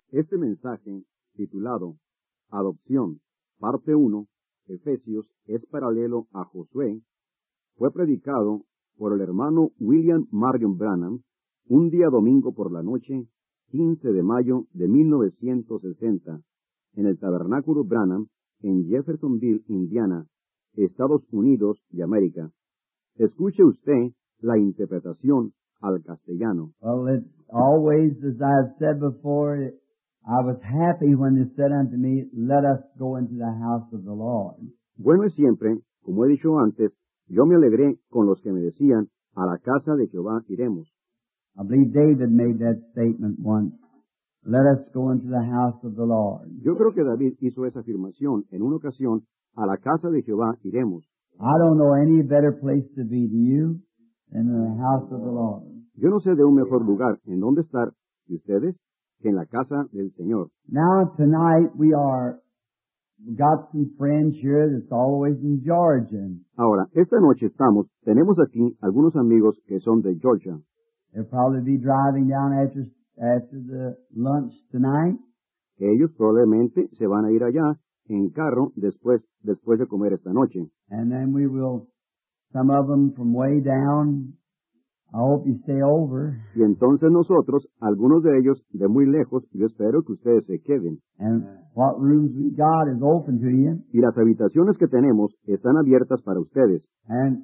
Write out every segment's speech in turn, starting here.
Este mensaje, titulado Adopción, parte 1, Efesios, es paralelo a Josué, fue predicado por el hermano William Marion Branham un día domingo por la noche, 15 de mayo de 1960, en el Tabernáculo Branham, en Jeffersonville, Indiana, Estados Unidos de América. Escuche usted la interpretación al castellano. Well, it's always, as I've said before, I was happy when they said unto me, let us go into the house of the Lord. Bueno es siempre, como he dicho antes, yo me alegré con los que me decían, a la casa de Jehová iremos. I believe David made that statement once. Let us go into the house of the Lord. Yo creo que David hizo esa afirmación en una ocasión, a la casa de Jehová iremos. I don't know any better place to be to you than in the house of the Lord. Yo no sé de un mejor lugar en donde estar, de ustedes, que en la casa del Señor. Now tonight we got some friends here that's always in Georgia. Ahora, esta noche tenemos aquí algunos amigos que son de Georgia. They'll probably be driving down after the lunch tonight. Que ellos probablemente se van a ir allá en carro después de comer esta noche. And then some of them from way down, I hope you stay over. Y entonces nosotros, algunos de ellos de muy lejos, yo espero que ustedes se queden. And what rooms we got is open to you. Y las habitaciones que tenemos están abiertas para ustedes. And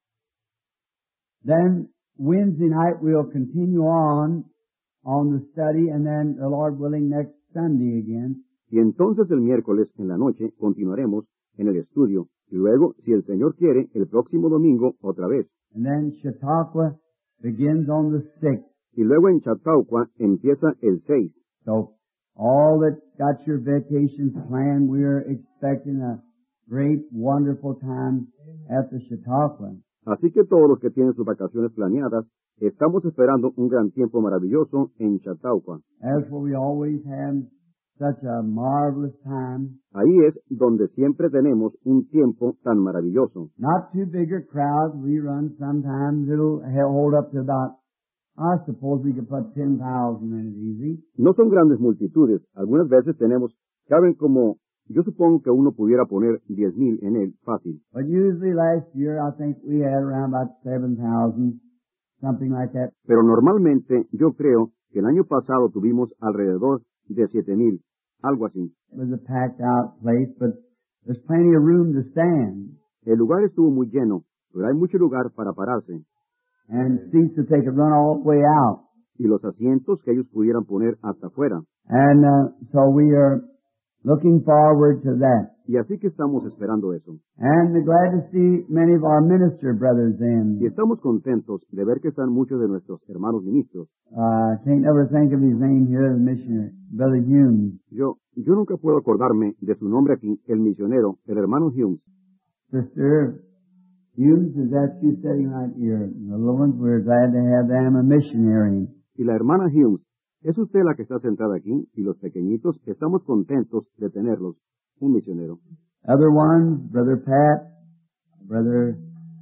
then Wednesday night we'll continue on the study, and then, the Lord willing, next Sunday again. Y entonces el miércoles en la noche continuaremos en el estudio. Y luego, si el Señor quiere, el próximo domingo otra vez. And then Chautauqua begins on the 6th. Y luego en Chautauqua empieza el 6. So, all that got your vacations planned, we're expecting a great, wonderful time at the Chautauqua. Así que todos los que tienen sus vacaciones planeadas, estamos esperando un gran tiempo maravilloso en Chautauqua. That's where we always have such a marvelous time. Ahí es donde siempre tenemos un tiempo tan maravilloso. Not too big a crowd. We run sometimes. It'll hold up to about, I suppose we could put 10,000 in it easy. No son grandes multitudes. Algunas veces caben como, yo supongo que uno pudiera poner 10,000 en él fácil. But usually last year I think we had around about 7,000, something like that. Pero normalmente yo creo que el año pasado tuvimos alrededor de 7,000, algo así. It was a packed out place, but there's plenty of room to stand. El lugar estuvo muy lleno, pero hay mucho lugar para pararse. And seats that they could run all the way out. Y los asientos que ellos pudieran poner hasta afuera. And so we are looking forward to that. Y así que estamos esperando eso. And we're glad to see many of our minister brothers in. Y estamos contentos de ver que están muchos de nuestros hermanos ministros. Can't never think of his name here, the missionary, Brother Humes. Yo nunca puedo acordarme de su nombre aquí, el misionero, el hermano Humes. Sister Humes, is that you sitting right here? The little ones, we're glad to have them a missionary. Y la hermana Humes, ¿es usted la que está sentada aquí? Y los pequeñitos, estamos contentos de tenerlos, un misionero. Other ones, Brother Pat, Brother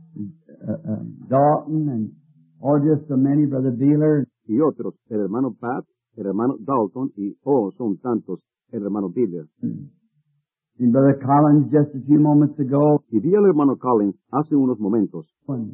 Dalton, and just so many, Brother Beeler. Y otros, el hermano Pat, el hermano Dalton, y son tantos, el hermano Biller. And Brother Collins just a few moments ago. Y vi al hermano Collins hace unos momentos.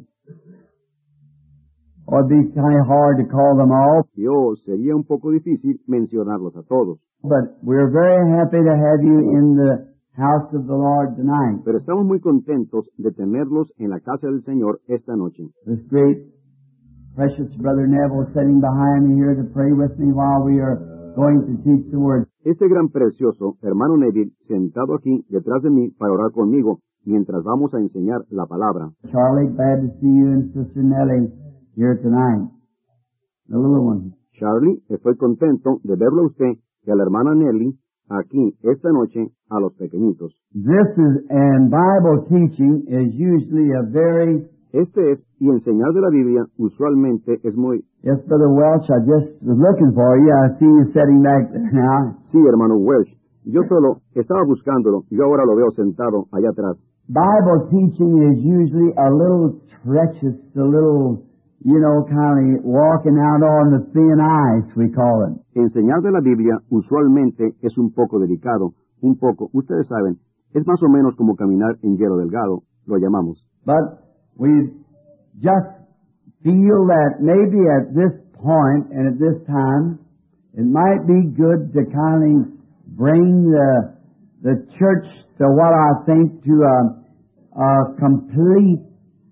It'd be kind of hard to call them all. Y sería un poco difícil mencionarlos a todos. But we're very happy to have you in the house of the Lord tonight. Pero estamos muy contentos de tenerlos en la casa del Señor esta noche. This great, precious Brother Neville sitting behind me here to pray with me while we are going to teach the Word. Este gran precioso hermano Neville sentado aquí detrás de mí para orar conmigo mientras vamos a enseñar la palabra. Charlie, glad to see you and Sister Nellie here tonight. The little one. Charlie, estoy contento de verlo a usted y a la hermana Nelly aquí esta noche a los pequeñitos. Bible teaching is usually a very... Y enseñar de la Biblia usualmente es muy... Yes, Brother Welch, I just was looking for you. I see you sitting back there now. Sí, hermano Welch. Yo solo estaba buscándolo. Yo ahora lo veo sentado allá atrás. Bible teaching is usually a little treacherous, a little kind of walking out on the thin ice, we call it. Enseñar de la Biblia usualmente es un poco delicado, ustedes saben, es más o menos como caminar en hielo delgado, lo llamamos. But we just feel that maybe at this point and at this time, it might be good to kind of bring the church to what I think to a complete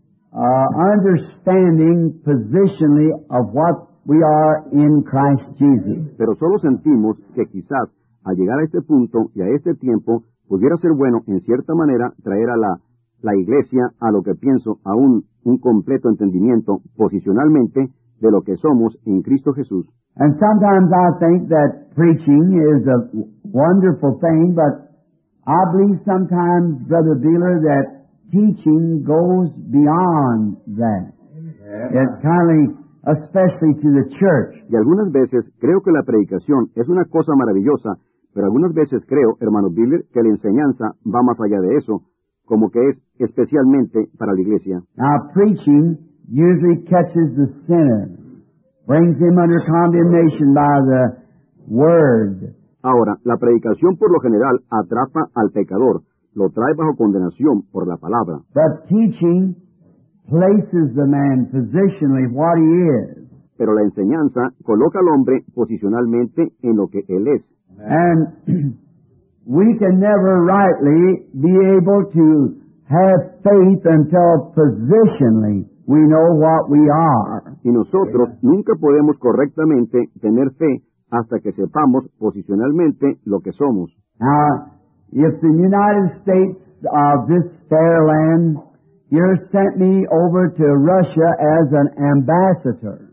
understanding positionally of what we are in Christ Jesus. Pero solo sentimos que quizás al llegar a este punto y a este tiempo pudiera ser bueno en cierta manera traer a la iglesia a lo que pienso a un completo entendimiento posicionalmente de lo que somos en Cristo Jesús. And sometimes I think that preaching is a wonderful thing, but I believe sometimes, Brother Beeler, that teaching goes beyond that. It kind of, especially to the church. Y algunas veces creo que la predicación es una cosa maravillosa, pero algunas veces creo, hermano Biller, que la enseñanza va más allá de eso, como que es especialmente para la iglesia. Now, preaching usually catches the sinner, brings him under condemnation by the word. Ahora, la predicación por lo general atrapa al pecador, lo trae bajo condenación por la palabra. But teaching places the man positionally what he is. Pero la enseñanza coloca al hombre posicionalmente en lo que él es. And we can never rightly be able to have faith until positionally we know what we are. Y nosotros nunca podemos correctamente tener fe hasta que sepamos posicionalmente lo que somos. Now, if the United States of this fair land here sent me over to Russia as an ambassador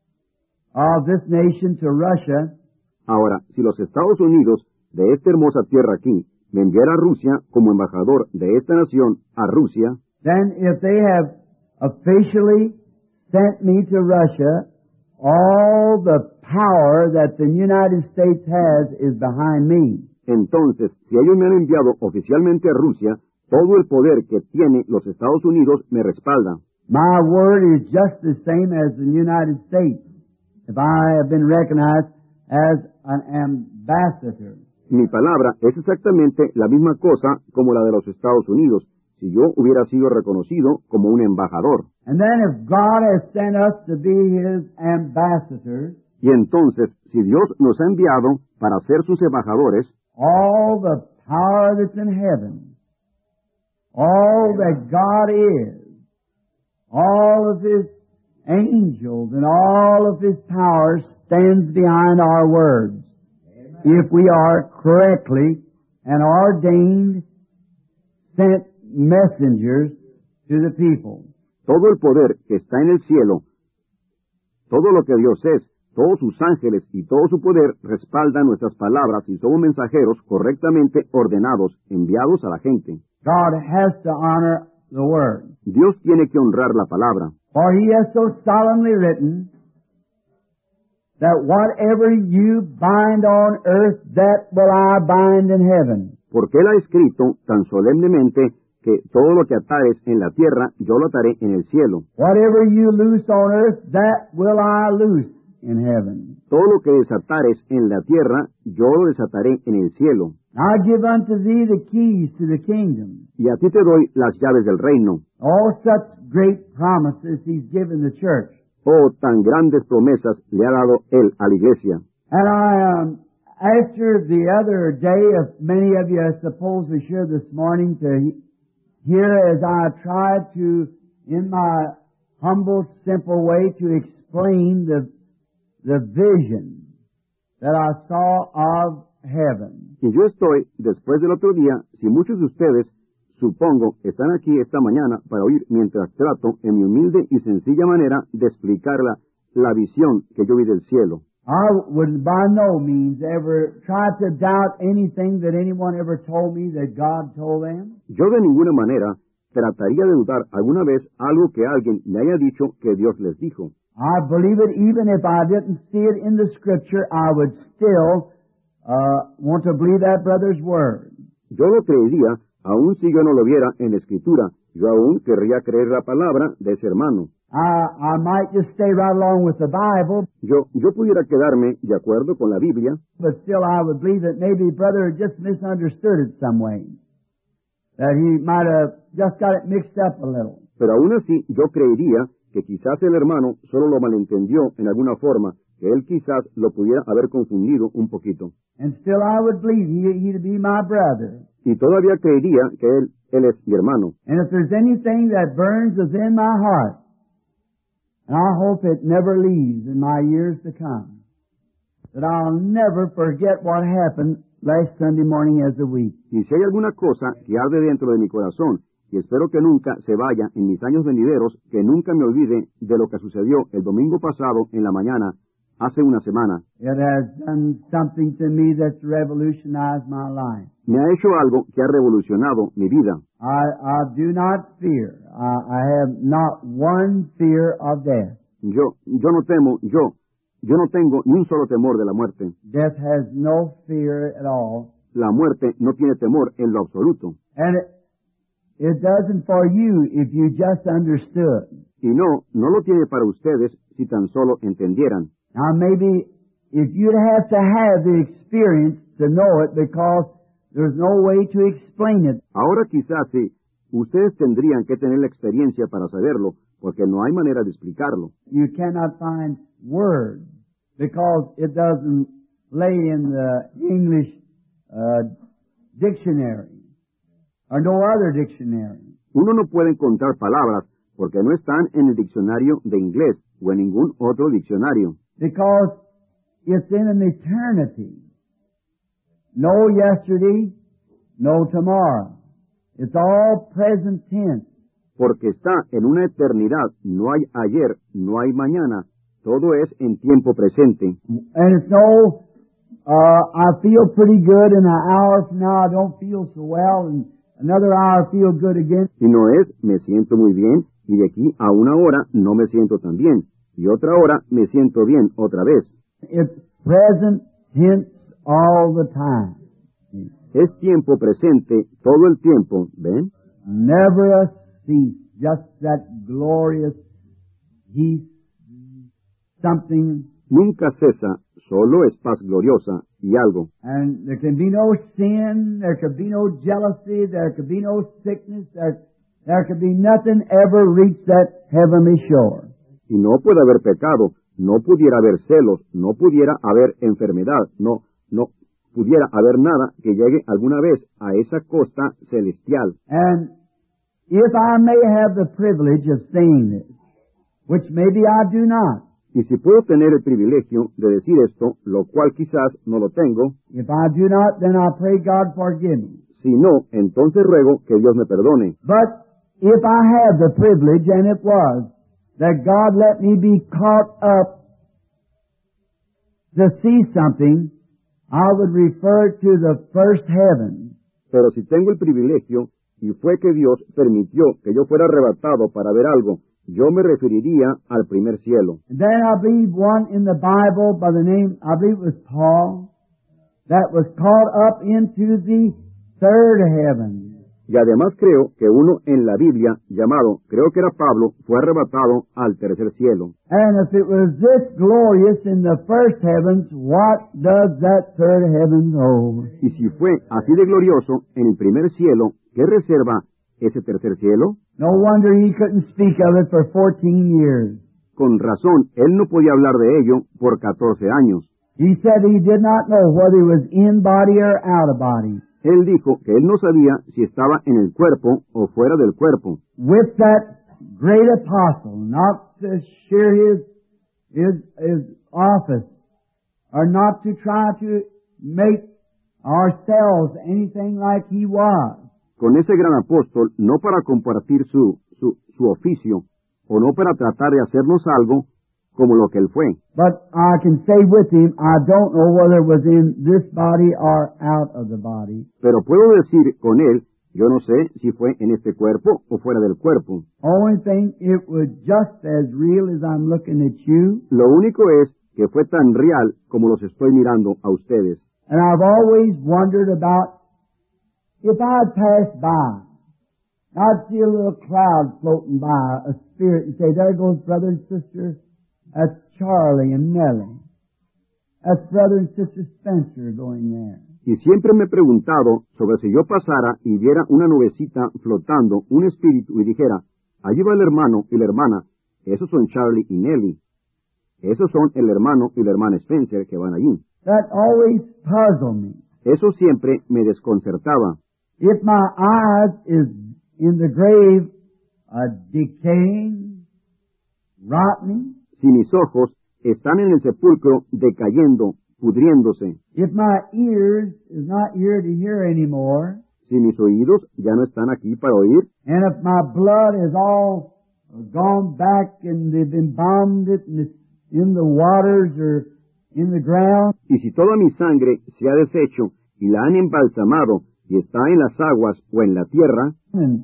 of this nation to Russia, ahora, si los Estados Unidos de esta hermosa tierra aquí me enviara a Rusia como embajador de esta nación a Rusia, then if they have officially sent me to Russia, all the power that the United States has is behind me. Entonces, si ellos me han enviado oficialmente a Rusia, todo el poder que tiene los Estados Unidos me respalda. My word is just the same as the United States. If I have been recognized as an ambassador. Mi palabra es exactamente la misma cosa como la de los Estados Unidos, si yo hubiera sido reconocido como un embajador. And then if God has sent us to be His ambassadors, y entonces, si Dios nos ha enviado para ser sus embajadores, all the power that's in heaven, all that God is, all of His angels and all of His power stands behind our words. If we are correctly and ordained, sent messengers to the people. Todo el poder que está en el cielo, todo lo que Dios es, todos sus ángeles y todo su poder respaldan nuestras palabras y somos mensajeros correctamente ordenados, enviados a la gente. God has to honor the word. Dios tiene que honrar la palabra. For He has so solemnly written that whatever you bind on earth, that will I bind in heaven. Porque Él ha escrito tan solemnemente que todo lo que atares en la tierra, yo lo ataré en el cielo. Whatever you loose on earth, that will I loose in heaven. Todo lo que desatares en la tierra, yo lo desataré en el cielo. I give unto thee the keys to the kingdom. Y a ti te doy las llaves del reino. All such great promises He's given the church. Oh, tan grandes promesas le ha dado Él a la iglesia. And I, after the other day, of many of you, I suppose, was here this morning to hear as I tried to, in my humble, simple way, to explain the vision that I saw of heaven. Y yo estoy, después del otro día, si muchos de ustedes, supongo, están aquí esta mañana para oír mientras trato, en mi humilde y sencilla manera, de explicar la visión que yo vi del cielo. I would by no means ever try to doubt anything that anyone ever told me that God told them. Yo de ninguna manera trataría de dudar alguna vez algo que alguien me haya dicho que Dios les dijo. I believe it even if I didn't see it in the Scripture, I would still want to believe that brother's word. Yo lo creería, aun si yo no lo viera en la Escritura, yo aún querría creer la palabra de ese hermano. I might just stay right along with the Bible, Yo pudiera quedarme de acuerdo con la Biblia, but still I would believe that maybe Brother just misunderstood it some way. That he might have just got it mixed up a little. pero aún así yo creería que quizás el hermano solo lo malentendió en alguna forma, que él quizás lo pudiera haber confundido un poquito. And still I would believe he'd be my brother. Y todavía creería que él es mi hermano. And if there's anything that burns within my heart, and I hope it never leaves in my years to come, that I'll never forget what happened last Sunday morning as a week. Y si hay alguna cosa que arde dentro de mi corazón, y espero que nunca se vaya en mis años venideros, que nunca me olvide de lo que sucedió el domingo pasado en la mañana, hace una semana. It has done something to me that's revolutionized my life. Me ha hecho algo que ha revolucionado mi vida. I do not fear. I have not one fear of death. Yo no temo, yo no tengo ni un solo temor de la muerte. Death has no fear at all. La muerte no tiene temor en lo absoluto. And it doesn't for you if you just understood. Y no lo tiene para ustedes si tan solo entendieran. Now maybe if you'd have to have the experience to know it because there's no way to explain it. Ahora quizás sí, ustedes tendrían que tener la experiencia para saberlo, porque no hay manera de explicarlo. You cannot find words because it doesn't lay in the English dictionary or no other dictionary. Uno no puede encontrar palabras porque no están en el diccionario de inglés o en ningún otro diccionario. Because it's in an eternity. No yesterday, no tomorrow. It's all present tense. Porque está en una eternidad, no hay ayer, no hay mañana, todo es en tiempo presente. And it's no, I feel pretty good and an hour from now I don't feel so well and another hour I feel good again. Y no es, me siento muy bien y de aquí a una hora no me siento tan bien y otra hora me siento bien otra vez. It's present tense all the time. Es tiempo presente todo el tiempo, ¿ven? Never a cease, just that glorious peace, something. Nunca cesa, solo es paz gloriosa y algo. And there can be no sin, there could be no jealousy, there could be no sickness, there could be nothing ever reach that heavenly shore. Y no puede haber pecado, no pudiera haber celos, no pudiera haber enfermedad, no pudiera haber nada que llegue alguna vez a esa costa celestial. And if I may have the privilege of saying this, which maybe I do not. Y si puedo tener el privilegio de decir esto, lo cual quizás no lo tengo, If I do not, then I pray God forgive me. si no, entonces ruego que Dios me perdone. But if I have the privilege, and it was, that God let me be caught up to see something, I would refer to the first heaven. Pero si tengo el privilegio, y fue que Dios permitió que yo fuera arrebatado para ver algo, yo me referiría al primer cielo. And then I believe one in the Bible by the name, I believe it was Paul, that was caught up into the third heaven. Y además creo que uno en la Biblia, llamado, creo que era Pablo, fue arrebatado al tercer cielo. And if it was this glorious in the first heavens, what does that third heaven hold? Y si fue así de glorioso en el primer cielo, ¿qué reserva ese tercer cielo? No wonder he couldn't speak of it for 14 years. Con razón, él no podía hablar de ello por 14 años. He said he did not know whether he was in body or out of body. Él dijo que él no sabía si estaba en el cuerpo o fuera del cuerpo. With that great apostle, not to share his office, or not to try to make ourselves anything like he was. Con ese gran apóstol, no para compartir su oficio, o no para tratar de hacernos algo como lo que él fue. But I can say with him, I don't know whether it was in this body or out of the body. Pero puedo decir con él, yo no sé si fue en este cuerpo o fuera del cuerpo. Only thing, it was just as real as I'm looking at you. Lo único es que fue tan real como los estoy mirando a ustedes. And I've always wondered about if I'd passed by I'd see a little cloud floating by, a spirit, and say, there goes brother and sister. That's Charlie and Nellie. That's brother and sister Spencer going there. Y siempre me he preguntado sobre si yo pasara y viera una nubecita flotando, un espíritu, y dijera, allí va el hermano y la hermana, esos son Charlie y Nellie. Esos son el hermano y la hermana Spencer que van allí. That always puzzled me. Eso siempre me desconcertaba. If my eyes is in the grave, decaying, rotting, Si mis ojos están en el sepulcro decayendo, pudriéndose, if my ears is not here to hear anymore, si mis oídos ya no están aquí para oír, and if my blood is all gone back and they've embalmed it and it's in the waters or in the ground, y si toda mi sangre se ha deshecho y la han embalsamado y está en las aguas o en la tierra, and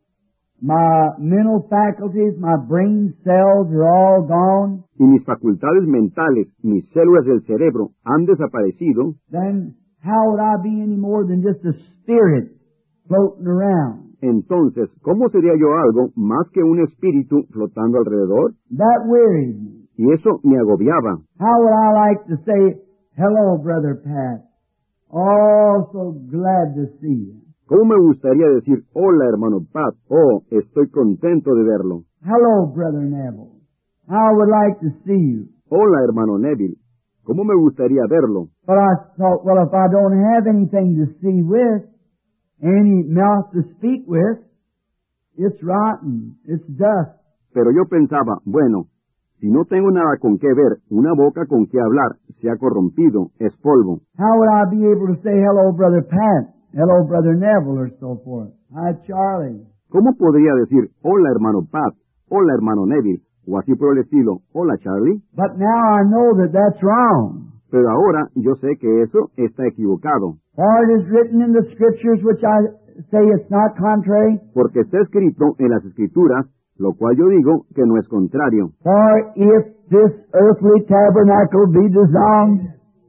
my mental faculties, my brain cells are all gone, y mis facultades mentales, mis células del cerebro han desaparecido, then how would I be any more than just a spirit floating around? entonces, ¿cómo sería yo algo más que un espíritu flotando alrededor? That wearied me. Y eso me agobiaba. How would I like to say, hello, Brother Pat. Oh, so glad to see you. ¿Cómo me gustaría decir, hola hermano Pat, oh, estoy contento de verlo? Hello, Brother Neville. I would like to see you. Hola hermano Neville, ¿cómo me gustaría verlo? But I thought, well, if I don't have anything to see with, any mouth to speak with, it's rotten, it's dust. Pero yo pensaba, bueno, si no tengo nada con qué ver, una boca con qué hablar, se ha corrompido, es polvo. How would I be able to say, hello, Brother Pat, hello, Brother Neville, or so forth? Hi, Charlie. ¿Cómo podría decir, hola hermano Pat, hola hermano Neville, o así por el estilo, hola Charlie? But now I know that that's wrong. Pero ahora yo sé que eso está equivocado, For it is written in the Scriptures, which I say it's not contrary, porque está escrito en las Escrituras, lo cual yo digo que no es contrario. for if this earthly tabernacle be dissolved,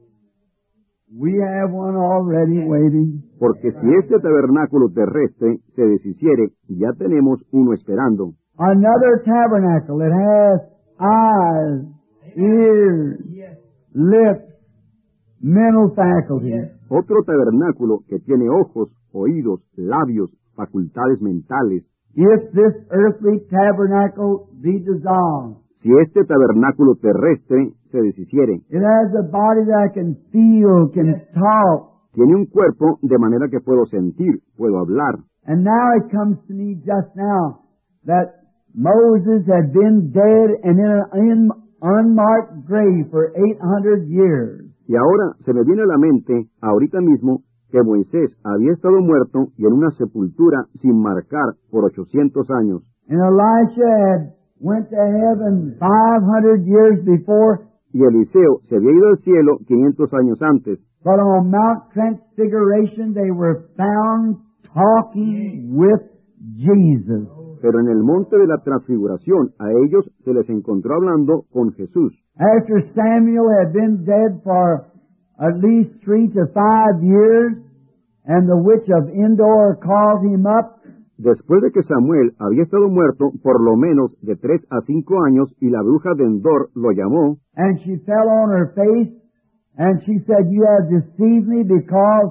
we have one already waiting. Porque si este tabernáculo terrestre se deshiciere, ya tenemos uno esperando. Another tabernacle that has eyes, ears, lips, mental faculties. Otro tabernáculo que tiene ojos, oídos, labios, facultades mentales. If this earthly tabernacle be dissolved, Si este tabernáculo terrestre se deshiciere, it has a body that can feel, can talk. tiene un cuerpo de manera que puedo sentir, puedo hablar. And now it comes to me just now that Moses had been dead and in an unmarked grave for 800 years. Y ahora se me viene a la mente, ahorita mismo, que Moisés había estado muerto y en una sepultura sin marcar por 800 años. And Elisha had went to heaven 500 years before, Y Eliseo se había ido al cielo 500 años antes. but on Mount Transfiguration they were found talking with Jesus. Pero en el monte de la transfiguración a ellos se les encontró hablando con Jesús. After Samuel had been dead for at least 3 to 5 years, and the witch of Endor called him up, Después de que Samuel había estado muerto por lo menos de 3 a 5 años y la bruja de Endor lo llamó, and she fell on her face, and she said, "You have deceived me because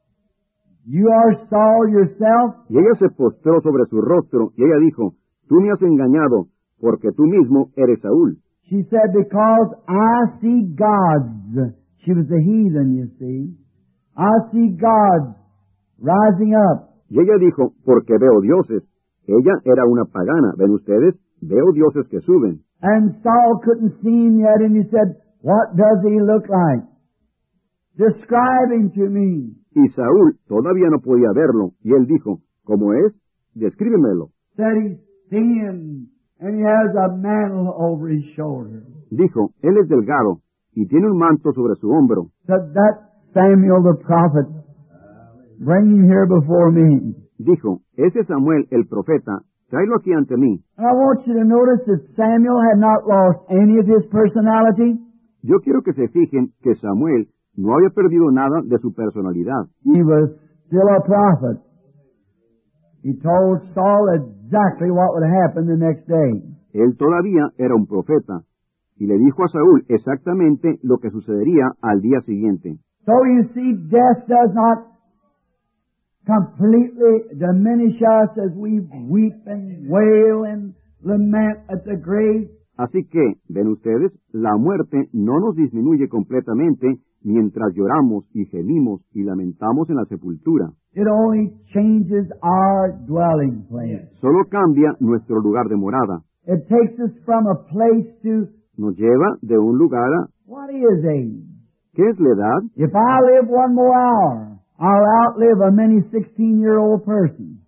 you are Saul yourself." y ella se postró sobre su rostro y ella dijo, tú me has engañado porque tú mismo eres Saúl. She said, "Because I see gods." She was a heathen, you see. "I see gods rising up." Y ella dijo, porque veo dioses. Ella era una pagana, ¿ven ustedes? Veo dioses que suben. And Saul couldn't see him yet, and he said, "What does he look like? Describe him to me." Y Saúl todavía no podía verlo, y él dijo, ¿cómo es? Descríbemelo. Said he's thin, and he has a mantle over his shoulder. Dijo, él es delgado, y tiene un manto sobre su hombro. Said that Samuel the prophet, bring him here before me. Dijo, ese Samuel el profeta, tráelo aquí ante mí. And I want you to notice that Samuel had not lost any of his personality. Yo quiero que se fijen que Samuel no había perdido nada de su personalidad. He was still a prophet. He told Saul exactly what would happen the next day. Él todavía era un profeta, y le dijo a Saúl exactamente lo que sucedería al día siguiente. So you see, death does not completely diminish us as we weep and wail and lament at the grave. Así que, ven ustedes, la muerte no nos disminuye completamente mientras lloramos y gemimos y lamentamos en la sepultura. It only changes our dwelling place. Solo cambia nuestro lugar de morada. It takes us from a place to, Nos lleva de un lugar a... what is age? ¿Qué es la edad? If I live one more hour, I'll outlive a many 16-year-old person.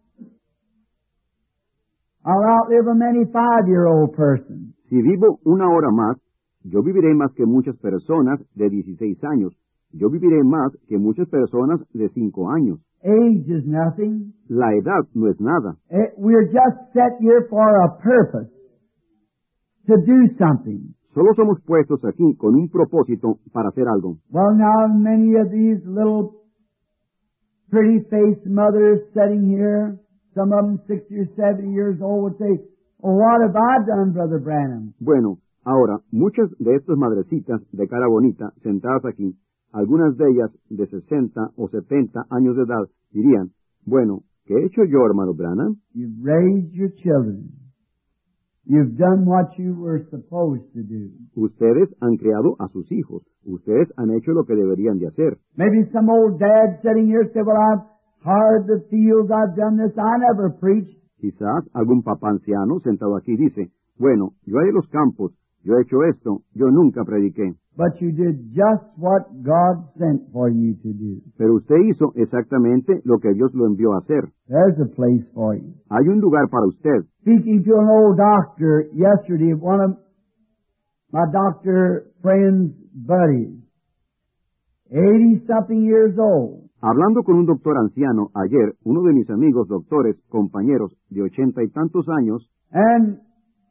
I'll outlive a many 5-year-old person. Si vivo una hora más, yo viviré más que muchas personas de 16 años. Yo viviré más que muchas personas de 5 años. Age is nothing. La edad no es nada. We're just set here for a purpose, to do something. Solo somos puestos aquí con un propósito para hacer algo. Well, now many of these little pretty-faced mothers sitting here, some of them 60 or 70 years old, would say, "Oh, what have I done, Brother Branham?" Bueno, ahora, muchas de estas madrecitas de cara bonita sentadas aquí, algunas de ellas de 60 o 70 años de edad, dirían, bueno, ¿qué he hecho yo, hermano Branham? You've raised your children. You've done what you were supposed to do. Ustedes han criado a sus hijos. Ustedes han hecho lo que deberían de hacer. Maybe some old dad sitting here said, "Well, I've hired the fields, I've done this, I never preached." Quizás algún papá anciano sentado aquí dice, bueno, yo haré los campos, yo he hecho esto, yo nunca prediqué. But you did just what God sent for you to do. Pero usted hizo exactamente lo que Dios lo envió a hacer. There's a place for you. Hay un lugar para usted. Speaking to an old doctor yesterday, one of my doctor friends' buddies, 80-something years old. Hablando con un doctor anciano ayer, uno de mis amigos doctores, compañeros de 80 y tantos años, And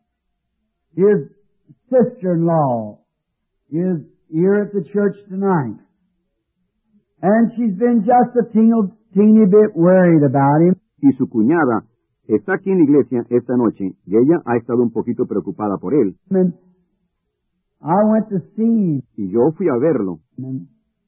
his sister-in-law is here at the church tonight. And she's been just a teeny bit worried about him. y su cuñada está aquí en la iglesia esta noche, y ella ha estado un poquito preocupada por él, And I went to see him. y yo fui a verlo. And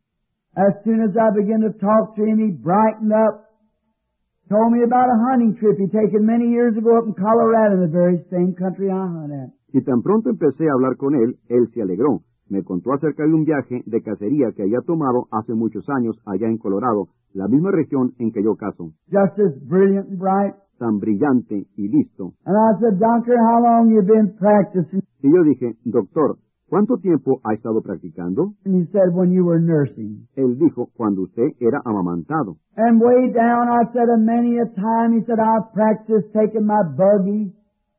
as soon as I began to talk to him, he brightened up, told me about a hunting trip he'd taken many years ago up in Colorado, in the very same country I hunt at. Y tan pronto empecé a hablar con él se alegró. Me contó acerca de un viaje de cacería que había tomado hace muchos años allá en Colorado, la misma región en que yo cazo. Just as brilliant and bright. Tan brillante y listo. And I said, "Doctor, how long you been practicing?" Y yo dije, doctor, ¿cuánto tiempo ha estado practicando? And he said, "When you were nursing." Él dijo, cuando usted era amamantado. And way down, I said, "Many a time," he said, "I've practiced taking my buggy.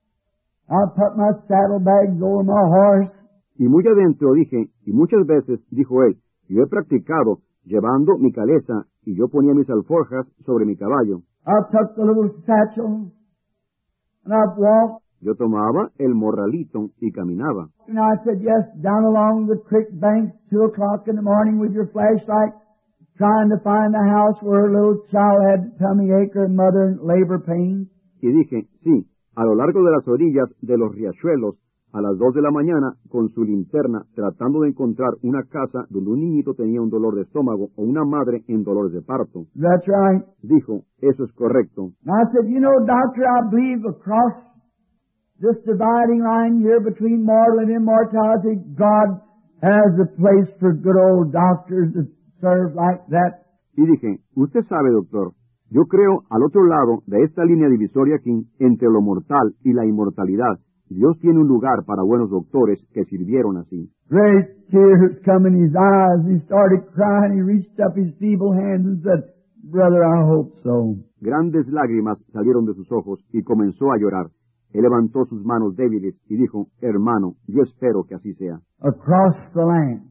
I've put my saddlebags over my horse. Y muy adentro dije, y muchas veces, dijo él, yo he practicado llevando mi caleza y yo ponía mis alforjas sobre mi caballo. I've took the little satchel and I've walked." Yo tomaba el morralito y caminaba. And I said, "Yes, down along the creek banks, 2 o'clock in the morning with your flashlight, trying to find the house where a little child had tummy ache or mother in labor pains." Y dije, sí, a lo largo de las orillas de los riachuelos, a las 2 de la mañana, con su linterna, tratando de encontrar una casa donde un niñito tenía un dolor de estómago o una madre en dolores de parto. That's right. Dijo, eso es correcto. And I said, "You know, doctor, I believe across this dividing line here between mortal and immortality, God has a place for good old doctors that serve like that." Y dije, usted sabe, doctor, yo creo al otro lado de esta línea divisoria aquí, entre lo mortal y la inmortalidad, Dios tiene un lugar para buenos doctores que sirvieron así. Great tears come in his eyes. He started crying. He reached up his feeble hands and said, "Brother, I hope so." Grandes lágrimas salieron de sus ojos y comenzó a llorar. Él levantó sus manos débiles y dijo, hermano, yo espero que así sea. Across the land,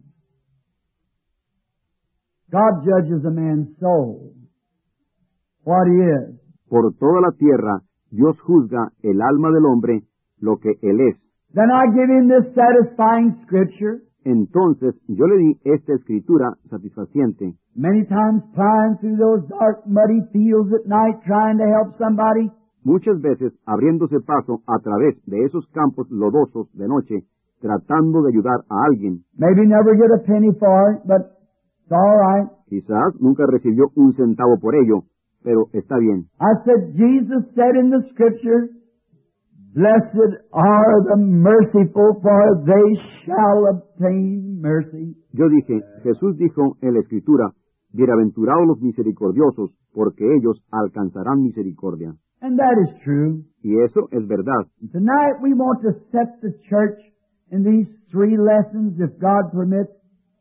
God judges a man's soul, what he is. Por toda la tierra, Dios juzga el alma del hombre, lo que él es. Then I give him this satisfying scripture. Entonces yo le di esta escritura satisfaciente. Many times plowing through those dark, muddy fields at night trying to help somebody. Muchas veces abriéndose paso a través de esos campos lodosos de noche, tratando de ayudar a alguien. Maybe never get a penny for it, but it's all right. Quizás nunca recibió un centavo por ello, pero está bien. I said, Jesus said in the Scripture, "Blessed are the merciful, for they shall obtain mercy." Yo dije, Jesús dijo en la Escritura, bienaventurados los misericordiosos, porque ellos alcanzarán misericordia. And that is true. Y eso es verdad. Tonight we want to set the church in these 3 lessons, if God permits,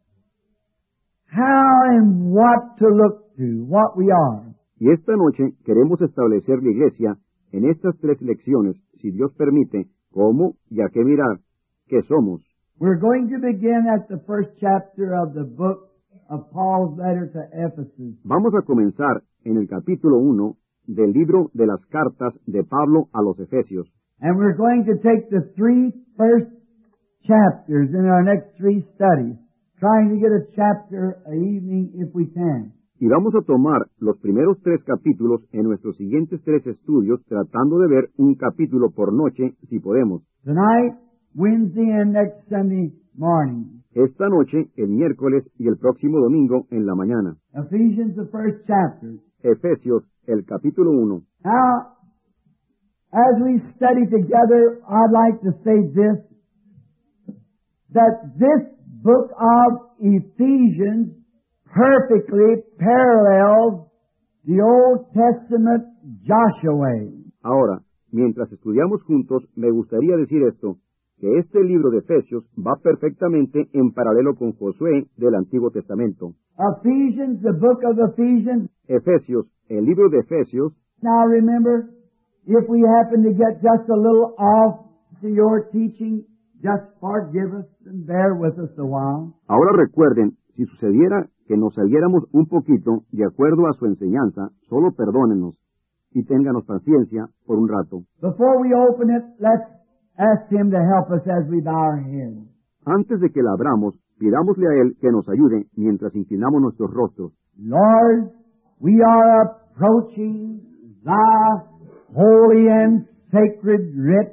how and what to look to, what we are. Y esta noche queremos establecer la iglesia en estas 3 lecciones, si Dios permite, cómo y a qué mirar, qué somos. We're going to begin at the first chapter of the book of Paul's letter to Ephesus. Vamos a comenzar en el capítulo 1 del libro de las cartas de Pablo a los Efesios. And we're going to take the 3 first chapters in our next 3 studies, trying to get a chapter a evening if we can. Y vamos a tomar los primeros 3 capítulos en nuestros siguientes 3 estudios, tratando de ver un capítulo por noche, si podemos. Tonight, Wednesday, and next Sunday morning. Esta noche, el miércoles y el próximo domingo en la mañana. Ephesians, the first chapter. Efesios, el capítulo 1. Now, as we study together, I'd like to say this, that this book of Ephesians perfectly parallels the Old Testament Joshua. Ahora, mientras estudiamos juntos, me gustaría decir esto, que este libro de Efesios va perfectamente en paralelo con Josué del Antiguo Testamento. Ephesians, the book of Ephesians. Efesios, el libro de Efesios. Now remember, if we happen to get just a little off to your teaching, just forgive us and bear with us a while. Ahora recuerden, si sucediera que nos saliéramos un poquito de acuerdo a su enseñanza, solo perdónenos y ténganos paciencia por un rato. Before we open it, let's ask Him to help us as we bow our heads. Antes de que la abramos, pidámosle a Él que nos ayude mientras inclinamos nuestros rostros. Lord, we are approaching Thy holy and sacred writ,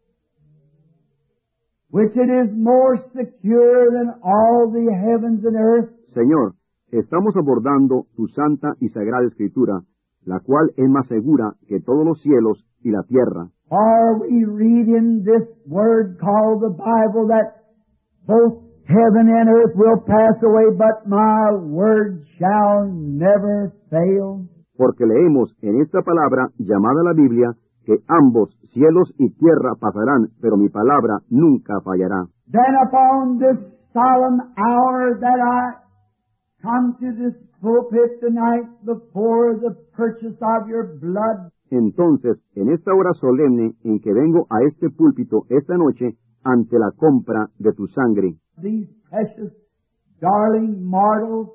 which it is more secure than all the heavens and earth. Señor, estamos abordando tu santa y sagrada Escritura, la cual es más segura que todos los cielos y la tierra. For we read in this word called the Bible that both heaven and earth will pass away, but my word shall never fail. Porque leemos en esta palabra llamada la Biblia que ambos cielos y tierra pasarán, pero mi palabra nunca fallará. Then upon this solemn hour that I come to this pulpit tonight before the purchase of your blood, Entonces, en esta hora solemne en que vengo a este púlpito esta noche ante la compra de tu sangre, these precious, darling mortals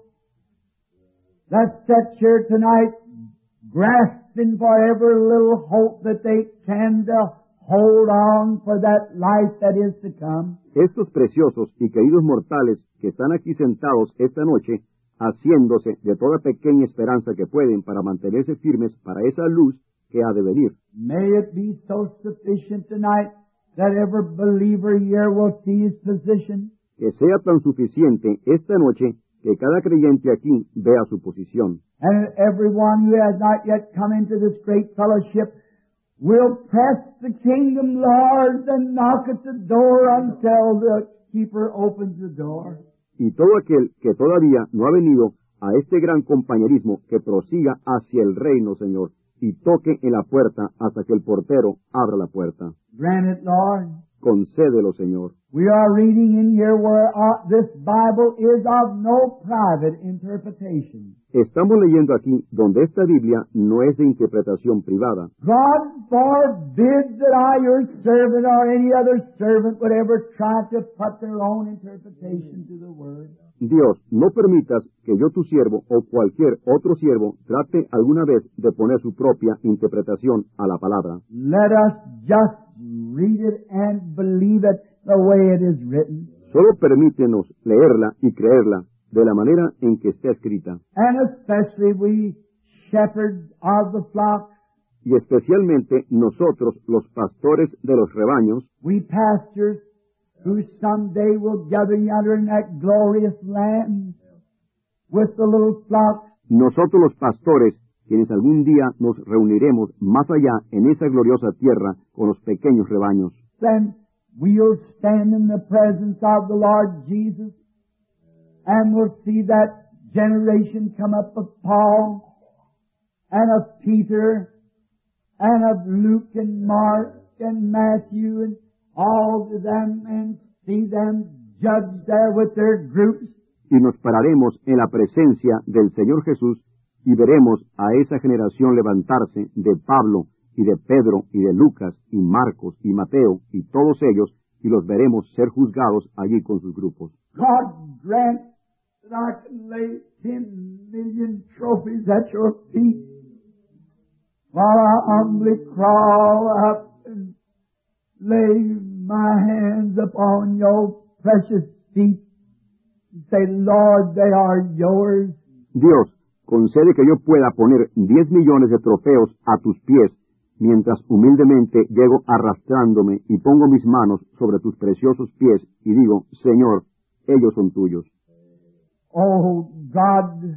that sit here tonight grasping for every little hope that they can to hold on for that life that is to come. estos preciosos y queridos mortales que están aquí sentados esta noche, haciéndose de toda pequeña esperanza que pueden para mantenerse firmes para esa luz que ha de venir. May it be so sufficient tonight that every believer here will see his position. Que sea tan suficiente esta noche que cada creyente aquí vea su posición. And everyone who has not yet come into this great fellowship will press the kingdom, Lord, and knock at the door until the keeper opens the door. Y todo aquel que todavía no ha venido a este gran compañerismo, que prosiga hacia el reino, Señor, y toque en la puerta hasta que el portero abra la puerta. Grant it, Lord. Concédelo, Señor. We are reading in here where this Bible is of no private interpretation. Estamos leyendo aquí donde esta Biblia no es de interpretación privada. God forbid that I, your servant, or any other servant would ever try to put their own interpretation to the Word. Dios, no permitas que yo, tu siervo, o cualquier otro siervo, trate alguna vez de poner su propia interpretación a la palabra. Let us just read it and believe it the way it is written. Solo permítenos leerla y creerla de la manera en que está escrita. And especially we shepherds of the flock, Y especialmente nosotros, los pastores de los rebaños, we pastors who someday will gather yonder in that glorious land with the little flocks, nosotros los pastores, quienes algún día nos reuniremos más allá en esa gloriosa tierra con los pequeños rebaños. then we'll stand in the presence of the Lord Jesus, and we'll see that generation come up of Paul, and of Peter, and of Luke and Mark and Matthew and all of them, and see them judged there with their groups. Y nos pararemos en la presencia del Señor Jesús y veremos a esa generación levantarse de Pablo y de Pedro y de Lucas y Marcos y Mateo y todos ellos, y los veremos ser juzgados allí con sus grupos. God grant that I can lay 10 million trophies at your feet while I humbly crawl up and lay my hands upon your precious feet and say, Lord, they are yours. Dios, concede que yo pueda poner 10 millones de trofeos a tus pies, mientras humildemente llego arrastrándome y pongo mis manos sobre tus preciosos pies y digo, Señor, ellos son tuyos. Oh God,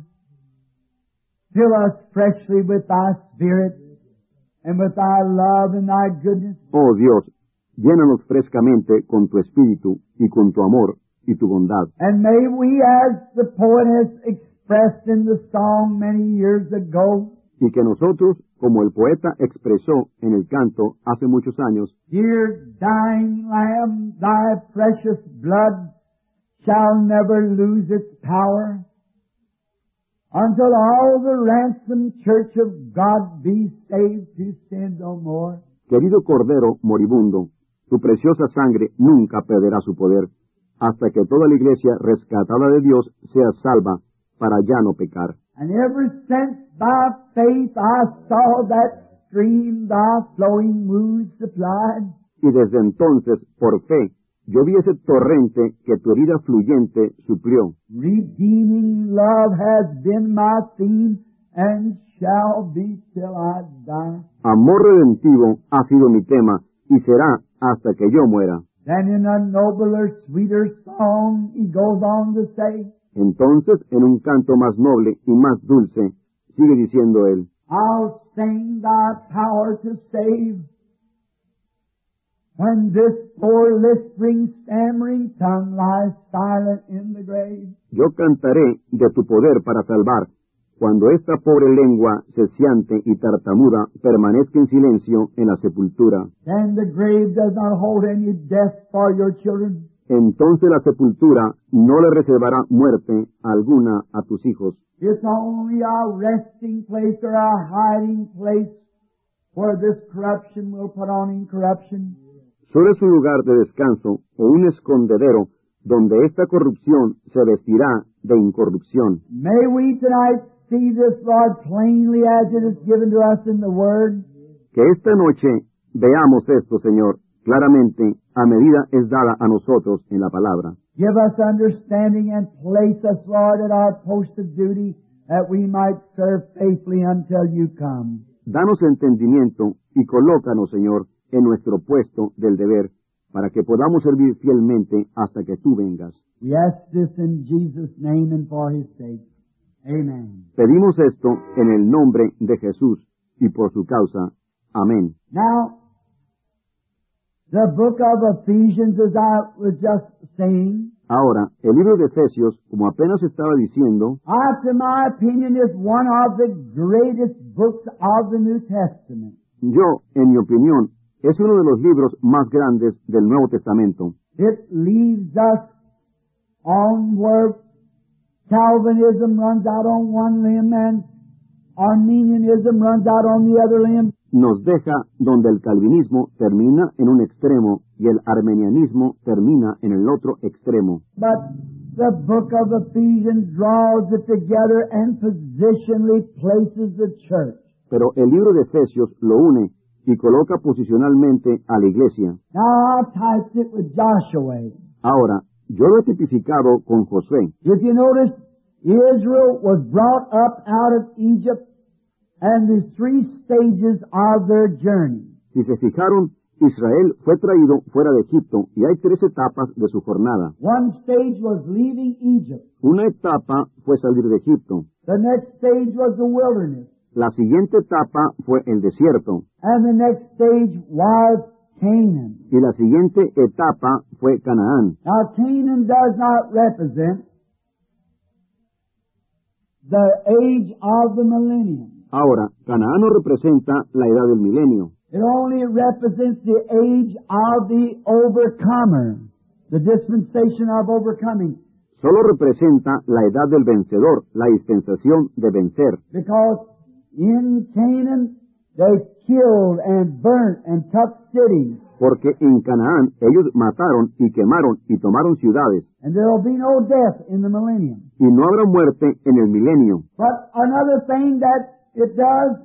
fill us freshly with thy Spirit and with thy love and thy goodness. Oh Dios, llénanos frescamente con tu espíritu y con tu amor y tu bondad. And may we, as the poet has expressed in the song many years ago, Y que nosotros, como el poeta expresó en el canto hace muchos años, Dear dying Lamb, thy precious blood shall never lose its power until all the ransomed church of God be saved to sin no more. querido Cordero moribundo, tu preciosa sangre nunca perderá su poder, hasta que toda la iglesia rescatada de Dios sea salva para ya no pecar. And ever since by faith I saw that stream thy flowing wounds supplied, Y desde entonces, por fe, yo vi ese torrente que tu herida fluyente suplió. redeeming love has been my theme and shall be till I die. Amor redentivo ha sido mi tema y será hasta que yo muera. Then in a nobler, sweeter song he goes on to say, Entonces, en un canto más noble y más dulce, sigue diciendo él, I'll sing thy power to save when this poor lisping, stammering tongue lies silent in the grave. yo cantaré de tu poder para salvar, cuando esta pobre lengua ceciante y tartamuda permanezca en silencio en la sepultura. Then the grave does not hold any death for your children. Entonces la sepultura no le reservará muerte alguna a tus hijos. It's only our resting place or our hiding place where this corruption will put on incorruption. Solo es un lugar de descanso o un escondedero donde esta corrupción se vestirá de incorrupción. May we tonight see this, Lord, plainly as it is given to us in the Word. Que esta noche veamos esto, Señor, claramente a medida es dada a nosotros en la palabra. Give us understanding and place us, Lord, at our post of duty that we might serve faithfully until you come. Danos entendimiento y colócanos, Señor, en nuestro puesto del deber, para que podamos servir fielmente hasta que tú vengas. We ask this in Jesus' name and for His sake. Amen. Pedimos esto en el nombre de Jesús y por su causa. Amén. Now, the book of Ephesians, as I was just saying, Ahora, el libro de Efesios, como apenas estaba diciendo, after my opinion, is one of the greatest books of the New Testament. yo, en mi opinión, es uno de los libros más grandes del Nuevo Testamento. It leaves us on where Calvinism runs out on one limb and Arminianism runs out on the other limb. Nos deja donde el calvinismo termina en un extremo y el armenianismo termina en el otro extremo. But the book of Ephesians draws it together and positionally places the church. Pero el libro de Efesios lo une y coloca posicionalmente a la iglesia. Now I typed it with Joshua. Ahora, yo lo he tipificado con Josué. If you notice, Israel was brought up out of Egypt, and there's 3 stages of their journey. Si se fijaron, Israel fue traído fuera de Egipto y hay 3 etapas de su jornada. One stage was leaving Egypt. Una etapa fue salir de Egipto. The next stage was the wilderness. La siguiente etapa fue el desierto. And the next stage was Canaan. Y la siguiente etapa fue Canaán. Now, Canaan does not represent the age of the millennium. Ahora, Canaán no representa la edad del milenio. It only represents the age of the overcomer, the dispensation of overcoming. Solo representa la edad del vencedor, la dispensación de vencer. Because in Canaan, they killed and burnt and took cities. Porque en Canaán ellos mataron y quemaron y tomaron ciudades. And there will be no death in the millennium. Y no habrá muerte en el milenio. But another thing that it does,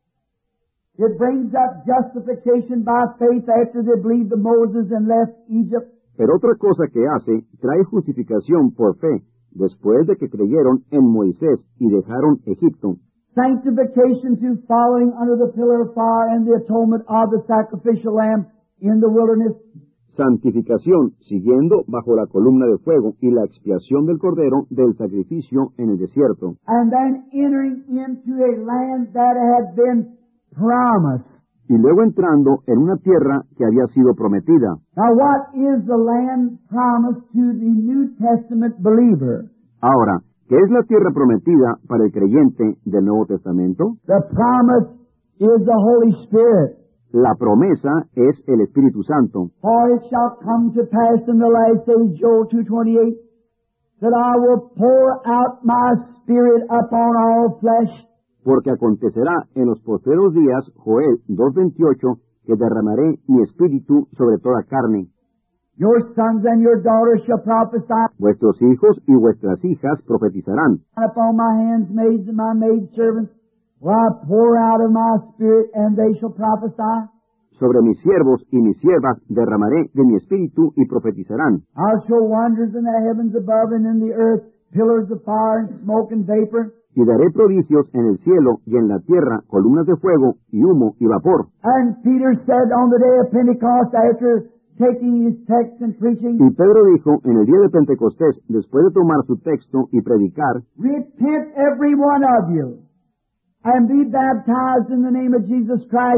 it brings up justification by faith after they believed in Moses and left Egypt. Pero otra cosa que hace, trae justificación por fe, después de que creyeron en Moisés y dejaron Egipto. Sanctification through following under the pillar of fire and the atonement of the sacrificial lamb in the wilderness. Santificación, siguiendo bajo la columna de fuego y la expiación del cordero del sacrificio en el desierto. And then entering into a land that had been promised. Y luego entrando en una tierra que había sido prometida. Now, what is the land promised to the New Testament believer? Ahora, ¿qué es la tierra prometida para el creyente del Nuevo Testamento? The promise is the Holy Spirit. La promesa es el Espíritu Santo. For it shall come to pass in the last days, Joel 2:28, that I will pour out my Spirit upon all flesh. Porque acontecerá en los postreros días, Joel 2:28, que derramaré mi espíritu sobre toda carne. Your sons and your daughters shall prophesy. Vuestros hijos y vuestras hijas profetizarán. Upon my handmaids and my maidservants will I pour out of my Spirit, and they shall prophesy. Sobre mis siervos y mis siervas derramaré de mi espíritu y profetizarán. I'll show wonders in the heavens above and in the earth, pillars of fire and smoke and vapor. Y daré prodigios en el cielo y en la tierra, columnas de fuego y humo y vapor. And Peter said on the day of Pentecost, after taking his text and preaching, Y Pedro dijo en el día de Pentecostés, después de tomar su texto y predicar, repent every one of you, and be baptized in the name of Jesus Christ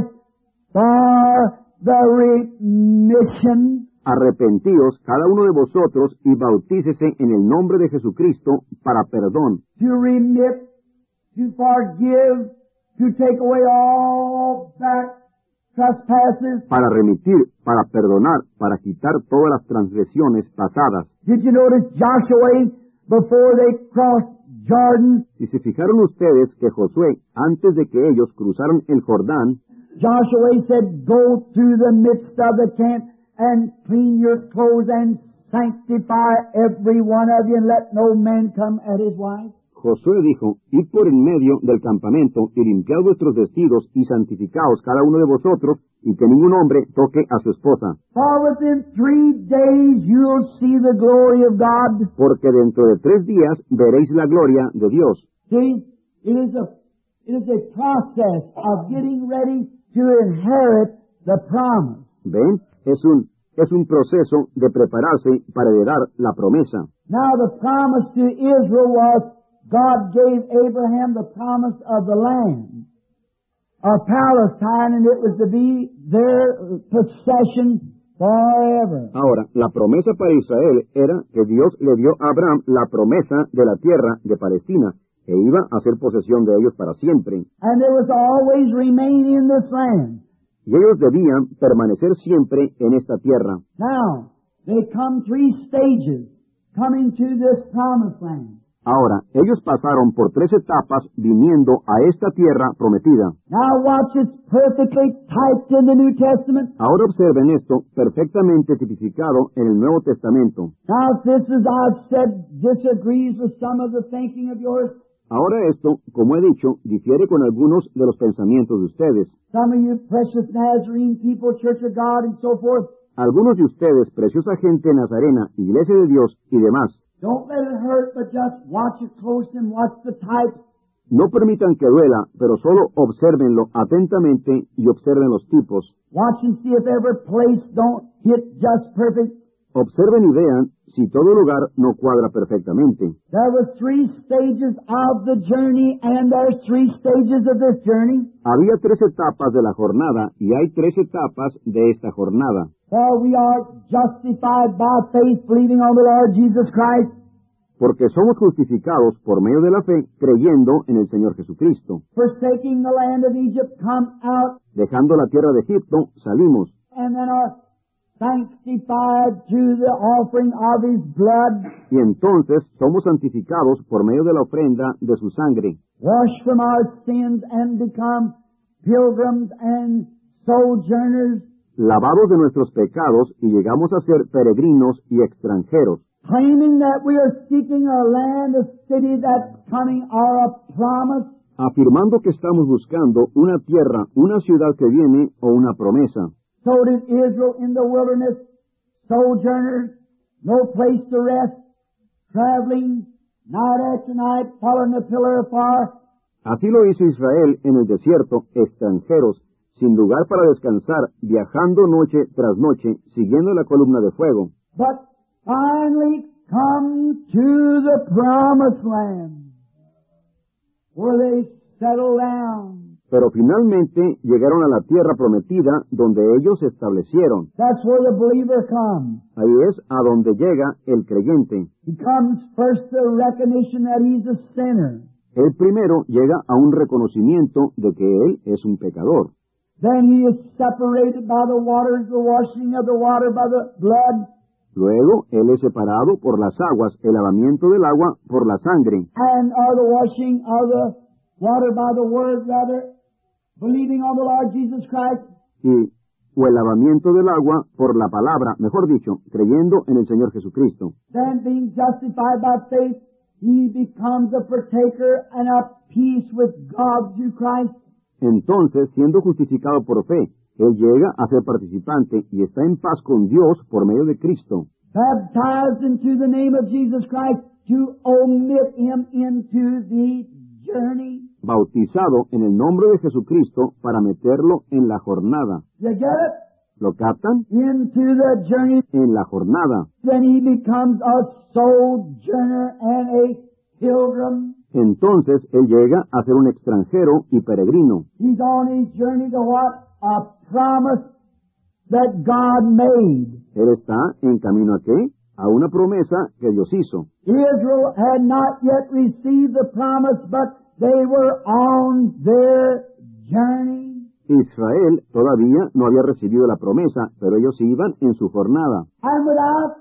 for the remission. arrepentíos cada uno de vosotros y bautícese en el nombre de Jesucristo para perdón, To remit, to forgive, to take away all back trespasses. para remitir, para perdonar, para quitar todas las transgresiones pasadas. Did you notice Joshua, before they crossed Jordan, Si se fijaron ustedes que Josué, antes de que ellos cruzaron el Jordán, Joshua said, go through the midst of the camp and clean your clothes and sanctify every one of you, and let no man come at his wife. Josué dijo, id por en medio del campamento y limpiad vuestros vestidos y santificaos cada uno de vosotros y que ningún hombre toque a su esposa. For within 3 days you'll see the glory of God. Porque dentro de 3 días veréis la gloria de Dios. See, it is a process of getting ready to inherit the promise. ¿Ven? Es un proceso de prepararse para heredar la promesa. Now the promise to Israel was God gave Abraham the promise of the land of Palestine, and it was to be their possession forever. Ahora, la promesa para Israel era que Dios le dio a Abraham la promesa de la tierra de Palestina, e iba a ser posesión de ellos para siempre. And they was to always remain in this land. Y ellos debían permanecer siempre en esta tierra. Now, they come 3 stages coming to this promised land. Ahora, ellos pasaron por 3 etapas viniendo a esta tierra prometida. Now watch, it's perfectly typed in the New Testament. Ahora observen esto perfectamente tipificado en el Nuevo Testamento. Now, if this, as I've said, disagrees with some of the thinking of yours, Ahora esto, como he dicho, difiere con algunos de los pensamientos de ustedes. some of you precious Nazarene people, Church of God, and so forth, algunos de ustedes, preciosa gente nazarena, iglesia de Dios y demás, don't let it hurt, but just watch it close and watch the types. no permitan que duela, pero solo obsérvenlo atentamente y observen los tipos. Watch and see if every place don't hit just perfect. Observen y vean si todo lugar no cuadra perfectamente. There were 3 stages of the journey, and there's 3 stages of this journey. Había 3 etapas de la jornada y hay 3 etapas de esta jornada. For we are justified by faith, believing on the Lord Jesus Christ. Porque somos justificados por medio de la fe, creyendo en el Señor Jesucristo. Forsaking the land of Egypt, come out, Dejando la tierra de Egipto, salimos. and then are sanctified through the offering of His blood, Y entonces somos santificados por medio de la ofrenda de su sangre. washed from our sins, and become pilgrims and sojourners, Lavados de nuestros pecados y llegamos a ser peregrinos y extranjeros. claiming that we are seeking a land, a city that's coming, or a promise. Afirmando que estamos buscando una tierra, una ciudad que viene o una promesa. So did Israel in the wilderness, sojourners, no place to rest, traveling night after night, following the pillar of fire. Así lo hizo Israel en el desierto, extranjeros, sin lugar para descansar, viajando noche tras noche, siguiendo la columna de fuego. But finally come to the promised land, where they settle down. Pero finalmente llegaron a la tierra prometida donde ellos se establecieron. That's where the believer comes. Ahí es a donde llega el creyente. He comes first to recognition that he's a sinner. Él primero llega a un reconocimiento de que él es un pecador. Then he is separated by the waters, the washing of the water by the blood, Luego él es separado por las aguas, el lavamiento del agua por la sangre, and the washing of the water by the word, rather, believing on the Lord Jesus Christ. o el lavamiento del agua por la palabra, mejor dicho, creyendo en el Señor Jesucristo. Then being justified by faith, he becomes a partaker and a peace with God through Christ. Entonces, siendo justificado por fe, él llega a ser participante y está en paz con Dios por medio de Cristo. Baptized into the name of Jesus Christ to omit him into the journey. Bautizado en el nombre de Jesucristo para meterlo en la jornada. You get it? ¿Lo captan? Into the journey. En la jornada. Then he becomes a sojourner and a pilgrim. Entonces él llega a ser un extranjero y peregrino. He's on his journey to what? A promise that God made. Él está en camino a qué? A una promesa que Dios hizo. Israel had not yet received the promise, but they were on their journey. Israel todavía no había recibido la promesa, pero ellos iban en su jornada. And without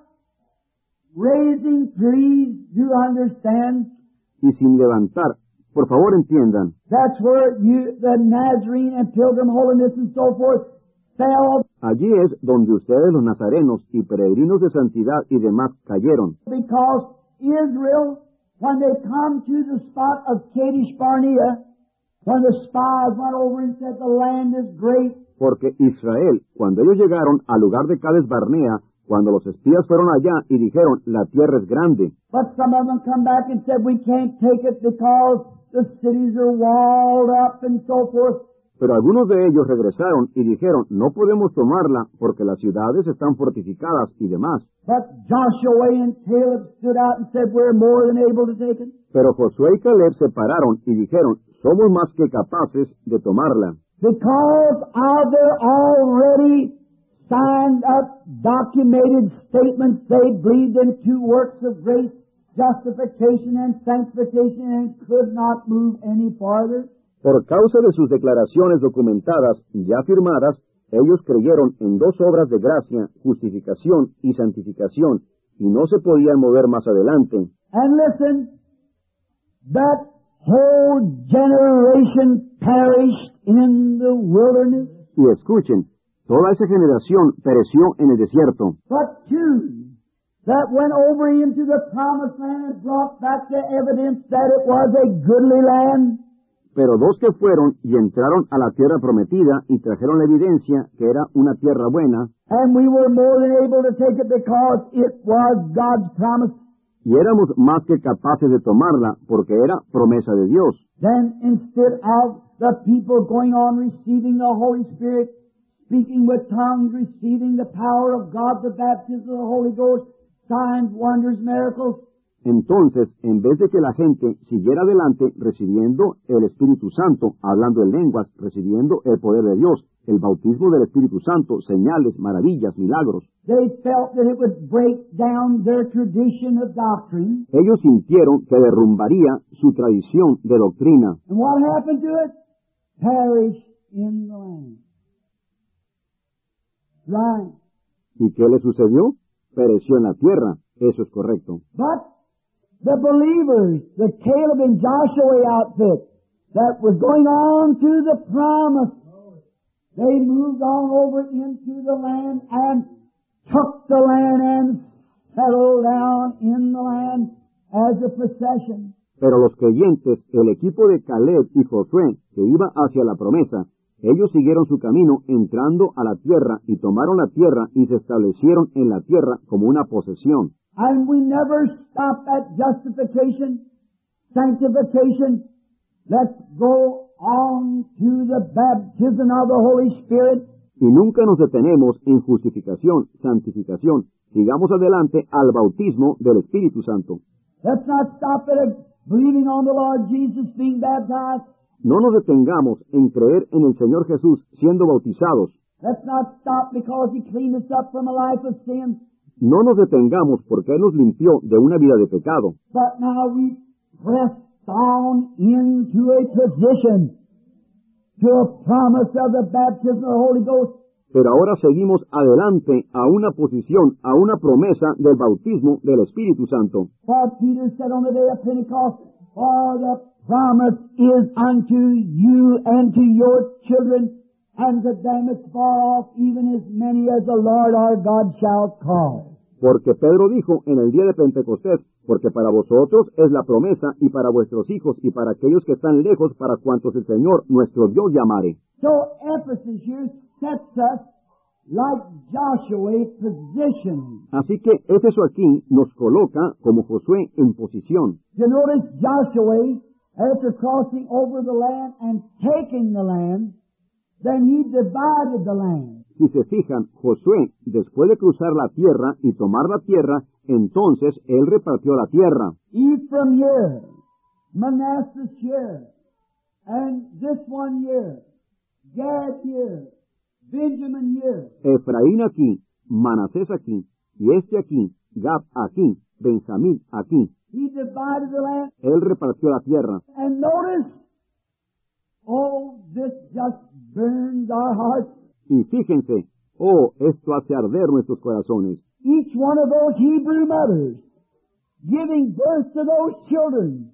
raising, please do understand, Y sin levantar, por favor entiendan, that's where the Nazarene and Pilgrim holiness and so forth fell, allí es donde ustedes los nazarenos y peregrinos de santidad y demás cayeron, because Israel, when they come to the spot of Kadesh Barnea, when the spies went over and said the land is great, porque Israel, cuando ellos llegaron al lugar de Cades Barnea, cuando los espías fueron allá y dijeron, la tierra es grande, but some of them come back and said we can't take it because the cities are walled up and so forth. pero algunos de ellos regresaron y dijeron, no podemos tomarla porque las ciudades están fortificadas y demás. But Joshua and Caleb stood out and said we're more than able to take it. Pero Josué y Caleb se pararon y dijeron, somos más que capaces de tomarla, Because of their already signed up, documented statements, they believed in 2 works of grace, justification and sanctification, and could not move any farther. Por causa de sus declaraciones documentadas ya firmadas, ellos creyeron en 2 obras de gracia, justificación y santificación, y no se podían mover más adelante. And listen, that whole generation perished in the wilderness, Y escuchen, toda esa generación pereció en el desierto, but 2 that went over into the promised land and brought back the evidence that it was a goodly land. Pero 2 que fueron y entraron a la tierra prometida y trajeron la evidencia que era una tierra buena, and we were more than able to take it because it was God's promise. y éramos más que capaces de tomarla porque era promesa de Dios. Then instead of the people going on receiving the Holy Spirit, speaking with tongues, receiving the power of God, the baptism of the Holy Ghost, signs, wonders, miracles, Entonces, en vez de que la gente siguiera adelante recibiendo el Espíritu Santo, hablando en lenguas, recibiendo el poder de Dios, el bautismo del Espíritu Santo, señales, maravillas, milagros, they felt that it would break down their tradition of doctrine. ellos sintieron que derrumbaría su tradición de doctrina. And what happened to it? Perish in the land. Right. ¿Y qué le sucedió? Pereció en la tierra. Eso es correcto. But the believers, the Caleb and Joshua outfit that was going on to the promise, they moved on over into the land and took the land and settled down in the land as a procession. Pero los creyentes, el equipo de Caleb y Josué, que iba hacia la promesa, ellos siguieron su camino entrando a la tierra y tomaron la tierra y se establecieron en la tierra como una posesión. And we never stop at justification, sanctification. Let's go on to the baptism of the Holy Spirit. Y nunca nos detenemos en justificación, santificación. Sigamos adelante al bautismo del Espíritu Santo. Let's not stop at believing on the Lord Jesus being baptized. No nos detengamos en creer en el Señor Jesús siendo bautizados. Let's not stop because He cleaned us up from a life of sin. No nos detengamos porque Él nos limpió de una vida de pecado. But now we press on into a position, to a promise of the baptism of the Holy Ghost. Pero ahora seguimos adelante a una posición, a una promesa del bautismo del Espíritu Santo. For Peter said on the day of Pentecost, for the promise is unto you and to your children, and to them as far off, even as many as the Lord our God shall call. Porque Pedro dijo en el día de Pentecostés, porque para vosotros es la promesa, y para vuestros hijos, y para aquellos que están lejos, para cuantos el Señor nuestro Dios llamare. So Ephesus here sets us like Joshua positioning. Así que Éfeso aquí nos coloca como Josué en posición. You notice Joshua, after crossing over the land and taking the land, then he divided the land. Si se fijan, Josué, después de cruzar la tierra y tomar la tierra, entonces él repartió la tierra. Ephraim here, Manasseh here, and this one here, Gad here, Benjamin here. Efraín aquí, Manasés aquí, y este aquí, Gad aquí, Benjamín aquí. He divided the land. Él repartió la tierra. And notice, oh, this just burns our hearts. Y fíjense, oh, esto hace arder nuestros corazones. Each one of those Hebrew mothers giving birth to those children,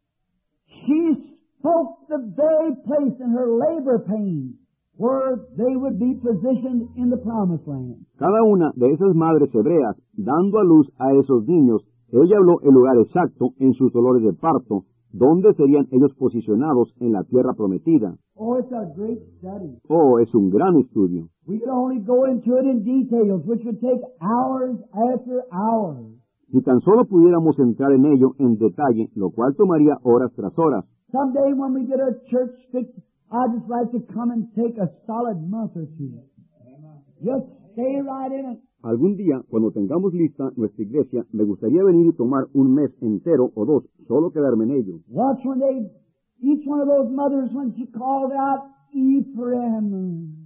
she spoke the very place in her labor pain where they would be positioned in the promised land. Cada una de esas madres hebreas, dando a luz a esos niños, ella habló el lugar exacto en sus dolores de parto, donde serían ellos posicionados en la tierra prometida. Oh, it's a great study. Oh, es un gran estudio. We could only go into it in details, which would take hours after hours. Si tan solo pudiéramos entrar en ello en detalle, lo cual tomaría horas tras horas. Someday when we get our church fixed, I'd just like to come and take a solid month or two. Just stay right in it. Algún día, cuando tengamos lista nuestra iglesia, me gustaría venir y tomar un mes entero o 2, solo quedarme en ello. Watch when each one of those mothers, when she called out Ephraim,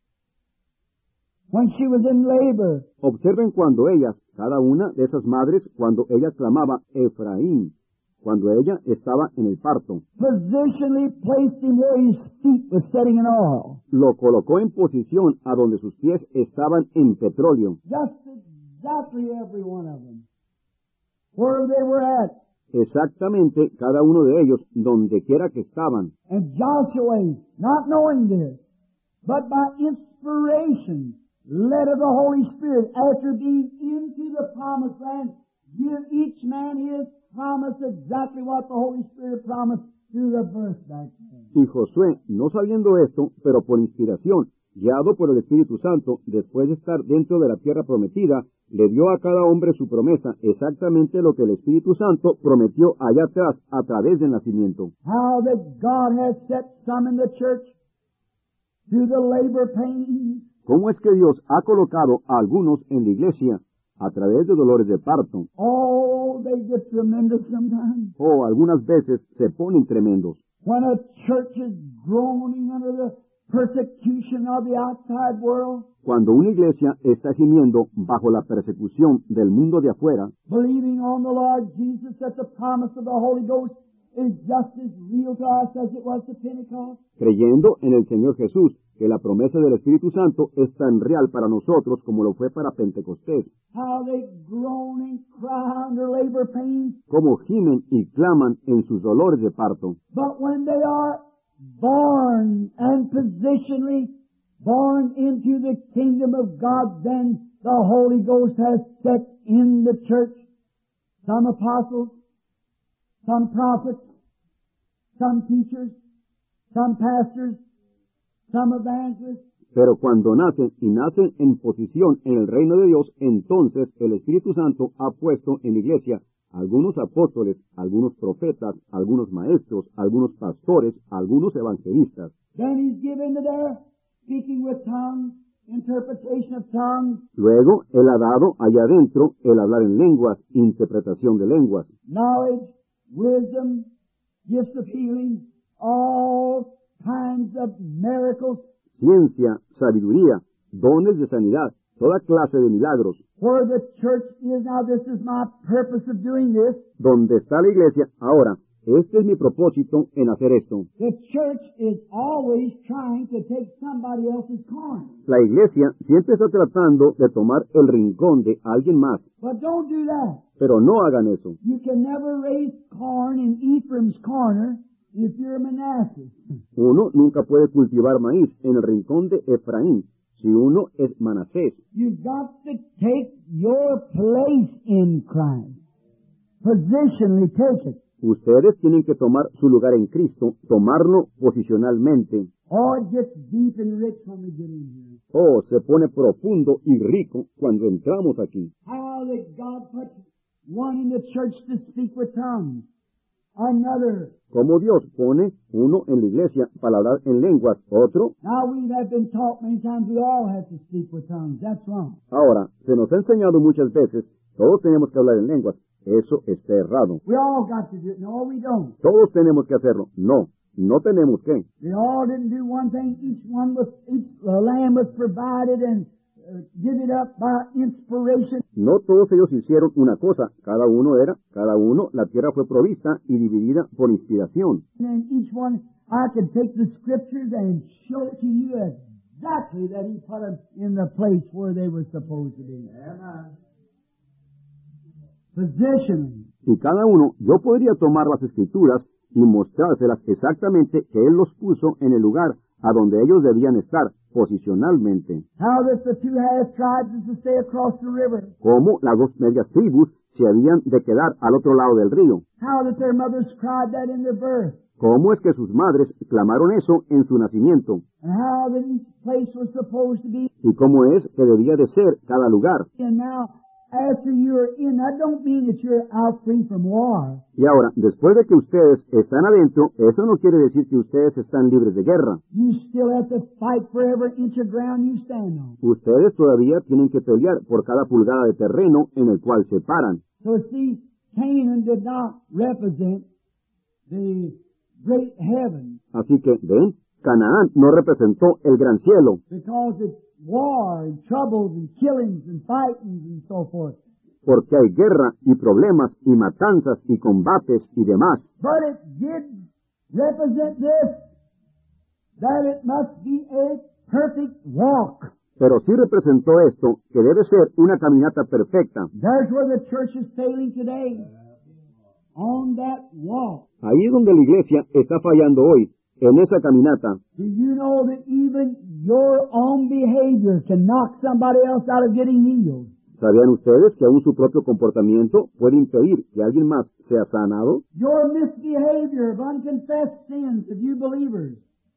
when she was in labor. Observen cuando ellas, cada una de esas madres, cuando ella clamaba Efraín, cuando ella estaba en el parto. Positionally placed him where his feet were setting in oil. Lo colocó en posición a donde sus pies estaban en petróleo. Just exactly every one of them. Where they were at. Exactamente cada uno de ellos, donde quiera que estaban. And Joshua, not knowing this, but by inspiration, led of the Holy Spirit, after being into the promised land, give each man his promise exactly what the Holy Spirit promised, through the birth back there. Y Josué, no sabiendo esto, pero por inspiración, guiado por el Espíritu Santo, después de estar dentro de la tierra prometida, le dio a cada hombre su promesa, exactamente lo que el Espíritu Santo prometió allá atrás, a través del nacimiento. How that God has set some in the church through the labor pains. ¿Cómo es que Dios ha colocado a algunos en la iglesia a través de dolores de parto? Oh, they get tremendous sometimes. O algunas veces se ponen tremendos. When a church is groaning under the persecution of the outside world, Cuando una iglesia está gimiendo bajo la persecución del mundo de afuera, believing on the Lord Jesus that the promise of the Holy Ghost is just as real to us as it was to Pentecost, creyendo en el Señor Jesús, que la promesa del Espíritu Santo es tan real para nosotros como lo fue para Pentecostés, how they groan and cry under labor pains, como gimen y claman en sus dolores de parto. but when they are born and positionally born into the kingdom of God, then the Holy Ghost has set in the church some apostles, some prophets, some teachers, some pastors, some evangelists. Pero cuando nacen y nacen en posición en el reino de Dios, entonces el Espíritu Santo ha puesto en la iglesia algunos apóstoles, algunos profetas, algunos maestros, algunos pastores, algunos evangelistas. Then He's given to their speaking with tongues, interpretation of tongues, Luego, Él ha dado allá adentro el hablar en lenguas, interpretación de lenguas, knowledge, wisdom, gifts of healing, all kinds of miracles. ciencia, sabiduría, dones de sanidad, toda clase de milagros. Where the church is now, this is my purpose of doing this. Donde está la iglesia ahora, este es mi propósito en hacer esto. The church is always trying to take somebody else's corner. La iglesia siempre está tratando de tomar el rincón de alguien más, But don't do that. pero no hagan eso. You can never raise corn in Ephraim's corner if you're Manasseh. Uno nunca puede cultivar maíz en el rincón de Efraín si uno es Manasés. You've got to take your place in Christ. Positionally take it. Ustedes tienen que tomar su lugar en Cristo, tomarlo posicionalmente. Oh, it gets deep and rich when we get in here. Oh, se pone profundo y rico cuando entramos aquí. How that God put one in the church to speak with tongues, another. Como Dios pone uno en la iglesia para hablar en lenguas, otro. Now we have been taught many times we all have to speak with tongues. That's wrong. Ahora, se nos ha enseñado muchas veces, todos tenemos que hablar en lenguas. Eso está errado. We all got to do it. No, we don't. Todos tenemos que hacerlo. No, no tenemos que. They all didn't do one thing. Each lamb was provided and give it up by inspiration. No todos ellos hicieron una cosa. Cada uno, la tierra fue provista y dividida por inspiración. And then each one, I could take the scriptures and show it to you exactly that He put them in the place where they were supposed to be. Amen. Positioning. Y cada uno, yo podría tomar las escrituras y mostrárselas exactamente que Él los puso en el lugar a donde ellos debían estar, posicionalmente. How that the two half tribes is to stay across the river. Como las dos medias tribus se habían de quedar al otro lado del río. How that their mothers cried that in their birth. ¿Cómo es que sus madres clamaron eso en su nacimiento? And how that each place was supposed to be. ¿Y cómo es que debía de ser cada lugar? And now, after you're in, that don't mean that you're out free from war. Y ahora, después de que ustedes están adentro, eso no quiere decir que ustedes están libres de guerra. You still have to fight for every inch of ground you stand on. Ustedes todavía tienen que pelear por cada pulgada de terreno en el cual se paran. So see, Canaan did not represent the great heaven Así que, ven, Canaán no representó el gran cielo, because it's war and troubles and killings and fightings and so forth. porque hay guerra y problemas y matanzas y combates y demás. But it did represent this, that it must be a perfect walk. Pero sí representó esto, que debe ser una caminata perfecta. There's where the church is failing today. On that walk. Ahí es donde la iglesia está fallando hoy, en esa caminata. Do you know that even your own behavior can knock somebody else out of getting healed? ¿Sabían ustedes que aún su propio comportamiento puede impedir que alguien más sea sanado? Your misbehavior of unconfessed sins of you believers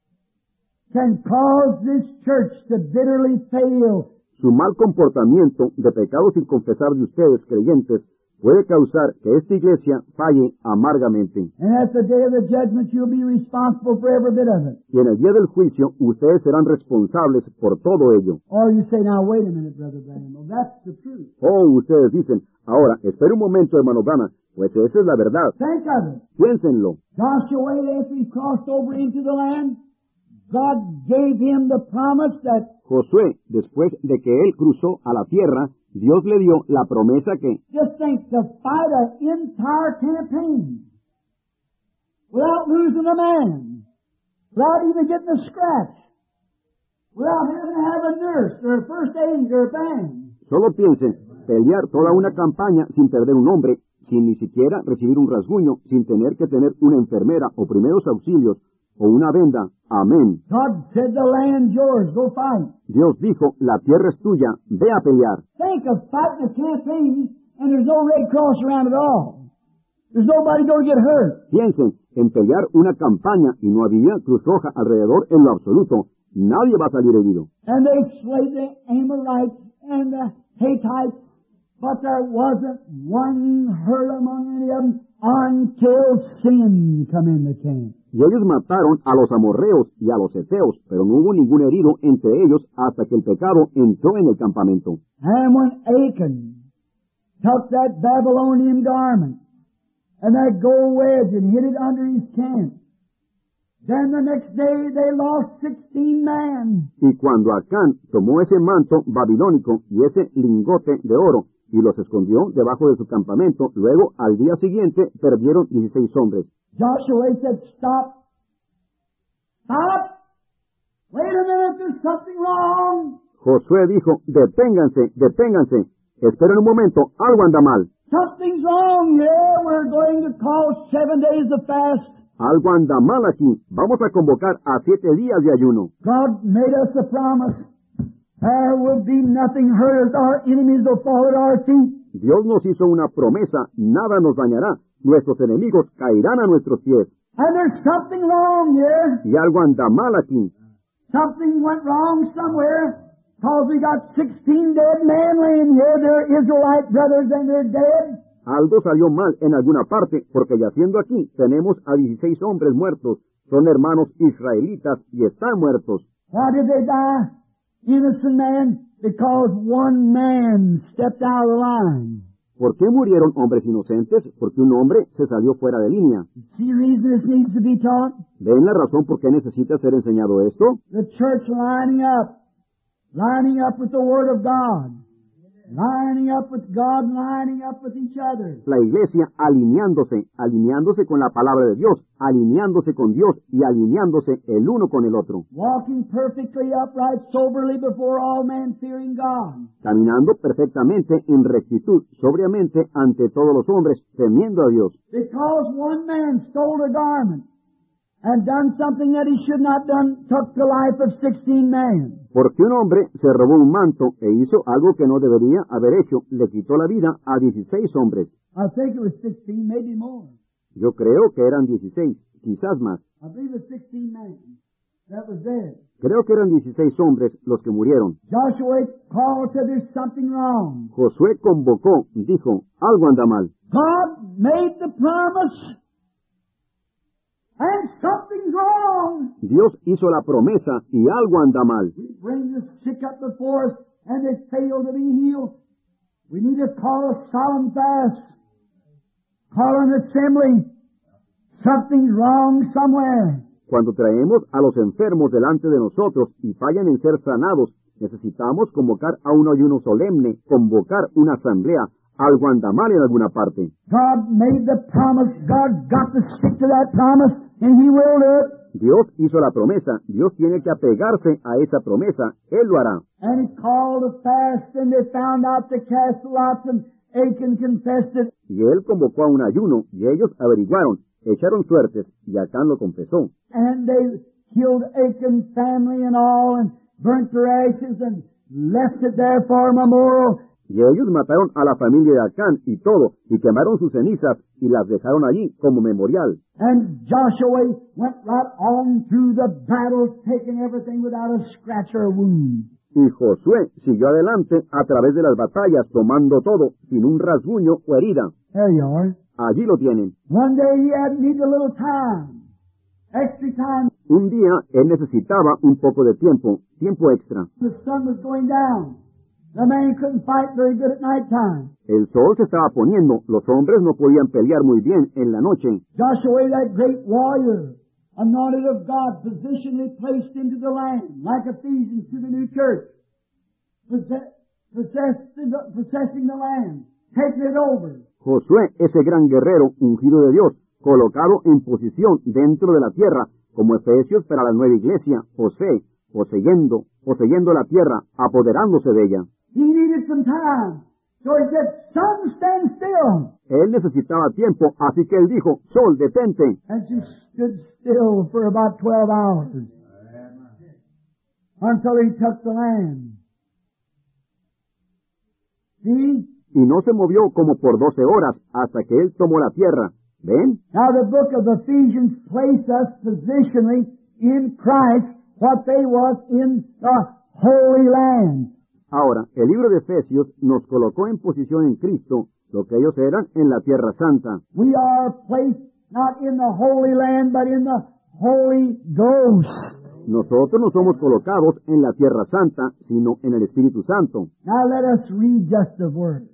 can cause this church to bitterly fail. Su mal comportamiento de pecados sin confesar de ustedes, creyentes, puede causar que esta iglesia falle amargamente. And at the day of the judgment, you'll be responsible for every bit of it. Y en el día del juicio, ustedes serán responsables por todo ello. Or you say, now wait a minute, Brother Branham. Well, that's the truth. O ustedes dicen, ahora, espere un momento, hermano Branham, pues esa es la verdad. Think of it. Piénsenlo. Joshua, after he crossed over into the land, God gave him the promise that Josué, después de que él cruzó a la tierra, Dios le dio la promesa que, just think, to fight an entire campaign without losing a man, without even getting a scratch, without having to have a nurse or a first aid or a band. solo piensen, pelear toda una campaña sin perder un hombre, sin ni siquiera recibir un rasguño, sin tener que tener una enfermera o primeros auxilios o una venda. Amén. God said, the land's yours, go fight. Dios dijo, la tierra es tuya, ve a pelear. Think of fighting a campaign and there's no Red Cross around at all. There's nobody going to get hurt. Piensen en pelear una campaña y no había Cruz Roja alrededor en lo absoluto. Nadie va a salir herido. And they slayed the Amorites and the Hittites, but there wasn't one hurt among any of them until sin come in the camp. Y ellos mataron a los amorreos y a los heteos, pero no hubo ningún herido entre ellos hasta que el pecado entró en el campamento. And when Achan took that Babylonian garment and that gold wedge and hid it under his camp, then the next day they lost 16 men. Y cuando Acán tomó ese manto babilónico y ese lingote de oro y los escondió debajo de su campamento, luego al día siguiente perdieron 16 hombres. Joshua said, stop. Stop. Wait a minute, there's something wrong. Josué dijo, deténganse, deténganse. Esperen un momento, algo anda mal. Something's wrong. Yeah, we're going to call 7 days of fast. Algo anda mal aquí. Vamos a convocar a 7 días de ayuno. God made us a promise. There will be nothing hurt us. Our enemies will fall at our feet. Dios nos hizo una promesa, nada nos dañará. Nuestros enemigos caerán a nuestros pies. And there's something wrong here. Y algo anda mal aquí. Something went wrong somewhere. Because we got 16 dead men laying here. They're Israelite brothers and they're dead. Algo salió mal en alguna parte, porque yaciendo aquí tenemos a 16 hombres muertos. Son hermanos israelitas y están muertos. Why did they die? Innocent man. Because one man stepped out of the line. ¿Por qué murieron hombres inocentes? Porque un hombre se salió fuera de línea. See the reason this needs to be taught? ¿Ven la razón por qué necesita ser enseñado esto? The church lining up with the Word of God, lining up with God, lining up with each other. La iglesia alineándose con la palabra de Dios, alineándose con Dios y alineándose el uno con el otro. Walking perfectly upright, soberly before all men, fearing God. Caminando perfectamente en rectitud, sobriamente ante todos los hombres, temiendo a Dios. Because one man stole a garment and done something that he should not done, took the life of 16 men. Porque un hombre se robó un manto e hizo algo que no debería haber hecho, le quitó la vida a 16 hombres. I think it was 16, maybe more. Yo creo que eran 16, quizás más. I believe it was 16 men that was dead. Creo que eran 16 hombres los que murieron. Joshua called, said there's something wrong. Josué convocó, dijo, algo anda mal. God made the promise, and something's wrong. Dios hizo la promesa y algo anda mal. We bring the sick up before us, and they fail to be healed. We need to call a solemn fast, call an assembly. Something's wrong somewhere. Cuando traemos a los enfermos delante de nosotros y fallan en ser sanados, necesitamos convocar a un ayuno solemne, convocar una asamblea. Algo anda mal en alguna parte. God made the promise. God got to stick to that promise, and He will do it. Dios hizo la promesa. Dios tiene que apegarse a esa promesa. Él lo hará. And He called a fast, and they found out to cast lots, and Achan confessed it. Y Él convocó a un ayuno, y ellos averiguaron, echaron suertes, y Acán lo confesó. And they killed Achan's family and all, and burnt their ashes, and left it there for a memorial. Y ellos mataron a la familia de Acán y todo, y quemaron sus cenizas, y las dejaron allí como memorial. And Joshua went right on through the battles, taking everything without a scratch or a wound. Y Josué siguió adelante a través de las batallas, tomando todo, sin un rasguño o herida. There you are. Allí lo tienen. One day he had needed a little time, extra time. Un día él necesitaba un poco de tiempo extra. The sun was going down. The man couldn't fight very good at night time. El sol se estaba poniendo, los hombres no podían pelear muy bien en la noche. Joshua, that great warrior, anointed of God, positionally placed into the land, like Ephesians to the new church, possessing the land, taking it over. Josué, ese gran guerrero ungido de Dios, colocado en posición dentro de la tierra, como Efesios para la nueva iglesia, José, poseyendo la tierra, apoderándose de ella. He needed some time. So he said, sun, stand still. Él necesitaba tiempo, así que él dijo, sol, detente. And she stood still for about 12 hours. Until he took the land. See? Y no se movió como por 12 horas hasta que él tomó la tierra. ¿Ven? Now the book of Ephesians placed us positionally in Christ, what they was in the Holy Land. Ahora, el libro de Efesios nos colocó en posición en Cristo, lo que ellos eran en la Tierra Santa. We are placed not in the Holy Land, but in the Holy Ghost. Nosotros no somos colocados en la Tierra Santa, sino en el Espíritu Santo. Now let us read just the word.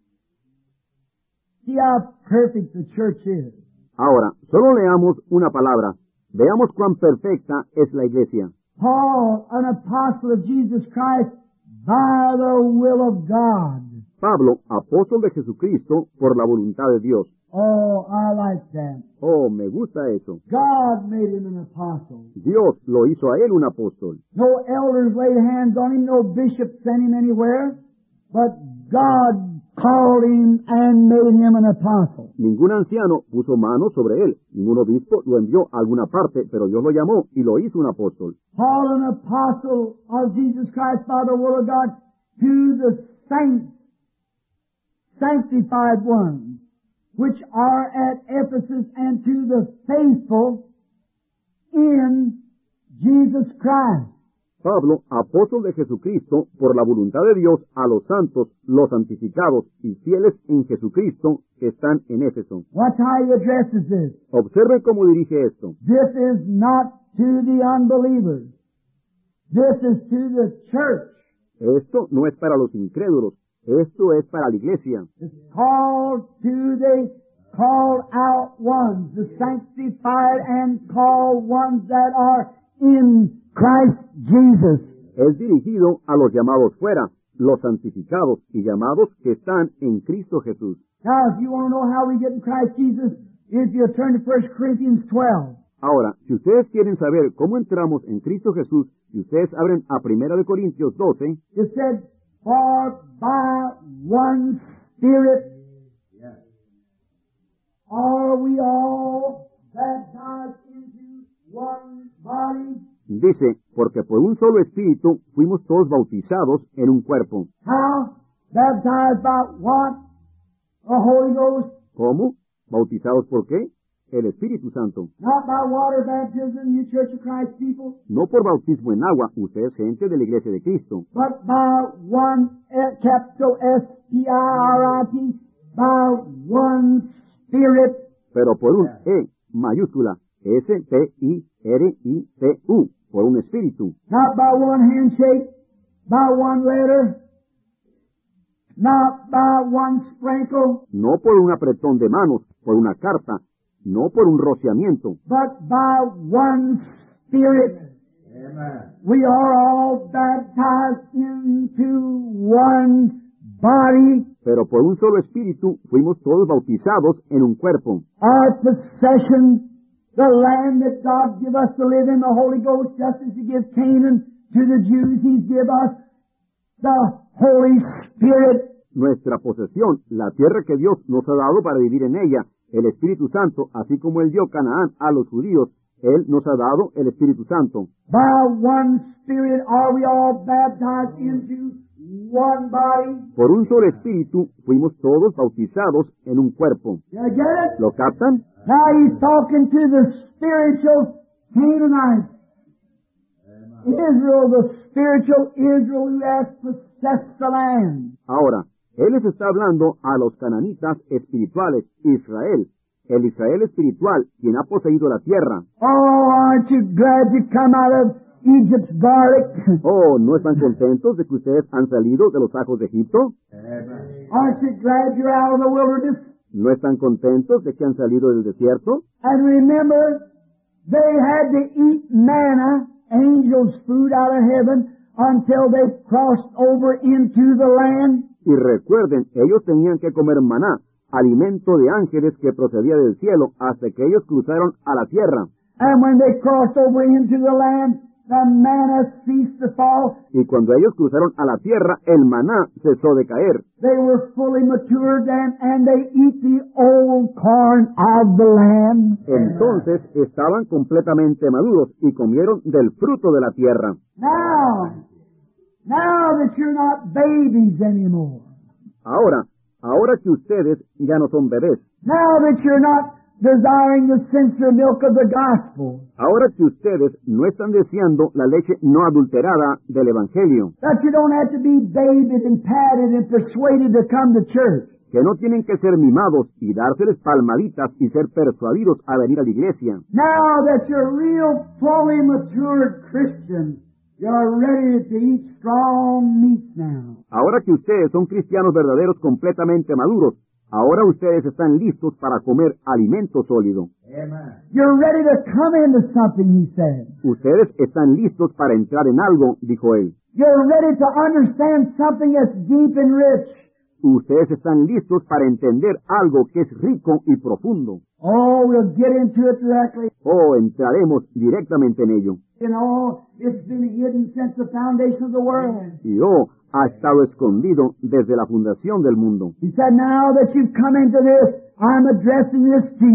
See how perfect the church is. Ahora, solo leamos una palabra. Veamos cuán perfecta es la iglesia. Paul, an apostle of Jesus Christ, by the will of God. Pablo, apóstol de Jesucristo, por la voluntad de Dios. Oh, I like that. Oh, me gusta eso. God made him an apostle. Dios lo hizo a él un apóstol. No elders laid hands on him, no bishop sent him anywhere, but God called him and made him an apostle. Ningún anciano puso manos sobre él. Ningún obispo lo envió a alguna parte, pero Dios lo llamó y lo hizo un apóstol. Paul, an apostle of Jesus Christ by the will of God, to the saints, sanctified ones, which are at Ephesus, and to the faithful in Jesus Christ. Pablo, apóstol de Jesucristo, por la voluntad de Dios, a los santos, los santificados y fieles en Jesucristo que están en Éfeso. Watch how he addresses this. Observen cómo dirige esto. This is not to the unbelievers. This is to the church. Esto no es para los incrédulos, esto es para la iglesia. It's called to the called out ones, the sanctified and called ones that are in Christ Jesus. Es dirigido a los llamados fuera, los santificados y llamados que están en Cristo Jesús. Now, if you want to know how we get in Christ Jesus, if you turn to 1 Corinthians 12. Ahora, si ustedes quieren saber cómo entramos en Cristo Jesús, si ustedes abren a 1 Corintios 12, It said, for by one Spirit are we all baptized into one body. dice, porque por un solo Espíritu fuimos todos bautizados en un cuerpo. How? Baptized by what? The Holy Ghost. ¿Cómo? ¿Bautizados por qué? El Espíritu Santo. Not by water baptism, you Church of Christ people, No por bautismo en agua, ustedes gente de la Iglesia de Cristo, but by one, capital S-P-I-R-I-T, by one Spirit. pero por un E mayúscula, S-T-I-R-I-T-U, por un Espíritu. Not by one handshake, by one letter, not by one sprinkle, No por un apretón de manos, por una carta, no por un rociamiento, but by one Spirit. Amen. We are all baptized into one body. pero por un solo Espíritu fuimos todos bautizados en un cuerpo. Our possession, the land that God give us to live in, the Holy Ghost, just as He gives Canaan to the Jews, He's give us the Holy Spirit. Nuestra posesión, la tierra que Dios nos ha dado para vivir en ella, el Espíritu Santo, así como Él dio Canaán a los judíos, Él nos ha dado el Espíritu Santo. By one Spirit are we all baptized into one body. Por un solo espíritu fuimos todos bautizados en un cuerpo. You get it? ¿Lo captan? Now he's talking to the spiritual Canaanites. Israel, the spiritual Israel who has possessed the land. Ahora, Él les está hablando a los cananitas espirituales, Israel, el Israel espiritual, quien ha poseído la tierra. Oh, aren't you glad you come out of Egypt's garlic? Oh, ¿no están contentos de que ustedes han salido de los ajos de Egipto? Aren't you glad you're out of the wilderness? ¿No están contentos de que han salido del desierto? And remember, they had to eat manna, angels' food out of heaven, until they crossed over into the land. Y recuerden, ellos tenían que comer maná, alimento de ángeles que procedía del cielo, hasta que ellos cruzaron a la tierra. And when they crossed over into the land, the manna ceased to fall. Y cuando ellos cruzaron a la tierra, el maná cesó de caer. They were fully matured and they eat the old corn of the land. Entonces estaban completamente maduros y comieron del fruto de la tierra. Now that you're not babies anymore. Ahora que ustedes ya no son bebés. Now that you're not desiring the sincere milk of the gospel. Ahora que ustedes no están deseando la leche no adulterada del Evangelio. That you don't have to be babied and patted and persuaded to come to church. Que no tienen que ser mimados y dárseles palmaditas y ser persuadidos a venir a la iglesia. Now that you're real, fully matured Christians, you're ready to eat strong meat now. Ahora que ustedes son cristianos verdaderos completamente maduros, ahora ustedes están listos para comer alimento sólido. Amen. You're ready to come into something, he said. Ustedes están listos para entrar en algo, dijo él. You're ready to understand something that's deep and rich. Ustedes están listos para entender algo que es rico y profundo. Oh, we'll get into it directly. Oh, entraremos directamente en ello. You know, it's been hidden since the foundation of the world. Y ha estado escondido desde la fundación del mundo. He said, now that you've come into this, I'm addressing this to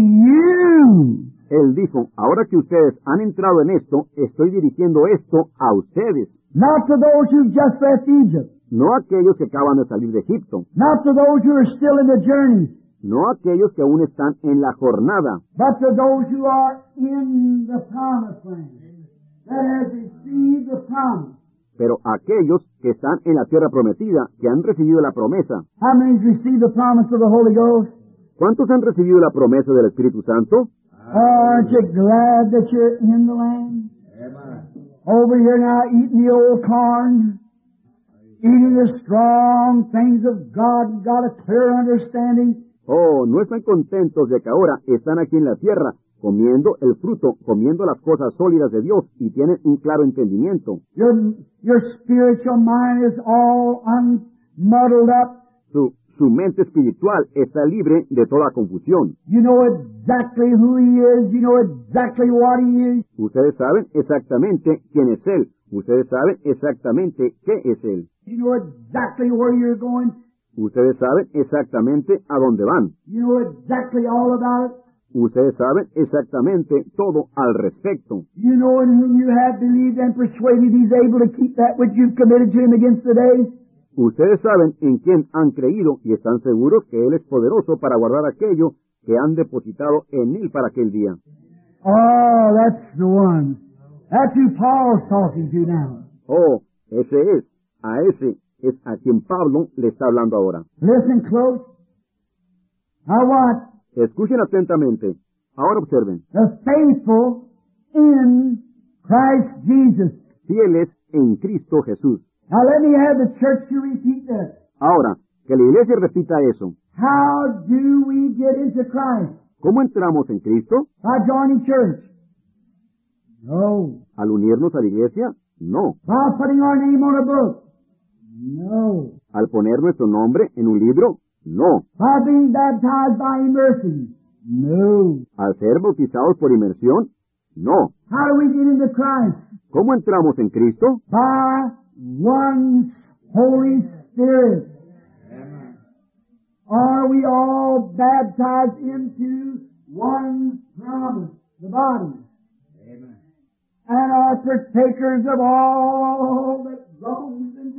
you. Él dijo, ahora que ustedes han entrado en esto, estoy dirigiendo esto a ustedes. Not to those who've just left Egypt. No a aquellos que acaban de salir de Egipto. Not to those who are still in the journey. No a aquellos que aún están en la jornada. But to those who are in the promised land. That has received the promise. Pero aquellos que están en la tierra prometida, que han recibido la promesa. How many have received the promise of the Holy Ghost? ¿Cuántos han recibido la promesa del Espíritu Santo? Aren't you glad that you're in the land? Amen. Over here now eating the old corn, eating the strong things of God, got a clear understanding. Oh, no están contentos de que ahora están aquí en la tierra, comiendo el fruto, comiendo las cosas sólidas de Dios y tienen un claro entendimiento. Your spiritual mind is all unmuddled up. Su mente espiritual está libre de toda confusión. You know exactly who He is. You know exactly what He is. Ustedes saben exactamente quién es Él. Ustedes saben exactamente qué es Él. You know exactly where you're going. Ustedes saben exactamente a dónde van. You know exactly all about it. Ustedes saben exactamente todo al respecto. You know in whom you have believed and persuaded He's able to keep that which you've committed to Him against the day. Ustedes saben en quién han creído y están seguros que Él es poderoso para guardar aquello que han depositado en Él para aquel día. Oh, that's the one. That's who Paul's talking to now. Oh, ese es a quien Pablo le está hablando ahora. Listen close. Now what? Escuchen atentamente. Ahora observen. The faithful in Christ Jesus. Fieles en Cristo Jesús. Now let me have the church to repeat that. Ahora, que la iglesia repita eso. How do we get into Christ? ¿Cómo entramos en Cristo? By joining church? No. ¿Al unirnos a la iglesia? No. By putting our name on a book? No. ¿Al poner nuestro nombre en un libro? No. By being baptized by immersion? No. ¿Al ser bautizados por inmersión? No. How do we get into Christ? ¿Cómo entramos en Cristo? By one Holy Spirit. Amen. Are we all baptized into one promise, the body? Amen. And are partakers of all that goes into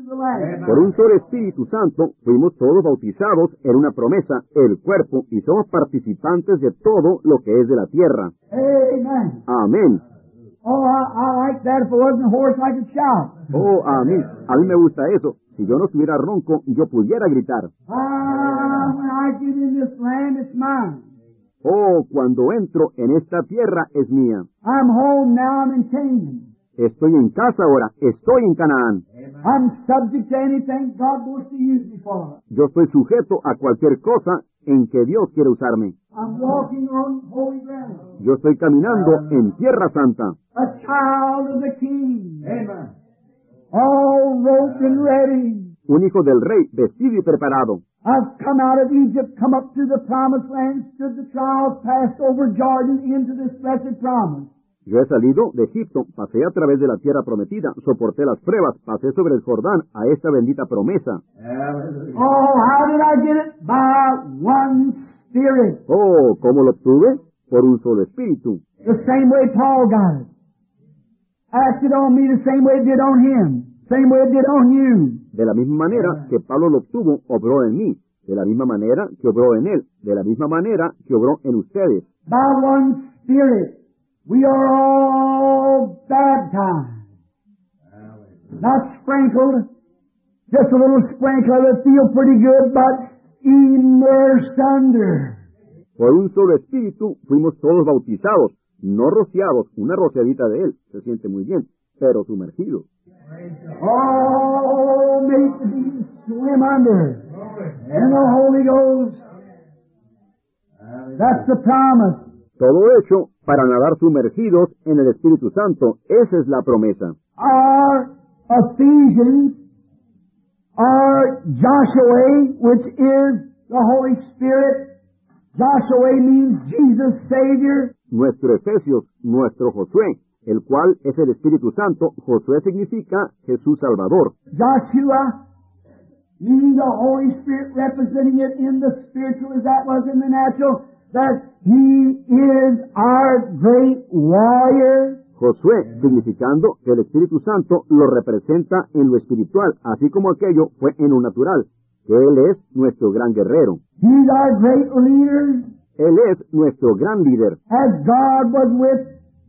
the Lamb. Por un solo Espíritu Santo fuimos todos bautizados en una promesa, el cuerpo, y somos participantes de todo lo que es de la tierra. Amen. Amén. Oh, I like that. If I wasn't hoarse, I could shout. Oh, a mí me gusta eso. Si yo no estuviera ronco, yo pudiera gritar. When I get in this land, it's mine. Oh, cuando entro en esta tierra es mía. I'm home now. I'm in Canaan. Estoy en casa ahora, estoy en Canaán. I'm subject to anything God wants to use me for. Yo estoy sujeto a cualquier cosa en que Dios quiere usarme. I'm walking on holy ground. Yo estoy caminando en tierra santa. A child of the King. Amen. All robed and ready. Un hijo del rey, vestido y preparado. I've come out of Egypt, come up to the promised land, stood the trials, passed over Jordan into this blessed promise. Yo he salido de Egipto, pasé a través de la tierra prometida, soporté las pruebas, pasé sobre el Jordán a esta bendita promesa. Oh, how did I get it? By one Spirit. Oh, ¿cómo lo obtuve? Por un solo espíritu. The same way Paul got it. Acted on me the same way it did on him. Same way it did on you. De la misma manera que Pablo lo obtuvo, obró en mí. De la misma manera que obró en él. De la misma manera que obró en ustedes. By one Spirit, we are all baptized. Not sprinkled. Just a little sprinkle that feel pretty good, but immersed under. Por un solo espíritu fuimos todos bautizados, no rociados, una rociadita de él, se siente muy bien, pero sumergidos. All made to be swim under. And the Holy Ghost. That's the promise. Todo hecho para nadar sumergidos en el Espíritu Santo. Esa es la promesa. Our Ephesians, our Joshua, which is the Holy Spirit. Joshua means Jesus Savior. Nuestro Efesios, nuestro Josué, el cual es el Espíritu Santo. Josué significa Jesús Salvador. Joshua meaning the Holy Spirit, representing it in the spiritual as that was in the natural, that He is our great warrior. Josué, significando que el Espíritu Santo lo representa en lo espiritual, así como aquello fue en lo natural, que Él es nuestro gran guerrero. He's our great leader. Él es nuestro gran líder. As God was with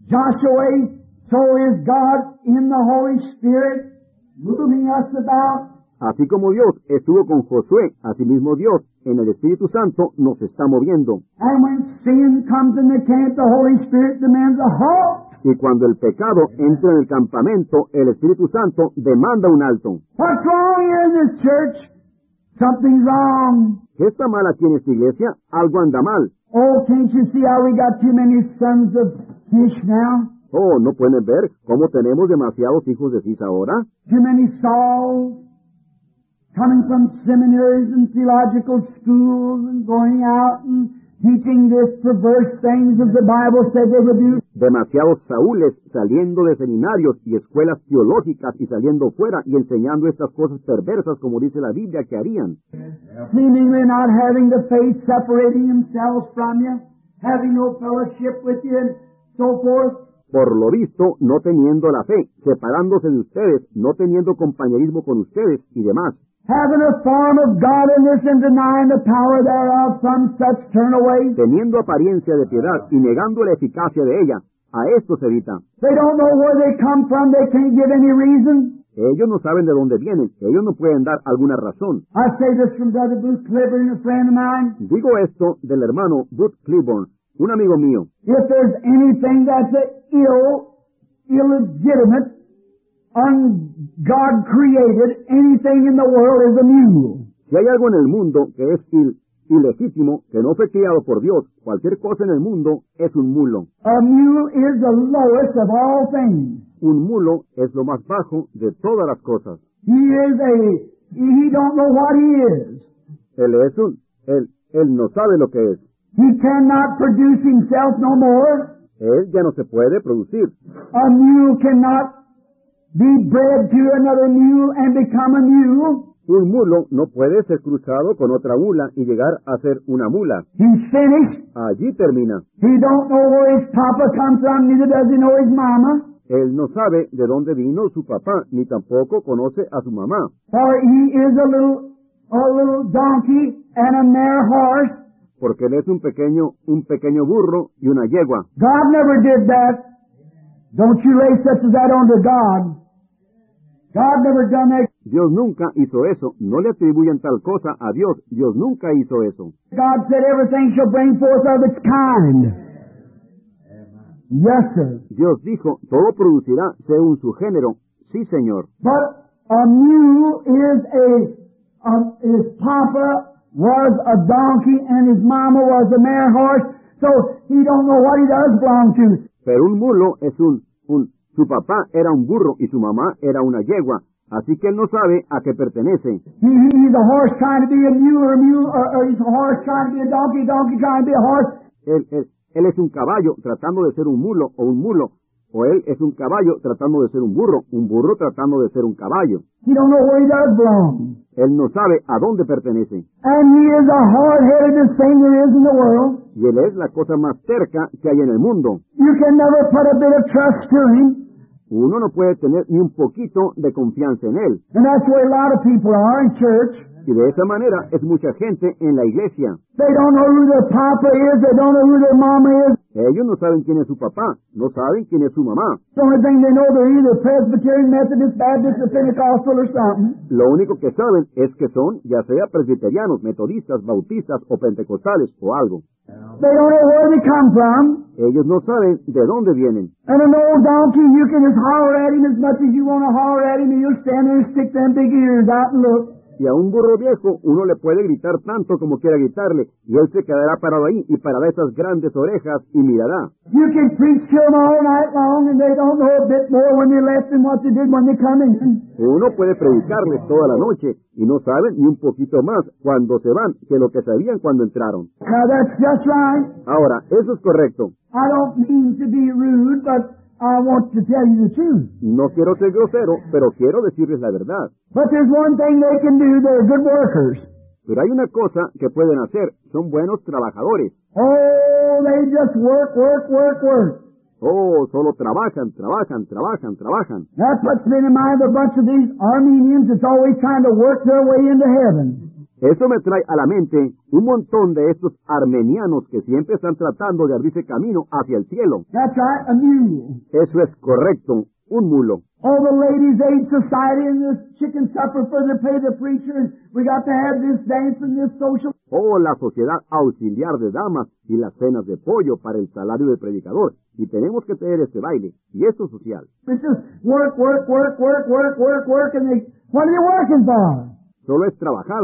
Joshua, so is God in the Holy Spirit, moving us about. Así como Dios estuvo con Josué, asimismo Dios en el Espíritu Santo nos está moviendo. And when sin comes in the camp, the Holy Spirit demands a halt. Y cuando el pecado entra en el campamento, el Espíritu Santo demanda un alto. What's wrong here in this church? Something's wrong. ¿Qué está mal aquí en esta iglesia? Algo anda mal. Oh, can't you see how we got too many sons of Kish now? Oh, ¿no pueden ver cómo tenemos demasiados hijos de Cis ahora? Too many Sauls coming from seminaries and theological schools and going out and teaching this perverse things as the Bible said they would do. Demasiados Saúles saliendo de seminarios y escuelas teológicas y saliendo fuera y enseñando estas cosas perversas como dice la Biblia que harían. Seemingly not having the faith, separating themselves from you, having no fellowship with you, and so forth. Por lo visto, no teniendo la fe, separándose de ustedes, no teniendo compañerismo con ustedes y demás. Having a form of godliness and denying the power thereof, from such turn away. Teniendo apariencia de piedad y negando la eficacia de ella, a esto se evita. They don't know where they come from, they can't give any reason. Ellos no saben de dónde vienen, ellos no pueden dar alguna razón. I say this from Brother Booth Cliburn, a friend of mine. Digo esto del hermano Booth Cliburn, un amigo mío. If there's anything that's illegitimate, God created, anything in the world is a mule. Si hay algo en el mundo que es ilegítimo, que no fue criado por Dios, cualquier cosa en el mundo es un mulo. A mule is the lowest of all things. Un mulo es lo más bajo de todas las cosas. He don't know what he is. Él no sabe lo que es. He cannot produce himself no more. Él ya no se puede producir. A mule cannot be bred to another mule and become a mule. Un mulo no puede ser cruzado con otra mula y llegar a ser una mula. He's finished. Allí termina. He don't know where his papa comes from, neither does he know his mama. Él no sabe de dónde vino su papá, ni tampoco conoce a su mamá, For he is a little donkey and a mare horse. porque él es un pequeño burro y una yegua. God never did that. Don't you lay such as that onto God. God never done that. Dios nunca hizo eso. No le atribuyan tal cosa a Dios. Dios nunca hizo eso. God said everything shall bring forth of its kind. Yes, sir. Dios dijo, todo producirá según su género. Sí, Señor. But a mule his papa was a donkey and his mama was a mare horse, so he don't know what he does belong to. Pero un mulo es su papá era un burro y su mamá era una yegua. Así que él no sabe a qué pertenece. He's a horse trying to be a mule, or he's a horse trying to be a donkey trying to be a horse. Él es un caballo tratando de ser un mulo, o él es un caballo tratando de ser un burro tratando de ser un caballo. He don't know where he does belong. Él no sabe a dónde pertenece. And he is a hard-headedest thing there is in the world. Y él es la cosa más cerca que hay en el mundo. You can never put a bit of trust to him. Uno no puede tener ni un poquito de confianza en él. And that's the way a lot of people are in church. Y de esa manera es mucha gente en la iglesia. They don't know who their papa is. They don't know who their mama is. Ellos no saben quién es su papá, no saben quién es su mamá. The only thing they know, they're either Presbyterian, Methodist, Baptist, or Pentecostal or something. Lo único que saben es que son, ya sea presbiterianos, metodistas, bautistas o pentecostales o algo. They don't know where they come from. Ellos no saben de dónde vienen. And an old donkey, you can just holler at him as much as you want to holler at him, and you'll stand there and stick them big ears out and look. Y a un burro viejo uno le puede gritar tanto como quiera gritarle, y él se quedará parado ahí y parará esas grandes orejas y mirará. You can preach to them all night long, and they don't know a bit more when they left than what they did when they come in. Uno puede predicarles toda la noche y no saben ni un poquito más cuando se van que lo que sabían cuando entraron. Now that's just right. Ahora, eso es correcto. I don't mean to be rude, but I want to tell you the truth. No quiero ser grosero, pero quiero decirles la verdad. But there's one thing they can do. They're good workers. Pero hay una cosa que pueden hacer. Son buenos trabajadores. Oh, they just work. Oh, solo trabajan. That puts me in mind of a bunch of these Armenians that's always trying to work their way into heaven. Eso me trae a la mente un montón de estos armenianos que siempre están tratando de abrirse camino hacia el cielo. That's right, a mule. Eso es correcto, un mulo. Oh, the Ladies' Aid Society and this chicken supper for the pay the preacher, and we got to have this dance and this social. Oh, la sociedad auxiliar de damas y las cenas de pollo para el salario del predicador. Y tenemos que tener este baile y esto social. It's just work, and they, what are they working for? Solo es trabajar.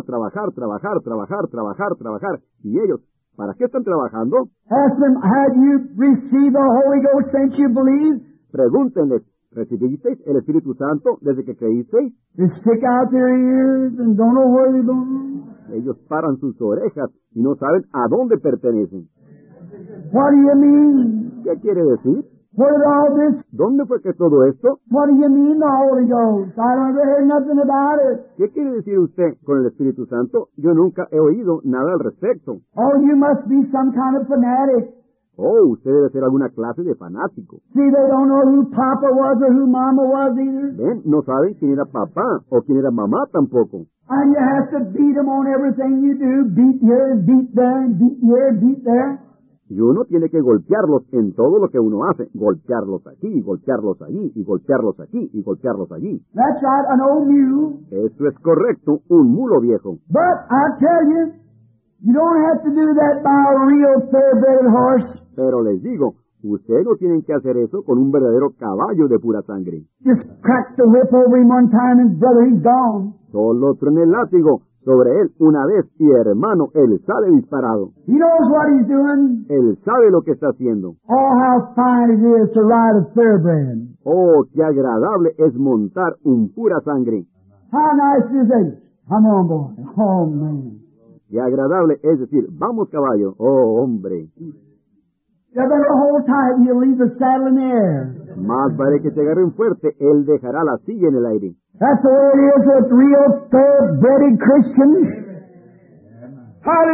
Y ellos, ¿para qué están trabajando? Ask them, have you received the Holy Ghost since you believed? Pregúntenles, ¿recibisteis el Espíritu Santo desde que creísteis? They stick out their ears and don't know where they belong. Ellos paran sus orejas y no saben a dónde pertenecen. What do you mean? ¿Qué quiere decir? Where did all this? ¿Dónde fue que todo esto? What do you mean, the Holy Ghost? I don't ever hear nothing about it. ¿Qué quiere decir usted con el Espíritu Santo? Yo nunca he oído nada al respecto. Oh, you must be some kind of fanatic. Oh, usted debe ser alguna clase de fanático. See, they don't know who Papa was or who Mama was either. Ven, no saben quién era papá o quién era mamá tampoco. And you have to beat them on everything you do. Beat here, beat there, beat here, beat there. Y uno tiene que golpearlos en todo lo que uno hace. Golpearlos aquí, golpearlos allí, y golpearlos aquí, y golpearlos allí. That's right, an old mule. Eso es correcto, un mulo viejo. But I tell you, you don't have to do that by a real thoroughbred horse. Pero les digo, ustedes no tienen que hacer eso con un verdadero caballo de pura sangre. Just crack the whip over him one time and brother, he's gone. Solo truene el látigo sobre él una vez y hermano, él sale disparado. He knows what he's doing. Él sabe lo que está haciendo. Oh, how fine it is to ride a thoroughbred. Oh, qué agradable es montar un pura sangre. How nice is it? Come on, boy. Oh, man. Qué agradable es decir, vamos caballo. Oh, hombre. You better hold tight and you'll leave the saddle in the air. Más vale que te agarren fuerte, él dejará la silla en el aire. That's the way it is with real thoroughbred Christians.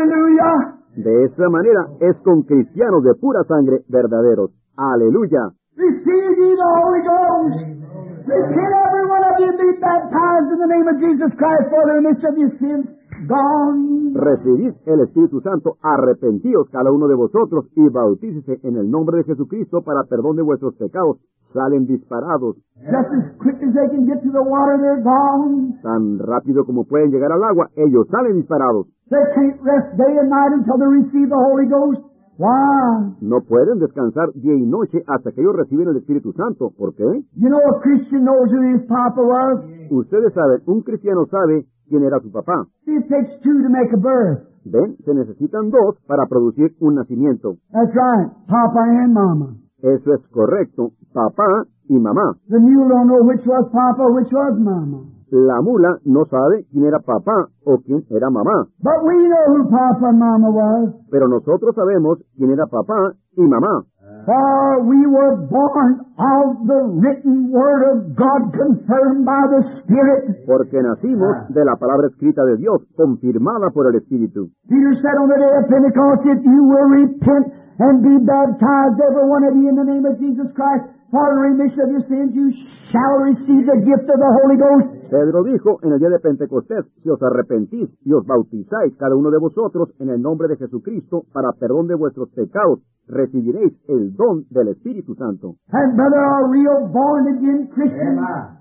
Hallelujah. De esa manera es con cristianos de pura sangre verdaderos. Aleluya. Receive ye the Holy Ghost. Repent every one of you and be baptized in the name of Jesus Christ for the remission of your sins. Gone. Recibid el Espíritu Santo, arrepentíos cada uno de vosotros y bautícese en el nombre de Jesucristo para perdón de vuestros pecados. Salen disparados. Just as quick as they can get to the water, they're gone. Tan rápido como pueden llegar al agua, ellos salen disparados. They can't rest day and night until they receive the Holy Ghost. Why? No pueden descansar día y noche hasta que ellos reciben el Espíritu Santo. ¿Por qué? You know a Christian knows who his papa was? Ustedes saben, un cristiano sabe quién era su papá. See, it takes two to make a birth. Ven, se necesitan dos para producir un nacimiento. That's right, Papa and Mama. Eso es correcto, papá y mamá. The mule don't know which was Papa, which was Mama. La mula no sabe quién era papá o quién era mamá, But we know who Papa and Mama was. pero nosotros sabemos quién era papá y mamá. For we were born of the written word of God confirmed by the Spirit. Porque nacimos de la palabra escrita de Dios, confirmada por el Espíritu. Peter said on the day of Pentecost, if you will repent and be baptized, every one of you, in the name of Jesus Christ, for the remission of your sins, you shall receive the gift of the Holy Ghost. Pedro dijo en el día de Pentecostés, si os arrepentís y os bautizáis cada uno de vosotros en el nombre de Jesucristo para perdón de vuestros pecados, recibiréis el don del Espíritu Santo. And brother, a real born again Christian,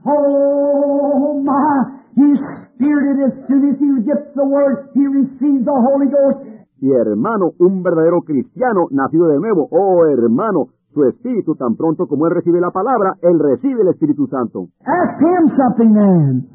oh my, he's spirited as soon as he gets the word, he receives the Holy Ghost. Y hermano, un verdadero cristiano nacido de nuevo, oh hermano, su espíritu tan pronto como él recibe la palabra, él recibe el Espíritu Santo. Ask him something then.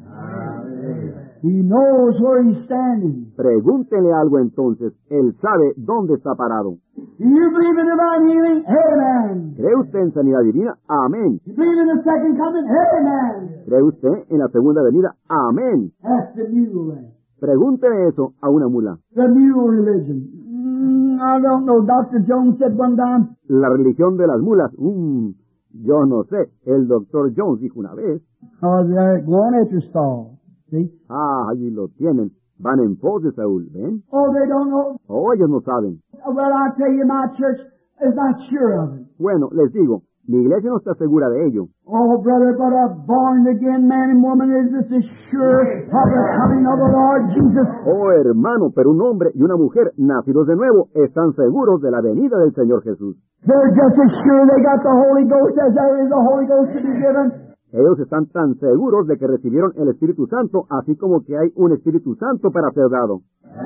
He knows where he's standing. Pregúntele algo entonces, él sabe dónde está parado. Do you believe in divine healing? Amen. ¿Cree usted en sanidad divina? Amén. You believe in the second coming? Amen. ¿Cree usted en la segunda venida? Amén. Ask the mule then. Pregúntele eso a una mula. The mule religion. I don't know. Dr. Jones said one time, La religión de las mulas, yo no sé. El doctor Jones dijo una vez, oh, they're going at your stall. See? allí lo tienen. Van en pos de Saúl, ¿ven? Oh, they don't know. Oh, ellos no saben. Well, I tell you, my church is not sure of it. Bueno, les digo, mi iglesia no está segura de ello. Oh, brother, but a born-again man and woman is just as sure of the coming of the Lord Jesus. Oh, hermano, pero un hombre y una mujer nacidos de nuevo están seguros de la venida del Señor Jesús. They're just as sure they got the Holy Ghost as there is a Holy Ghost to be given. Ellos están tan seguros de que recibieron el Espíritu Santo, así como que hay un Espíritu Santo para ser dado.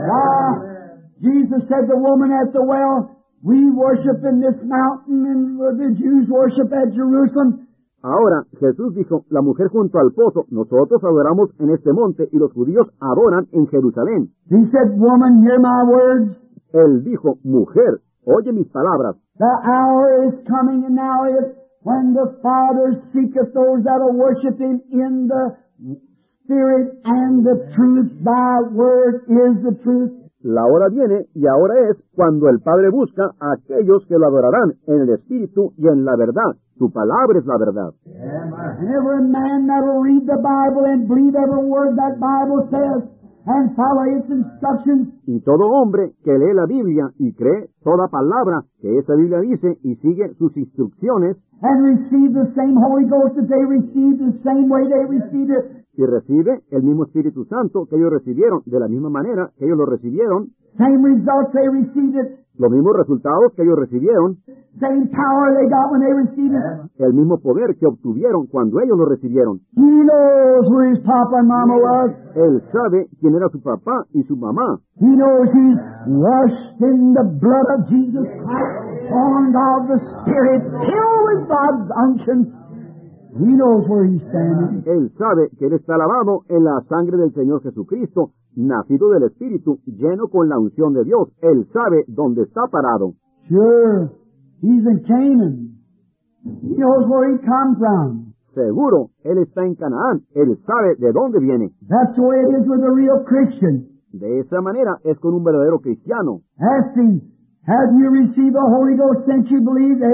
Jesus said the woman at the well, we worship in this mountain and the Jews worship at Jerusalem. Ahora, Jesús dijo, la mujer junto al pozo, nosotros adoramos en este monte y los judíos adoran en Jerusalén. He said, woman, hear my words. Él dijo, mujer, oye mis palabras. The hour is coming and now is when the Father seeketh those that will worship Him in the Spirit and the truth. Thy word is the truth. La hora viene y ahora es cuando el Padre busca a aquellos que lo adorarán en el Espíritu y en la verdad. Su palabra es la verdad. And every man that will read the Bible and believe every word that Bible says and follow its instructions. Y todo hombre que lee la Biblia y cree toda palabra que esa Biblia dice y sigue sus instrucciones And receive the same Holy Ghost that they received, the same way they received it. y recibe el mismo Espíritu Santo que ellos recibieron, de la misma manera que ellos lo recibieron, Same results they received it. los mismos resultados que ellos recibieron, Same power they got when they received it. el mismo poder que obtuvieron cuando ellos lo recibieron. He knows who his papa and mama was. Él sabe quién era su papá y su mamá. He knows he's washed in the blood of Jesus Christ, born of the Spirit, filled with God's unction. He knows where he's standing. Él sabe que él está lavado en la sangre del Señor Jesucristo, nacido del Espíritu, lleno con la unción de Dios. Él sabe dónde está parado. Sure, he's in Canaan. He knows where he come from. Seguro, él está en Canaán. Él sabe de dónde viene. That's the way it is with a real Christian. De esa manera es con un verdadero cristiano. Ask him, have you received the Holy Ghost since you believed?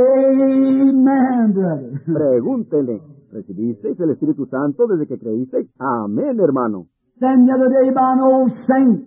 Amen, brother. Pregúntele, ¿recibisteis el Espíritu Santo desde que creísteis? Amén, hermano. Stand the other day by an old saint,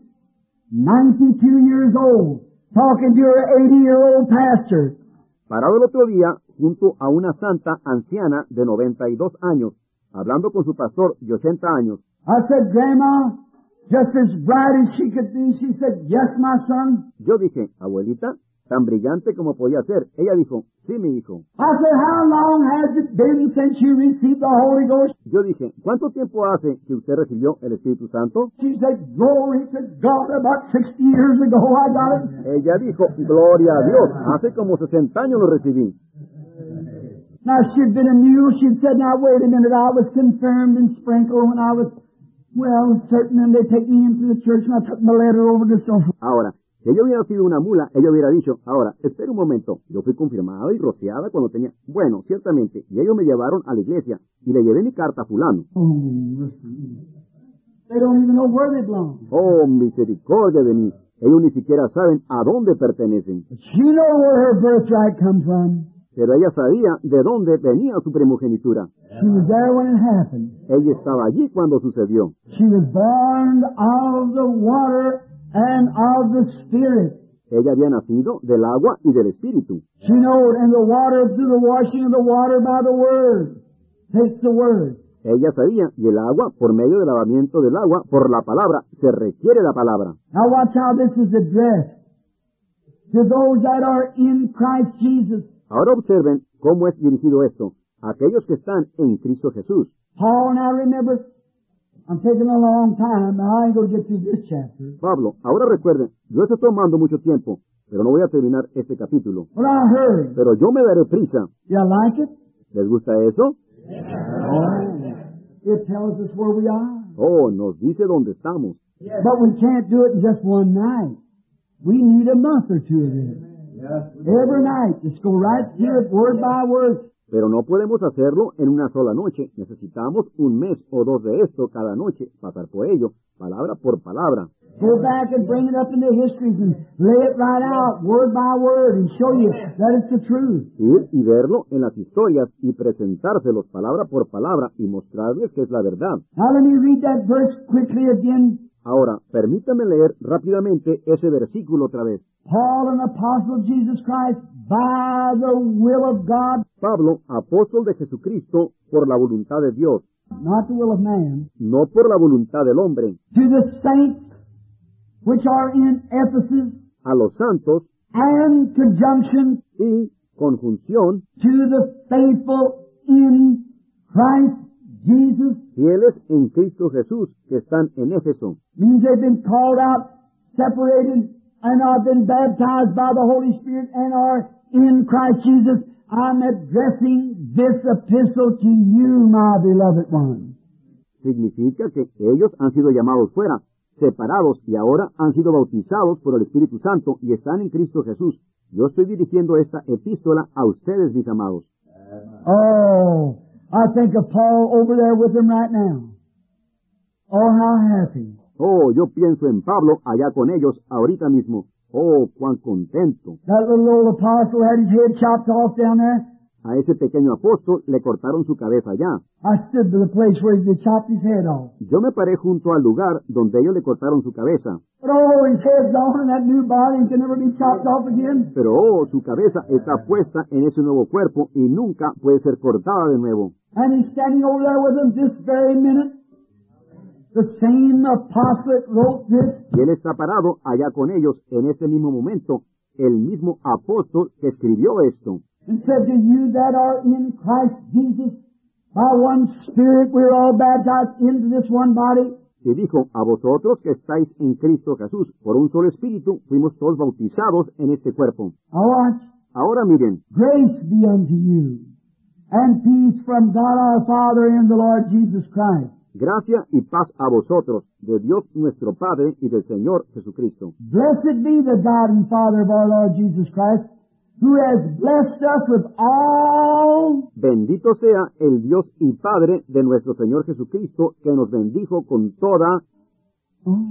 92 years old, talking to her 80-year-old pastor. Parado el otro día, junto a una santa anciana de 92 años, hablando con su pastor de 80 años. I said, Grandma, just as bright as she could be, she said, yes, my son. Yo dije, abuelita, tan brillante como podía ser. Ella dijo, sí, mi hijo. I said, how long has it been since you received the Holy Ghost? Yo dije, ¿cuánto tiempo hace que usted recibió el Espíritu Santo? She said, glory to God, about 60 years ago I got it. Ella dijo, gloria a Dios, hace como 60 años lo recibí. Now, she'd been a mule. She'd said, now, wait a minute, I was confirmed and sprinkled when I was, well, certain, and they take me into the church, and I took my letter over to so. Ahora, si ella hubiera sido una mula, ella hubiera dicho, ahora, espera un momento, yo fui confirmada y rociada cuando tenía, bueno, ciertamente, y ellos me llevaron a la iglesia, y le llevé mi carta a fulano. Oh, they don't even know where they belong. Oh, misericordia de mí, ellos ni siquiera saben a dónde pertenecen. But she know where her birthright comes from. Pero ella sabía de dónde venía su primogenitura. She was there when it happened. Ella estaba allí cuando sucedió. She was born of the water and of the Spirit. Ella había nacido del agua y del Espíritu. She knowed, and the water through the washing of the water by the Word. Takes the Word. Ella sabía, y el agua, por medio del lavamiento del agua, por la palabra, se requiere la palabra. Now watch how this is addressed to those that are in Christ Jesus. Ahora observen cómo es dirigido esto. Aquellos que están en Cristo Jesús. Paul, and I remember, I'm taking a long time, and I ain't going to get through this chapter. Pablo, ahora recuerden, yo estoy tomando mucho tiempo, pero no voy a terminar este capítulo. But I heard. Pero yo me daré prisa. You like it? ¿Les gusta eso? Oh, it tells us where we are. Oh, nos dice dónde estamos. But we can't do it in just one night. We need a month or two of this. Every night, just go right through it, word by word. Pero no podemos hacerlo en una sola noche. Necesitamos un mes o dos de esto cada noche, pasar por ello, palabra por palabra. Go back and bring it up in the histories and lay it right out, word by word, and show you that it's the truth. Ir y verlo en las historias y presentárselos palabra por palabra y mostrarles que es la verdad. Now let me read that verse quickly again. Ahora, permítame leer rápidamente ese versículo otra vez. Paul, an apostle of Jesus Christ, by the will of God, Pablo, apóstol de Jesucristo, por la voluntad de Dios, not the will of man, no por la voluntad del hombre, to the saints which are in Ephesus, a los santos and conjunction y conjunción, to the faithful in Christ Jesus. fieles en Cristo Jesús, que están en Éfeso. Means they've been called out, separated, and have been baptized by the Holy Spirit and are in Christ Jesus. I'm addressing this epistle to you, my beloved one. Significa que ellos han sido llamados fuera, separados y ahora han sido bautizados por el Espíritu Santo y están en Cristo Jesús. Yo estoy dirigiendo esta epístola a ustedes, mis amados. Oh, I think of Paul over there with them right now. Oh, how happy. Oh, yo pienso en Pablo allá con ellos ahorita mismo. Oh, cuán contento. That little old apostle had his head chopped off down there. A ese pequeño apóstol le cortaron su cabeza allá. I stood to the place where they chopped his head off. Yo me paré junto al lugar donde ellos le cortaron su cabeza. But oh, his head's on in that new body and can never be chopped off again. Pero oh, su cabeza está puesta en ese nuevo cuerpo y nunca puede ser cortada de nuevo. And he's standing over there with them this very minute. The same apostle that wrote this. Y él está parado allá con ellos en este mismo momento, el mismo apóstol que escribió esto. And said to you that are in Christ Jesus, by one Spirit we're all baptized into this one body. Y dijo, a vosotros que estáis en Cristo Jesús, por un solo espíritu, fuimos todos bautizados en este cuerpo. Now watch. Ahora miren, Grace be unto you, and peace from God our Father and the Lord Jesus Christ. gracia y paz a vosotros, de Dios nuestro Padre y del Señor Jesucristo. Blessed be the God and Father of our Lord Jesus Christ, who has blessed us with all. Bendito sea el Dios y Padre de nuestro Señor Jesucristo, que nos bendijo con toda. Oh.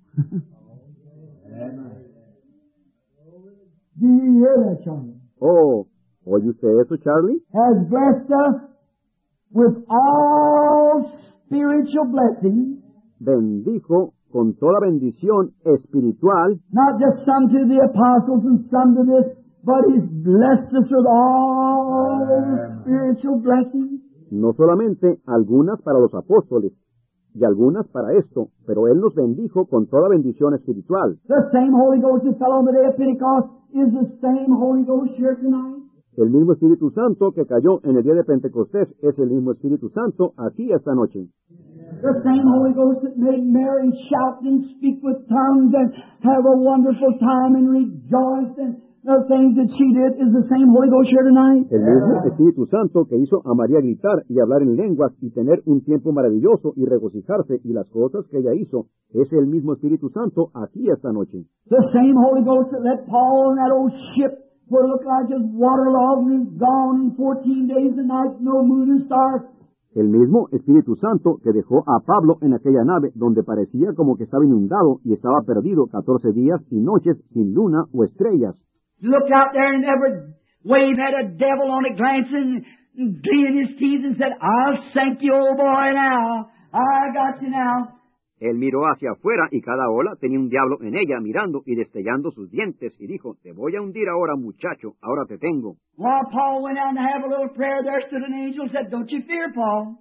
Do you hear that, Charlie? Oh, ¿oye usted eso, Charlie? Has blessed us with all spiritual blessings, Bendijo con toda bendición espiritual, not just some to the apostles and some to this, but He's blessed us with all spiritual blessings. No solamente algunas para los apóstoles y algunas para esto, pero Él nos bendijo con toda bendición espiritual. The same Holy Ghost that fell on the day of Pentecost is the same Holy Ghost here tonight. El mismo Espíritu Santo que cayó en el día de Pentecostés es el mismo Espíritu Santo aquí esta noche. The same Holy Ghost that made Mary shout and speak with tongues and have a wonderful time and rejoice and the things that she did is the same Holy Ghost here tonight. El mismo Espíritu Santo que hizo a María gritar y hablar en lenguas y tener un tiempo maravilloso y regocijarse y las cosas que ella hizo es el mismo Espíritu Santo aquí esta noche. The same Holy Ghost that let Paul on that old ship where it looked like just waterlogged and is gone in 14 days and nights, no moon and stars. El mismo Espíritu Santo que dejó a Pablo en aquella nave donde parecía como que estaba inundado y estaba perdido 14 días y noches sin luna o estrellas. Looked out there and every wave had a devil on it glancing and gleaming his teeth and said, I'll sink you, old boy, now. I got you now. Él miró hacia afuera y cada ola tenía un diablo en ella mirando y destellando sus dientes y dijo, te voy a hundir ahora, muchacho, ahora te tengo. While Paul went out to have a little prayer, there stood an angel and said, don't you fear, Paul.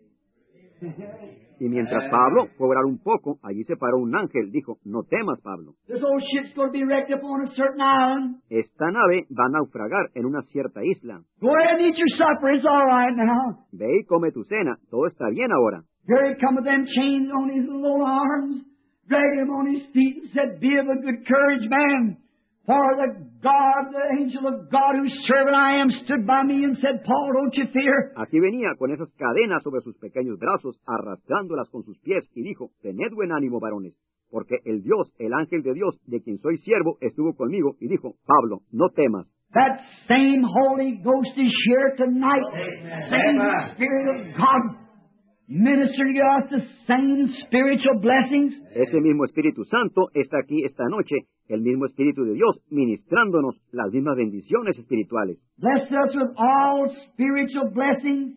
Y mientras Pablo fue a orar un poco, allí se paró un ángel, dijo, no temas, Pablo. This old ship's going to be wrecked up on a certain island. Esta nave va a naufragar en una cierta isla. Go ahead and eat your supper, it's all right now. Ve y come tu cena, todo está bien ahora. Here he come with them chains on his little arms, dragged him on his feet and said, be of a good courage, man. For the angel of God whose servant I am, stood by me and said, Paul, don't you fear. Aquí venía con esas cadenas sobre sus pequeños brazos, arrastrándolas con sus pies, y dijo, tened buen ánimo, varones, porque el Dios, el ángel de Dios, de quien soy siervo, estuvo conmigo, y dijo, Pablo, no temas. That same Holy Ghost is here tonight. Same Spirit of God ministering to us the same spiritual blessings. Ese mismo Espíritu Santo está aquí esta noche, el mismo Espíritu de Dios, ministrándonos las mismas bendiciones espirituales. Bless us with all spiritual blessings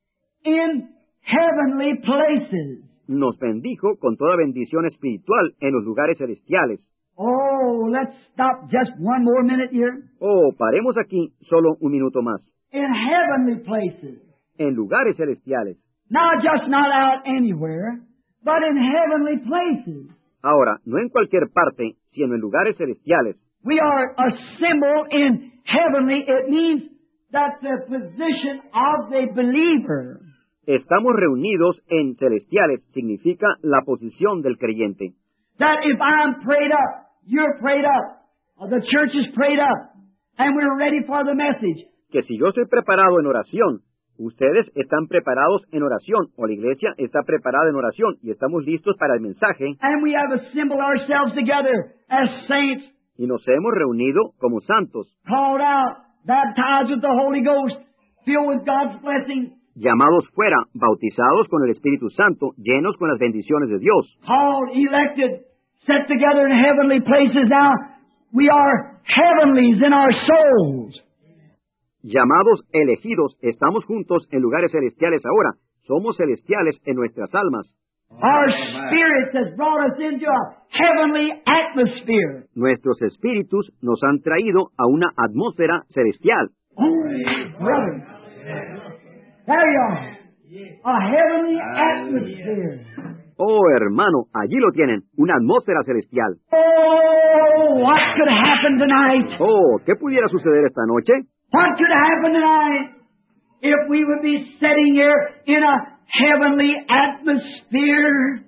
in heavenly places. Nos bendijo con toda bendición espiritual en los lugares celestiales. Oh, let's stop just one more minute here. Oh, paremos aquí solo un minuto más. In heavenly places. En lugares celestiales. Not just not out anywhere, but in heavenly places. Ahora, no en cualquier parte, sino en lugares celestiales. We are a symbol in heavenly. It means that the position of the believer. Estamos reunidos en celestiales, significa la posición del creyente. That if I'm prayed up, you're prayed up, the church is prayed up, and we're ready for the message. Que si yo estoy preparado en oración, ustedes están preparados en oración, o la iglesia está preparada en oración, y estamos listos para el mensaje. And we have assembled ourselves together as saints. Y nos hemos reunido como santos. Called out, baptized with the Holy Ghost, filled with God's blessing. Llamados fuera, bautizados con el Espíritu Santo, llenos con las bendiciones de Dios. Called, elected, set together in heavenly places. Now, we are heavenlies in our souls. Llamados, elegidos, estamos juntos en lugares celestiales ahora. Somos celestiales en nuestras almas. Our spirits has brought us into a heavenly atmosphere. Nuestros espíritus nos han traído a una atmósfera celestial. Oh, brother. There you are. A heavenly atmosphere. Oh, hermano, allí lo tienen, una atmósfera celestial. Oh, what could happen tonight? Oh, ¿qué pudiera suceder esta noche? What could happen tonight if we would be sitting here in a heavenly atmosphere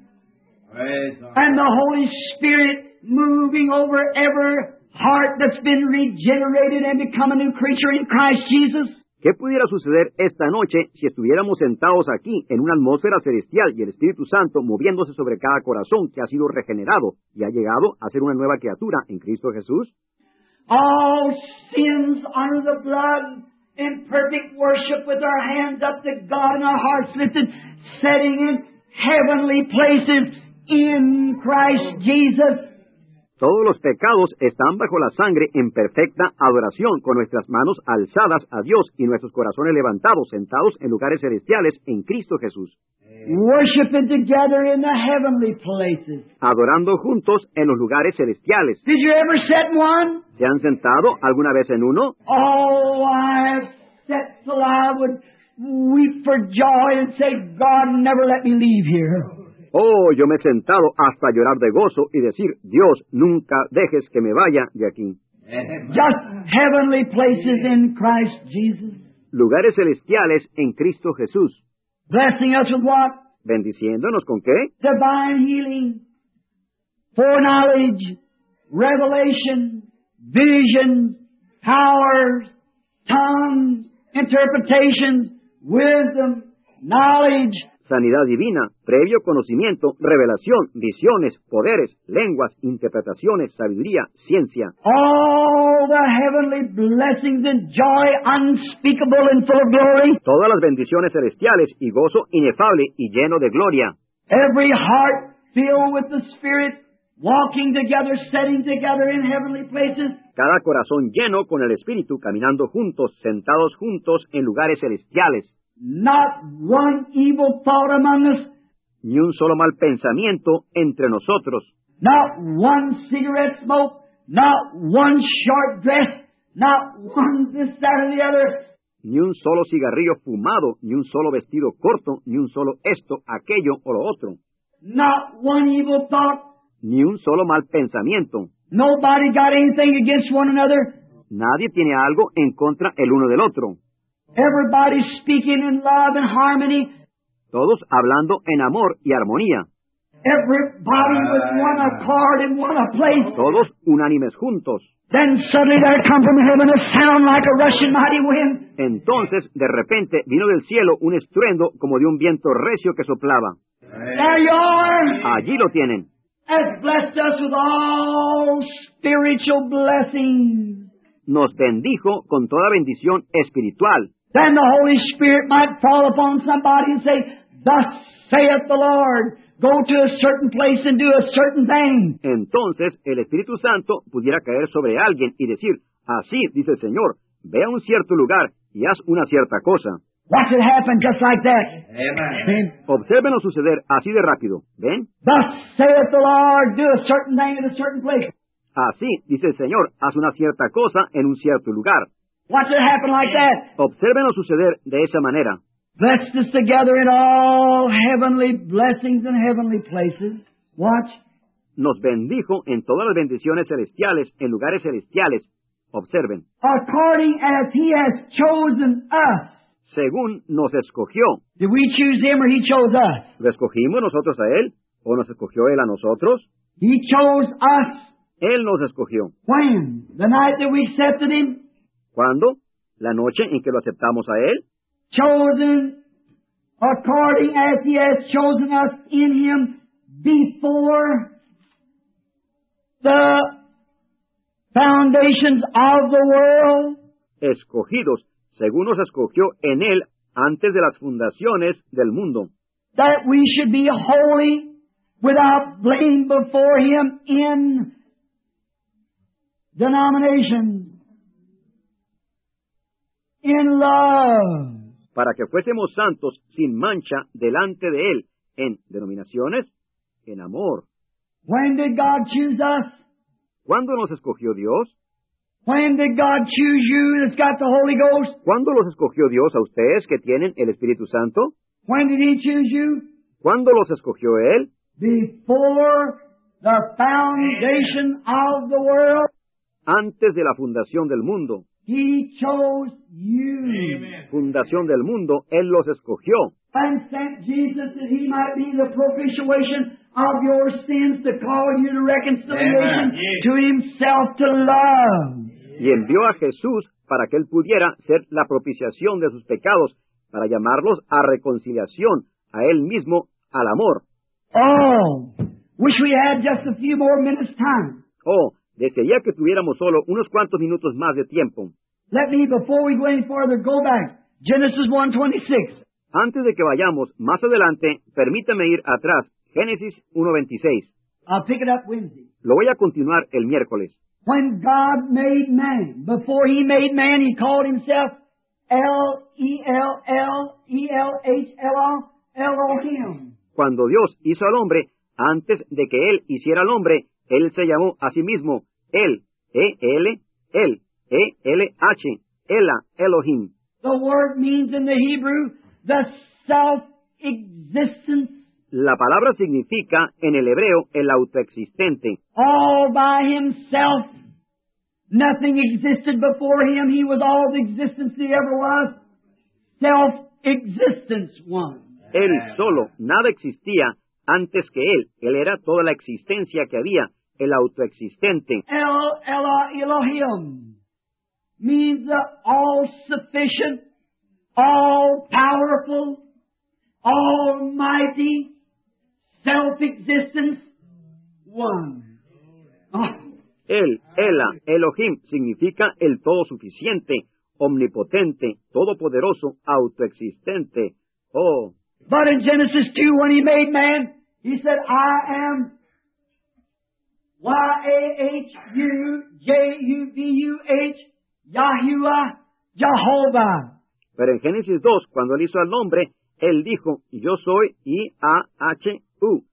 and the Holy Spirit moving over every heart that's been regenerated and become a new creature in Christ Jesus? ¿Qué pudiera suceder esta noche si estuviéramos sentados aquí en una atmósfera celestial y el Espíritu Santo moviéndose sobre cada corazón que ha sido regenerado y ha llegado a ser una nueva criatura en Cristo Jesús? All sins under the blood in perfect worship with our hands up to God and our hearts lifted, setting in heavenly places in Christ Jesus. Todos los pecados están bajo la sangre en perfecta adoración, con nuestras manos alzadas a Dios y nuestros corazones levantados, sentados en lugares celestiales en Cristo Jesús. Worshiping together in the heavenly places. Adorando juntos en los lugares celestiales. Did you ever sit in one? ¿Se han sentado alguna vez en uno? Oh, I have sat till I would weep for joy and say, God, never let me leave here. Oh, yo me he sentado hasta llorar de gozo y decir, Dios, nunca dejes que me vaya de aquí. Just heavenly places in Christ Jesus. Lugares celestiales en Cristo Jesús. Blessing us with what? ¿Bendiciéndonos con qué? Divine healing, foreknowledge, revelation, visions, powers, tongues, interpretations, wisdom, knowledge. Sanidad divina, previo conocimiento, revelación, visiones, poderes, lenguas, interpretaciones, sabiduría, ciencia. All the heavenly blessings and joy unspeakable and full of glory. Todas las bendiciones celestiales y gozo inefable y lleno de gloria. Every heart filled with the Spirit, walking together, setting together in heavenly places. Cada corazón lleno con el Espíritu, caminando juntos, sentados juntos en lugares celestiales. Not one evil thought among us. Ni un solo mal pensamiento entre nosotros. Not one cigarette smoke. Not one short dress. Not one this, that, or the other. Ni un solo cigarrillo fumado, ni un solo vestido corto, ni un solo esto, aquello o lo otro. Not one evil thought. Ni un solo mal pensamiento. Nobody got anything against one another. Nadie tiene algo en contra el uno del otro. Everybody speaking in love and harmony. Todos hablando en amor y armonía. Everybody with one accord in one place. Todos unánimes juntos. Then suddenly there come from heaven a sound like a rushing mighty wind. Entonces, de repente, vino del cielo un estruendo como de un viento recio que soplaba. There you are. Allí lo tienen. Has blessed us with all spiritual blessings. Nos bendijo con toda bendición espiritual. Then the Holy Spirit might fall upon somebody and say, Thus saith the Lord, go to a certain place and do a certain thing. Entonces el Espíritu Santo pudiera caer sobre alguien y decir, así dice el Señor, ve a un cierto lugar y haz una cierta cosa. Watch it happen just like that. Amen. Obsérvenlo suceder así de rápido. ¿Ven? Thus saith the Lord, do a certain thing at a certain place. Así dice el Señor, haz una cierta cosa en un cierto lugar. Watch it happen like that. Obsérvenlo suceder de esa manera. Blessed us together in all heavenly blessings and heavenly places. Watch. Nos bendijo en todas las bendiciones celestiales, en lugares celestiales. Observen. According as He has chosen us. Según nos escogió. Did we choose Him or He chose us? ¿Lo escogimos nosotros a Él? ¿O nos escogió Él a nosotros? He chose us. Él nos escogió. When? The night that we accepted Him? ¿Cuándo? ¿La noche en que lo aceptamos a Él? Chosen according as He has chosen us in Him before the foundations of the world. Escogidos, según nos escogió en Él antes de las fundaciones del mundo. That we should be holy without blame before Him in denominations. In love. Para que fuésemos santos sin mancha delante de Él, en denominaciones, en amor. When did God choose us? ¿Cuándo nos escogió Dios? When did God choose you that's got the Holy Ghost? ¿Cuándo los escogió Dios a ustedes que tienen el Espíritu Santo? When did He choose you? ¿Cuándo los escogió Él? Before the foundation of the world. Antes de la fundación del mundo. He chose you. Amen. Fundación del mundo, Él los escogió. And sent Jesus that He might be the propitiation of your sins to call you to reconciliation to Himself to love. Y envió a Jesús para que Él pudiera ser la propiciación de sus pecados, para llamarlos a reconciliación, a Él mismo, al amor. Oh, wish we had just a few more minutes time. Oh, desearía que tuviéramos solo unos cuantos minutos más de tiempo. Let me, before we go any further, go back. Genesis 1:26. Antes de que vayamos más adelante, permítame ir atrás. Génesis 1:26. I'll pick it up Wednesday. Lo voy a continuar el miércoles. When God made man, before He made man, He called Himself L-E-L-L-E-L-H-L-O, Elohim. Cuando Dios hizo al hombre, antes de que Él hiciera al hombre, Él se llamó a sí mismo El, E-L-L-E-L-H, Ela, Elohim. The word means in the Hebrew, the self-existence. La palabra significa en el hebreo el autoexistente. All by Himself. Nothing existed before Him. He was all the existence there ever was. Self-existence one. Él solo, nada existía antes que Él. Él era toda la existencia que había, el autoexistente. Elohim means the all-sufficient, all-powerful, almighty, self-existence one. Oh. Él, Ela, Elohim, significa el todo suficiente, omnipotente, todopoderoso, autoexistente. Oh. But in Genesis 2, when He made man, He said, I am Y-A-H-U-J-U-B-U-H, Yahuwah, Jehovah. Pero en Génesis 2, cuando Él hizo al hombre, Él dijo, yo soy I-A-H-U,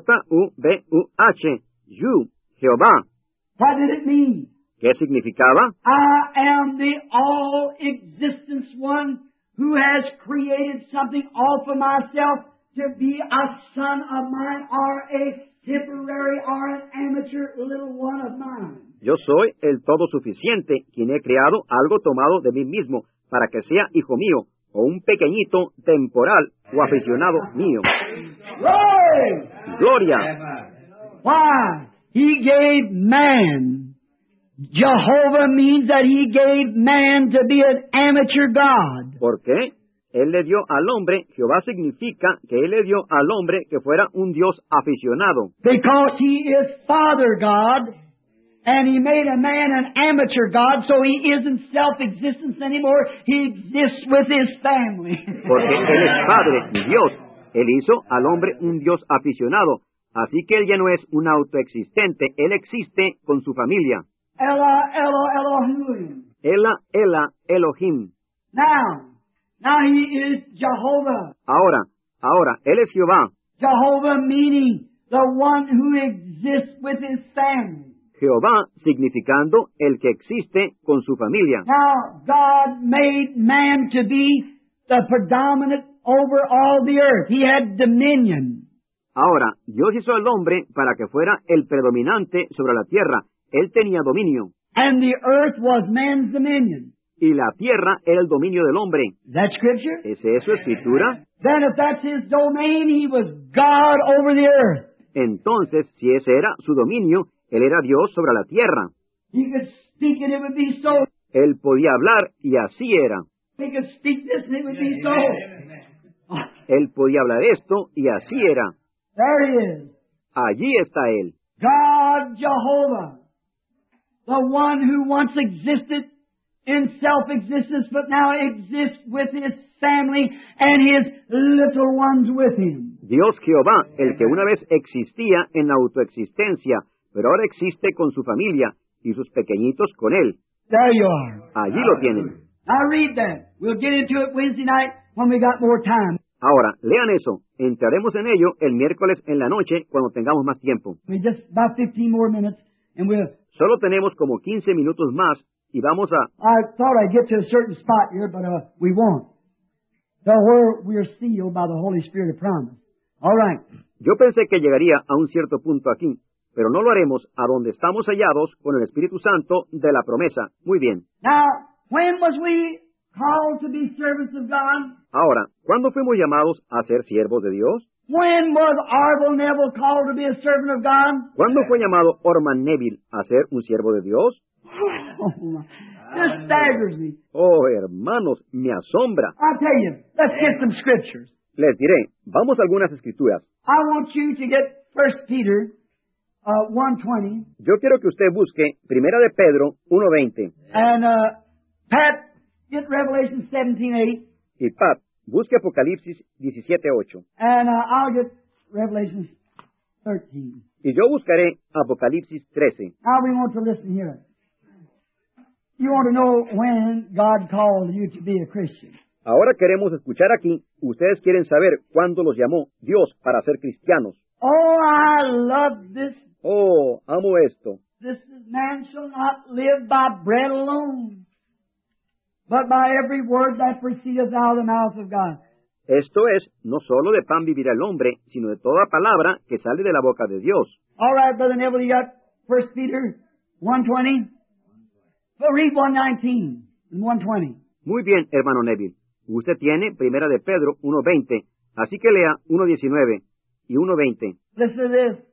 J-U-B-U-H, You, Jehová. What did it mean? ¿Qué significaba? I am the all-existence one who has created something all for myself to be a son of mine or a temporary or an amateur little one of mine. Yo soy el todo suficiente, quien he creado algo tomado de mí mismo para que sea hijo mío o un pequeñito temporal o aficionado mío. Glory! Gloria. Why? He gave man. Jehovah means that He gave man to be an amateur God. ¿Por qué? Él le dio al hombre, Jehová significa que Él le dio al hombre que fuera un Dios aficionado. Because He is Father God, and He made a man an amateur God, so He isn't self-existence anymore. He exists with His family. Porque Él es Padre y Dios. Él hizo al hombre un Dios aficionado. Así que Él ya no es un autoexistente. Él existe con su familia. Elohim. Ela, Elohim. Now He is Jehovah. Ahora, Él es Jehová. Jehovah meaning the one who exists with His family. Jehová significando el que existe con su familia. Now, God made man to be the predominant over all the earth. He had dominion. Ahora, Dios hizo al hombre para que fuera el predominante sobre la tierra. Él tenía dominio. And the earth was man's dominion. Y la tierra era el dominio del hombre. Is that scripture? ¿Es eso escritura? Then if that's His domain, He was God over the earth. Entonces, si ese era su dominio, Él era Dios sobre la tierra. He could speak and it would be so. Él podía hablar y así era. He could speak this and it would be so. Él podía hablar esto y así era. There He is. Allí está Él. God Jehovah. The one who once existed in self-existence but now exists with His family and His little ones with Him. Dios Jehová, el que una vez existía en la autoexistencia, pero ahora existe con su familia y sus pequeñitos con Él. There you are. Allí lo tienen. Now read that. We'll get into it Wednesday night when we got more time. Ahora, lean eso. Entraremos en ello el miércoles en la noche cuando tengamos más tiempo. We just about 15 more minutes and we'll... Solo tenemos como 15 minutos más y vamos a... I thought I'd get to a certain spot here, but we won't. So where we're sealed by the Holy Spirit of promise. All right. Yo pensé que llegaría a un cierto punto aquí, pero no lo haremos a donde estamos sellados con el Espíritu Santo de la promesa. Muy bien. Now, when was we called to be servants of God? Ahora, ¿cuándo fuimos llamados a ser siervos de Dios? When was Arvel Neville called to be a servant of God? ¿Cuándo fue llamado Orman Neville a ser un siervo de Dios? This staggers me. Oh, hermanos, me asombra. I'll tell you, let's get some scriptures. Les diré, vamos a algunas escrituras. I want you to get 1 Peter 1:20. Yo quiero que usted busque Primera de Pedro 1:20. And Pat, get Revelation 17:8. Y Pat, busque Apocalipsis 17:8. And I'll get Revelation 13. Y yo buscaré Apocalipsis 13. Now we want to listen here. You want to know when God called you to be a Christian. Ahora queremos escuchar aquí. Ustedes quieren saber cuándo los llamó Dios para ser cristianos. Oh, I love this. Oh, amo esto. This is, man shall not live by bread alone, but by every word that proceedeth out of the mouth of God. Esto es, no solo de pan vivirá el hombre, sino de toda palabra que sale de la boca de Dios. All right, Brother Neville, you got 1 Peter 1:20? Well, read 1:19 and 1:20. Muy bien, hermano Neville. Usted tiene Primera de Pedro 1:20, así que lea 1:19 y 1:20. Listen to this.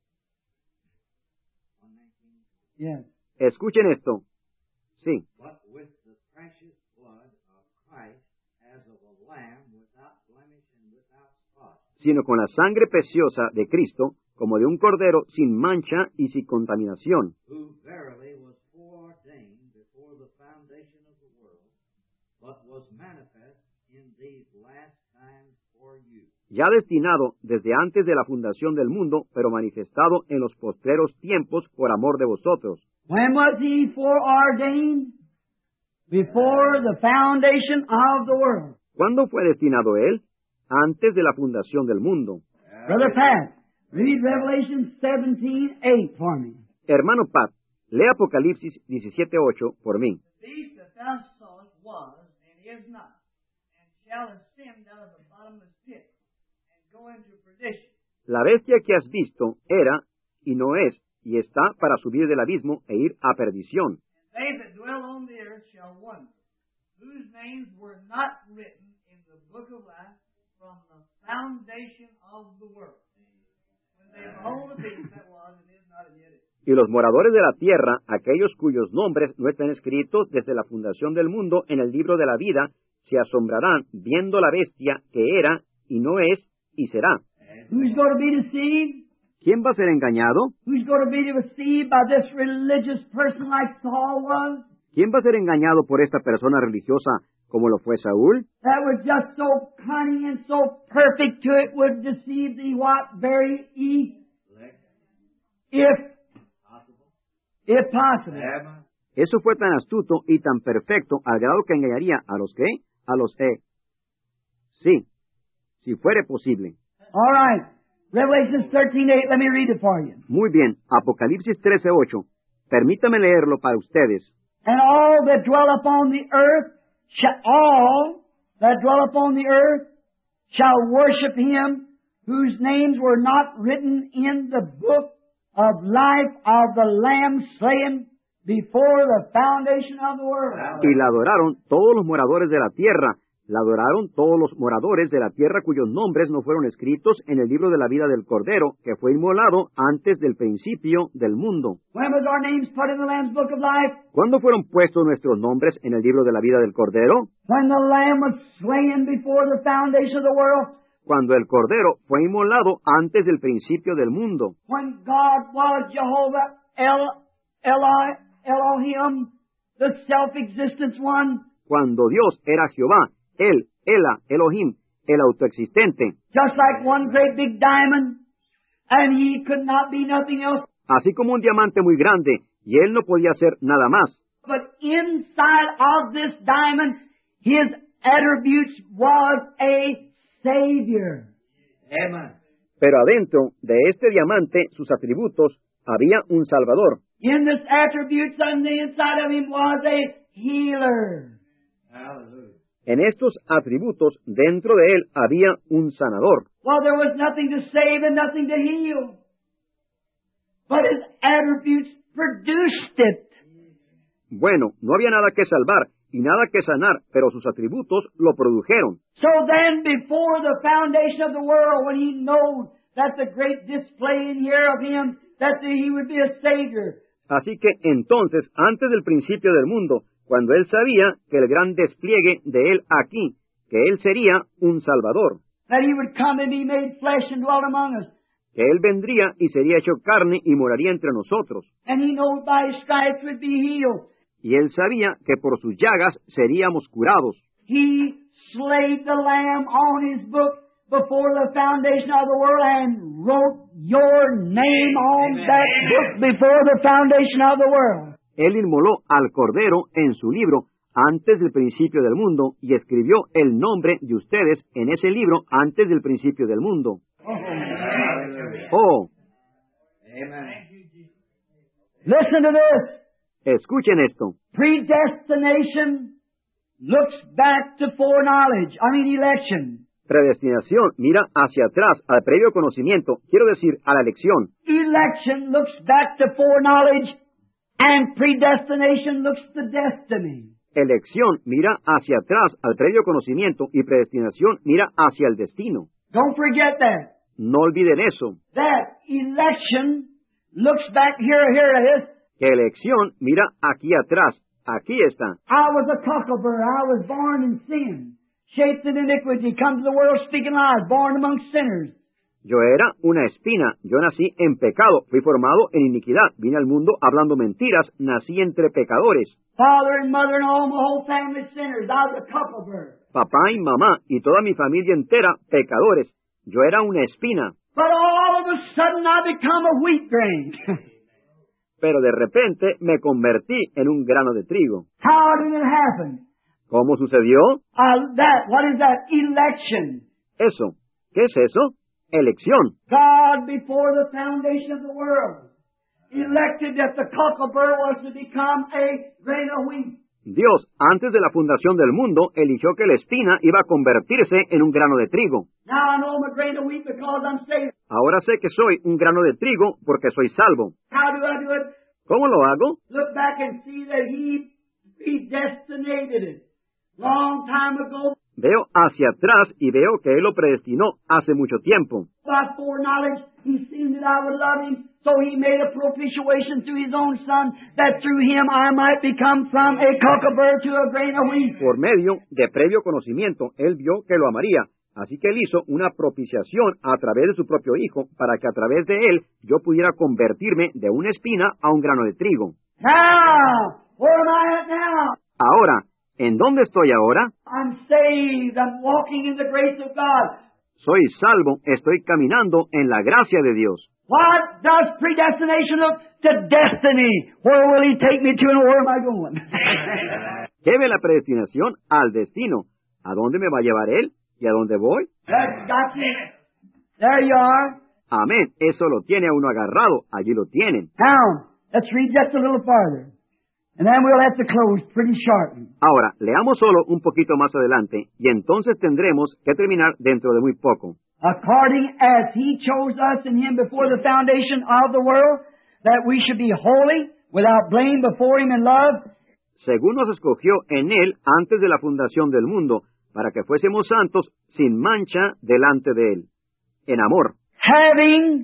Yes. Escuchen esto. Sí. But with the precious blood of Christ as of a lamb without blemish and without spot. Sino con la sangre preciosa de Cristo, como de un cordero sin mancha y sin contaminación, Who verily was foreordained before the foundation of the world, but was manifest in these last times for you. ya destinado desde antes de la fundación del mundo, pero manifestado en los postreros tiempos por amor de vosotros. When was he foreordained? Before the foundation of the world. ¿Cuándo fue destinado él? Antes de la fundación del mundo. Brother Pat, read Revelation 17:8 for me. Hermano Pat, lee Apocalipsis 17:8 por mí. The beast that thou sawest was, and is not, and shall ascend out of the bottomless pit, and go into perdition. La bestia que has visto era, y no es, y está para subir del abismo e ir a perdición. They that dwell on the earth shall wonder, whose names were not written in the book of life from the foundation of the world. When they behold the beast that was, and is not, and yet is. Y los moradores de la tierra, aquellos cuyos nombres no están escritos desde la fundación del mundo en el libro de la vida, se asombrarán viendo la bestia que era, y no es, y será. Who's going to be deceived? ¿Quién va a ser engañado? Who's going to be deceived by this religious person like Saul was? ¿Quién va a ser engañado por esta persona religiosa como lo fue Saúl? That was just so cunning and so perfect to it would deceive thee what? Very if possible. Eso fue tan astuto y tan perfecto al grado que engañaría a los que, sí, si fuere posible. All right. Revelation 13:8, let me read it for you. Muy bien, Apocalipsis 13:8. Permítame leerlo para ustedes. And all that dwell upon the earth shall worship him whose names were not written in the book of life of the Lamb slain before the foundation of the world. Y la adoraron todos los moradores de la tierra. La adoraron todos los moradores de la tierra cuyos nombres no fueron escritos en el libro de la vida del Cordero, que fue inmolado antes del principio del mundo. When was our names put in the Lamb's book of life? ¿Cuándo fueron puestos nuestros nombres en el libro de la vida del Cordero? When the Lamb was slain before the foundation of the world. Cuando el Cordero fue inmolado antes del principio del mundo. When God was Jehovah Elohim, the self-existent one. Cuando Dios era Jehová, Elohim, el autoexistente. Just like one great big diamond, and he could not be nothing else. Así como un diamante muy grande, y él no podía ser nada más. But inside of this diamond, his attributes was a Savior. Amen. Pero adentro de este diamante, sus atributos, había un Salvador. In this attributes on the inside of him was a healer. Hallelujah. En estos atributos, dentro de él, había un sanador. Well, there was nothing to save and nothing to heal. But his attributes produced it. Bueno, no había nada que salvar y nada que sanar, pero sus atributos lo produjeron. So then, before the foundation of the world, when he knows that the great display in here of him, that he would be a Savior. Así que entonces, antes del principio del mundo, cuando él sabía que el gran despliegue de él aquí, que él sería un Salvador, That he would come and be made flesh and dwell among us. que él vendría y sería hecho carne y moraría entre nosotros. And he knows by his stripes would be healed. Y él sabía que por sus llagas seríamos curados. He slayed the Lamb on his book before the foundation of the world and wrote your name on that book before the foundation of the world. Él inmoló al Cordero en su libro antes del principio del mundo y escribió el nombre de ustedes en ese libro antes del principio del mundo. Oh, Listen to this. escuchen esto. Predestination looks back to foreknowledge. Election. Predestinación mira hacia atrás al previo conocimiento, quiero decir, a la elección. Election looks back to foreknowledge, and predestination looks to destiny. Elección mira hacia atrás al previo conocimiento y predestinación mira hacia el destino. Don't forget that. No olviden eso, That election looks back here it is. que elección mira aquí atrás, aquí está. I was a cockleburr. I was born in sin, shaped in iniquity, come to the world speaking lies, born among sinners. Yo era una espina, yo nací en pecado, fui formado en iniquidad, vine al mundo hablando mentiras, nací entre pecadores. Father and mother and all my whole family sinners. I was a cockleburr. Papá y mamá y toda mi familia entera pecadores. Yo era una espina, But all of a sudden I become a wheat grain. pero de repente me convertí en un grano de trigo. How did it happen? ¿Cómo sucedió? What is that? Election. Eso. ¿Qué es eso? Elección. God, before the foundation of the world, elected that the cockleburr was to become a grain of wheat. Dios, antes de la fundación del mundo, eligió que la espina iba a convertirse en un grano de trigo. Now I know I'm a grain of wheat because I'm saved. Ahora sé que soy un grano de trigo porque soy salvo. How do I do it? ¿Cómo lo hago? Look back and see that He predestinated it long time ago. Veo hacia atrás y veo que Él lo predestinó hace mucho tiempo. By foreknowledge, He seen that I would love Him, so He made a propitiation through His own Son, that through Him I might become from a cockleburr to a grain of wheat. Por medio de previo conocimiento, Él vio que lo amaría. Así que Él hizo una propiciación a través de su propio Hijo, para que a través de Él yo pudiera convertirme de una espina a un grano de trigo. Now, where am I at now? Ahora, ¿en dónde estoy ahora? I'm saved. I'm walking in the grace of God. Soy salvo, estoy caminando en la gracia de Dios. What does predestination look? To destiny. Where will He take me to and where am I going? ¿Qué ve la predestinación? Al destino. ¿A dónde me va a llevar Él? ¿Y a dónde voy? That's got you. There you are. Amén. Eso lo tiene a uno agarrado. Allí lo tienen. Now, let's read just a little farther. And then we'll have to close pretty shortly. Ahora, leamos solo un poquito más adelante, y entonces tendremos que terminar dentro de muy poco. According as He chose us in Him before the foundation of the world, that we should be holy, without blame before Him in love, Según nos escogió en Él antes de la fundación del mundo, para que fuésemos santos sin mancha delante de Él, en amor, having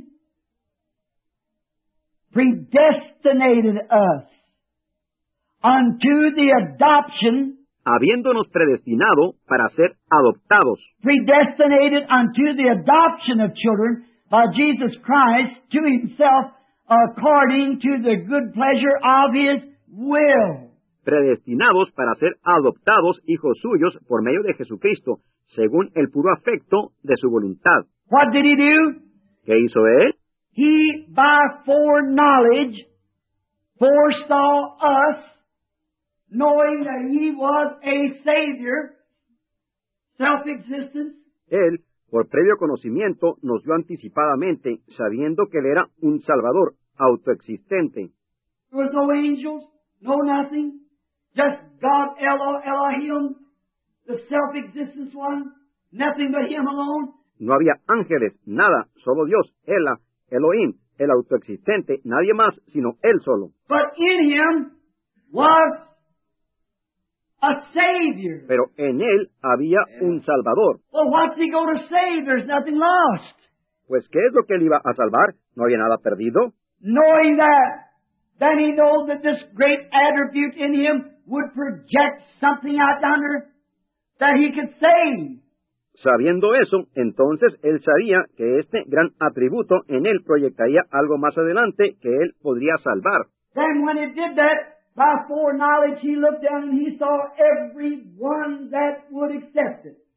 predestinated us unto the adoption, habiéndonos predestinado para ser adoptados, predestinated unto the adoption of children by Jesus Christ to Himself according to the good pleasure of His will. predestinados para ser adoptados hijos suyos por medio de Jesucristo, según el puro afecto de su voluntad. What did He do? ¿Qué hizo Él? He, by foreknowledge, foresaw us, knowing that He was a Savior, self-existent, Él, por previo conocimiento, nos vio anticipadamente, sabiendo que Él era un Salvador autoexistente. there was no angels, no nothing, just God, Elohim, the self-existent one, nothing but Him alone. No había ángeles, nada, solo Dios, Elohim, el autoexistente, nadie más, sino Él solo. But in Him was a Savior. Pero en Él había un Salvador. Well, what's He going to save? There's nothing lost. Pues, ¿qué es lo que Él iba a salvar? ¿No había nada perdido? Knowing that, then He knows that this great attribute in Him would project something out yonder that He could save. Sabiendo eso, entonces Él sabía que este gran atributo en Él proyectaría algo más adelante que Él podría salvar. Then when He did that, by foreknowledge He looked down and He saw every one that would accept it.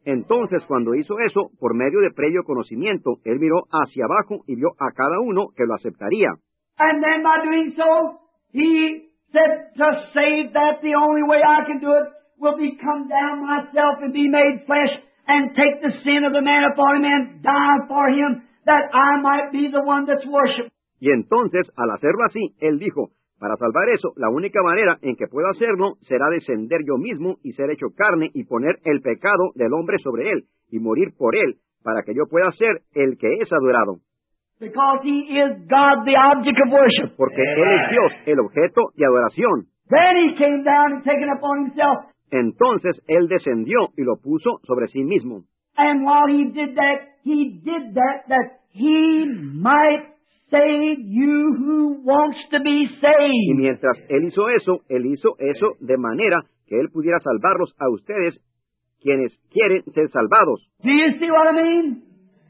Entonces, cuando hizo eso, por medio de previo conocimiento, él miró hacia abajo y vio a cada uno que lo aceptaría. And then by doing so, he said to save that the only way I can do it will be come down myself and be made flesh and take the sin of the man upon him and die for him that I might be the one that's worshipped. Y entonces, al hacerlo así, él dijo, para salvar eso, la única manera en que puedo hacerlo será descender yo mismo y ser hecho carne y poner el pecado del hombre sobre él y morir por él, para que yo pueda ser el que es adorado. Because he is God, the object of worship. Porque él es Dios, el objeto de adoración. Then he came down and taken upon himself. Entonces él descendió y lo puso sobre sí mismo. And while he did that he might save you who wants to be Y saved. mientras él hizo eso de manera que él pudiera salvarlos a ustedes, quienes quieren ser salvados. Do you see what I mean?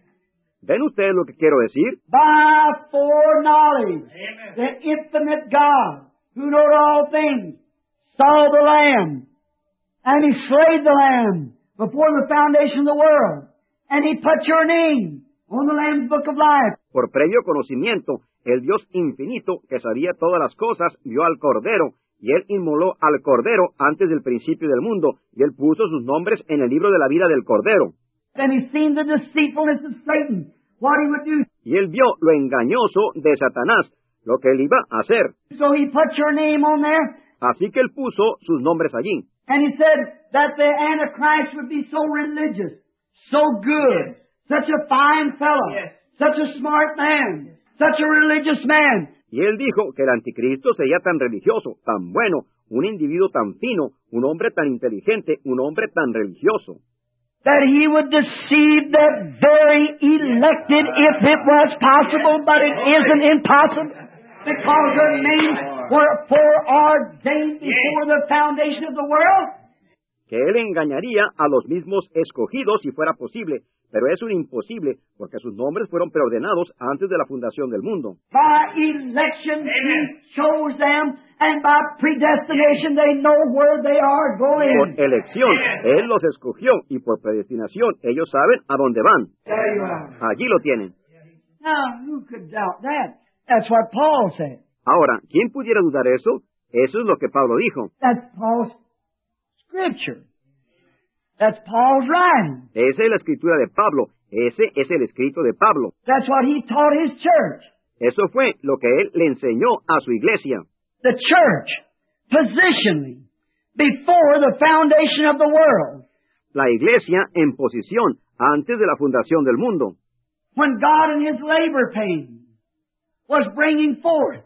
¿Ven ustedes lo que quiero decir? By foreknowledge, the infinite God, who knowed all things, saw the Lamb, and he slayed the Lamb before the foundation of the world, and he put your name on the Lamb's book of life. Por previo conocimiento, el Dios infinito, que sabía todas las cosas, vio al Cordero, y él inmoló al Cordero antes del principio del mundo, y él puso sus nombres en el libro de la vida del Cordero. Then he seen the deceitfulness of Satan, what he would do. Y él vio lo engañoso de Satanás, lo que él iba a hacer. So he put your name on there, Así que él puso sus nombres allí. and he said that the Antichrist would be so religious, so good, such a fine fellow, such a smart man, such a religious man. Y él dijo que el anticristo sería tan religioso, tan bueno, un individuo tan fino, un hombre tan inteligente, un hombre tan religioso, That he would deceive the very elected if it was possible, but it isn't impossible. Because their names were foreordained before the foundation of the world. que él engañaría a los mismos escogidos si fuera posible, pero es un imposible, porque sus nombres fueron preordenados antes de la fundación del mundo. By election, he chose them, and by predestination, they know where they are going. Por elección, él los escogió, y por predestinación, ellos saben a dónde van. There you are. Allí lo tienen. Now, who could doubt that? That's what Paul said. Ahora, ¿quién pudiera dudar eso? Eso es lo que Pablo dijo. That's Paul's scripture. That's Paul's writing. Esa es la escritura de Pablo. Ese es el escrito de Pablo. That's what he taught his church. Eso fue lo que él le enseñó a su iglesia. The church, positionally, before the foundation of the world. La iglesia en posición antes de la fundación del mundo. When God in his labor pain was bringing forth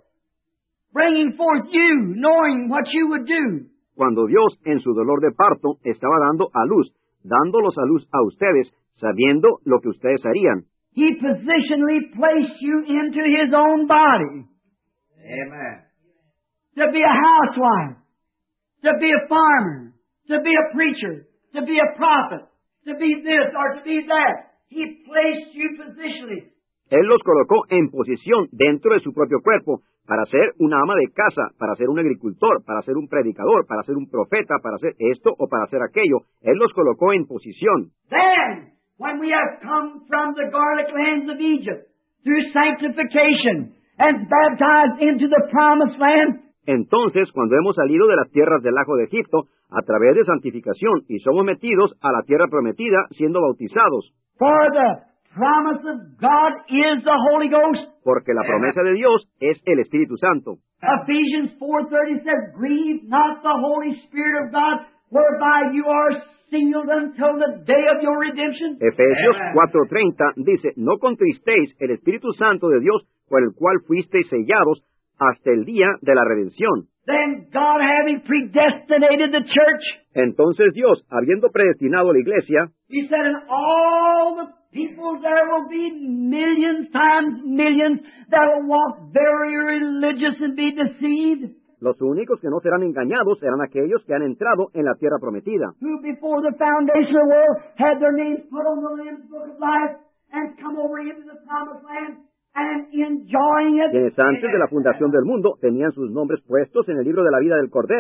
you, knowing what you would do. Cuando Dios en su dolor de parto estaba dando a luz, dándolos a luz a ustedes, sabiendo lo que ustedes harían. He positionally placed you into his own body. Amen. To be a housewife, to be a farmer, to be a preacher, to be a prophet, to be this or to be that. He placed you positionally. Él los colocó en posición dentro de su propio cuerpo para ser una ama de casa, para ser un agricultor, para ser un predicador, para ser un profeta, para hacer esto o para hacer aquello. Él los colocó en posición. Then, when we have come from the garlic lands of Egypt through sanctification and baptized into the promised land, Entonces, cuando hemos salido de las tierras del lago de Egipto, a través de santificación, y somos metidos a la tierra prometida, siendo bautizados, for the promise of God is the Holy Ghost. porque la promesa de Dios es el Espíritu Santo. Ephesians 4:30 says, grieve not the Holy Spirit of God, whereby you are sealed until the day of your redemption. Efesios 4:30 dice, no contristéis el Espíritu Santo de Dios, por el cual fuisteis sellados hasta el día de la redención. Then God, having predestinated the church, Entonces Dios, habiendo predestinado a la iglesia, He said, in all the people there will be millions times millions that will walk very religious and be deceived, los únicos que no serán engañados serán aquellos que han entrado en la tierra prometida, who before the foundation of the world had their names put on the Lamb's Book of Life and come over into the promised land and enjoying it. quienes antes de la fundación del mundo tenían sus nombres puestos en el libro de la vida del Cordero,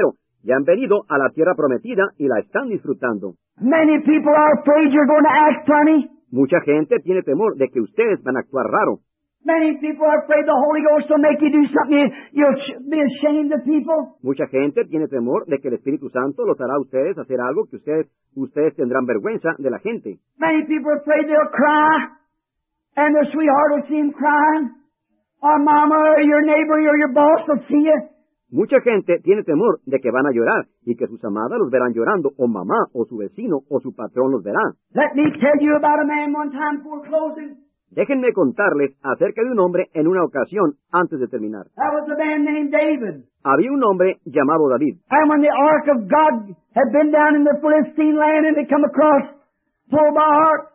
Ya han venido a la tierra prometida y la están disfrutando. Many people are afraid you're going to act funny. Mucha gente tiene temor de que ustedes van a actuar raro. Many people are afraid the Holy Ghost will make you do something you'll be ashamed of people. Mucha gente tiene temor de que el Espíritu Santo los hará a ustedes hacer algo que ustedes tendrán vergüenza de la gente. Many people are afraid they'll cry, and their sweetheart will see them crying, or mama or your neighbor or your boss will see you. Mucha gente tiene temor de que van a llorar y que sus amadas los verán llorando, o mamá, o su vecino, o su patrón los verá. Let me tell you about a man one time before closing. Déjenme contarles acerca de un hombre en una ocasión antes de terminar. That was a man named David. Había un hombre llamado David. And when the ark of God had been down in the Philistine land and had come across, pulled by ark,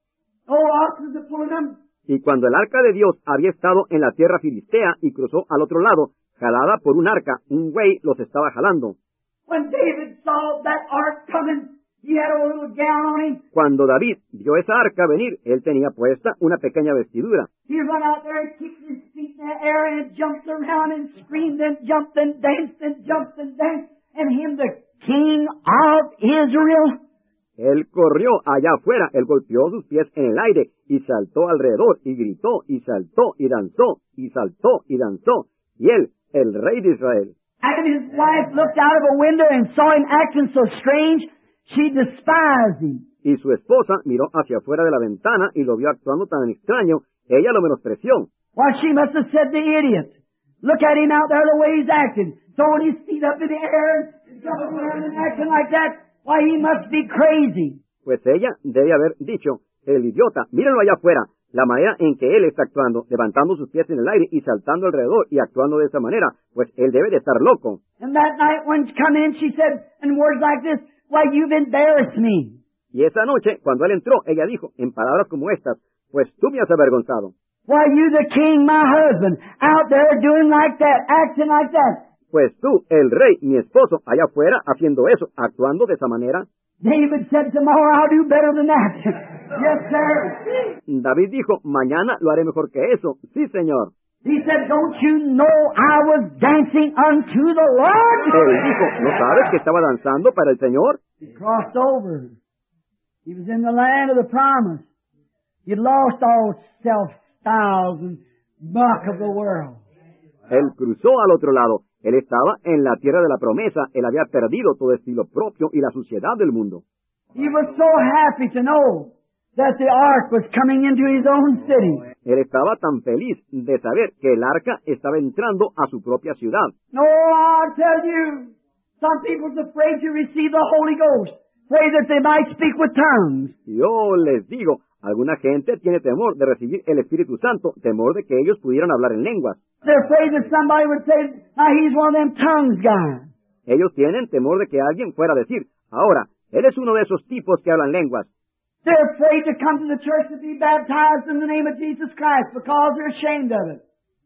old oxen to pulling them. Y cuando el arca de Dios había estado en la tierra filistea y cruzó al otro lado, jalada por un arca, un güey los estaba jalando. When David saw that ark coming, he had a little gown on him. Cuando David vio esa arca venir, él tenía puesta una pequeña vestidura. He run out there and kicked his feet in the air and jumped around and screamed and jumped and danced and jumped and danced. And him, the king of Israel. Él corrió allá afuera, él golpeó sus pies en el aire y saltó alrededor y gritó y saltó y danzó y saltó y danzó. Y él, el rey de Israel. And his wife looked out of a window and saw him acting so strange, she despised him. Y su esposa miró hacia afuera de la ventana y lo vio actuando tan extraño, ella lo menospreció. Why, she must have said, the idiot. Look at him out there the way he's acting, throwing his feet up in the air and jumping around and acting like that. Why, he must be crazy. Pues ella debe haber dicho, el idiota, mírenlo allá afuera, la manera en que él está actuando, levantando sus pies en el aire y saltando alrededor y actuando de esa manera, pues él debe de estar loco. And that night when she come in, she said, in words like this, why, you've embarrassed me. Y esa noche, cuando él entró, ella dijo, en palabras como estas, pues tú me has avergonzado. Why, you the king, my husband, out there doing like that, acting like that. Pues tú, el rey, mi esposo, allá afuera, haciendo eso, actuando de esa manera. David said, tomorrow I'll do better than that. Yes, sir. David dijo, mañana lo haré mejor que eso. Sí, señor. He said, don't you know I was dancing unto the Lord? Él dijo, ¿no sabes que estaba danzando para el Señor? He crossed over. He was in the land of the promise. He'd lost all self-styles and muck of the world. Él cruzó al otro lado. Él estaba en la tierra de la promesa. Él había perdido todo estilo propio y la suciedad del mundo. He was so happy to know that the ark was coming into his own city. Él estaba tan feliz de saber que el arca estaba entrando a su propia ciudad. No, I tell you, some people's afraid to receive the Holy Ghost, afraid that they might speak with tongues. Yo les digo, alguna gente tiene temor de recibir el Espíritu Santo, temor de que ellos pudieran hablar en lenguas. They're afraid that somebody would say, now he's one of them tongues guys. Ellos tienen temor de que alguien fuera a decir, ahora, él es uno de esos tipos que hablan lenguas. They're afraid to come to the church to be baptized in the name of Jesus Christ because they're ashamed of it.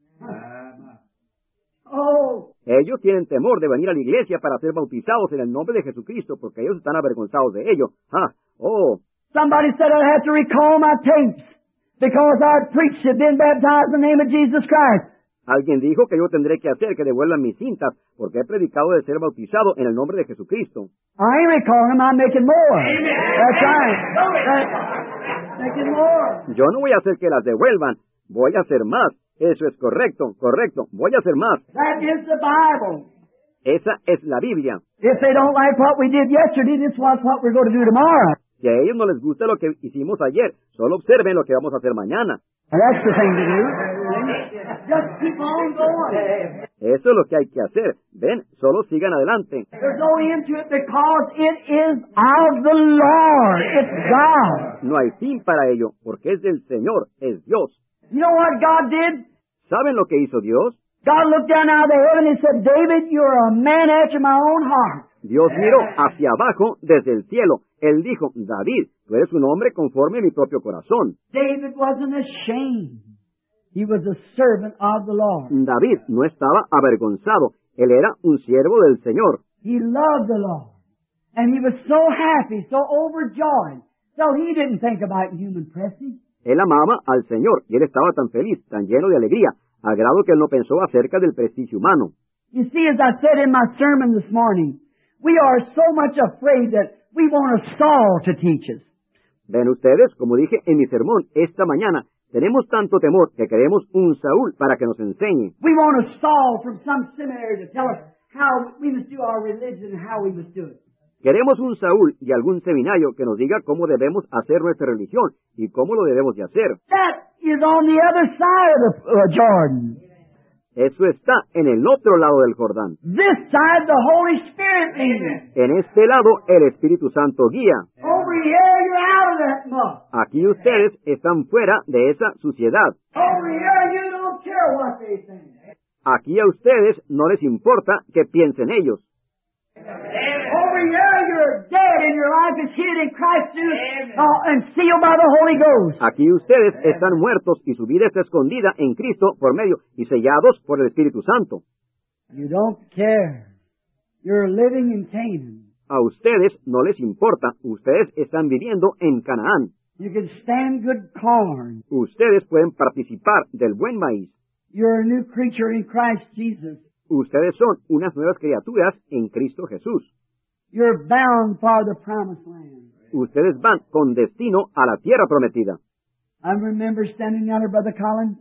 Oh, Ellos tienen temor de venir a la iglesia para ser bautizados en el nombre de Jesucristo porque ellos están avergonzados de ello. somebody said I'd have to recall my tapes because I'd preached had been baptized in the name of Jesus Christ. Alguien dijo que yo tendré que hacer que devuelvan mis cintas porque he predicado de ser bautizado en el nombre de Jesucristo. I ain't recalling them, I'm making more. That's right. Making more. Yo no voy a hacer que las devuelvan, voy a hacer más. Eso es correcto, voy a hacer más. That is the Bible. Esa es la Biblia. If they don't like what we did yesterday, this is what we're going to do tomorrow. Si a ellos no les gusta lo que hicimos ayer, solo observen lo que vamos a hacer mañana. And that's the thing to do. Just keep on going. Eso es lo que hay que hacer. Ven, solo sigan adelante. There's no end to it because it is of the Lord. It's God. No hay fin para ello, porque es del Señor, es Dios. You know what God did? ¿Saben lo que hizo Dios? God looked down out of the heaven and said, David, you're a man after my own heart. Dios miró hacia abajo desde el cielo. Él dijo, David, tú eres un hombre conforme a mi propio corazón. David wasn't ashamed. He was a servant of the Lord. David no estaba avergonzado. Él era un siervo del Señor. He loved the Lord. And he was so happy, so overjoyed. So he didn't think about human prestige. Él amaba al Señor y él estaba tan feliz, tan lleno de alegría, al grado que él no pensó acerca del prestigio humano. You see, as I said in my sermon this morning, we are so much afraid that we want a Saul to teach us. Ven ustedes, como dije en mi sermón esta mañana, tenemos tanto temor que queremos un Saúl para que nos enseñe. We want a Saul from some seminary to tell us how we must do our religion and how we must do it. Queremos un Saúl de algún seminario que nos diga cómo debemos hacer nuestra religión y cómo lo debemos de hacer. That is on the other side of the Jordan. Eso está en el otro lado del Jordán. This side, the Holy Spirit leads. En este lado, el Espíritu Santo guía. Over here, you're out of that muck. Aquí ustedes están fuera de esa suciedad. Over here, you don't care what they think. Aquí a ustedes no les importa qué piensen ellos. Over here, you're dead and your life is hid in Christ Jesus and sealed by the Holy Ghost. Aquí ustedes están muertos y su vida está escondida en Cristo por medio y sellados por el Espíritu Santo. You don't care. You're living in Canaan. A ustedes no les importa. Ustedes están viviendo en Canaán. You can stand good corn. Ustedes pueden participar del buen maíz. You're a new creature in Christ Jesus. Ustedes son unas nuevas criaturas en Cristo Jesús. You're bound for the promised land. Ustedes van con destino a la tierra prometida. I remember standing out there, Brother Collins,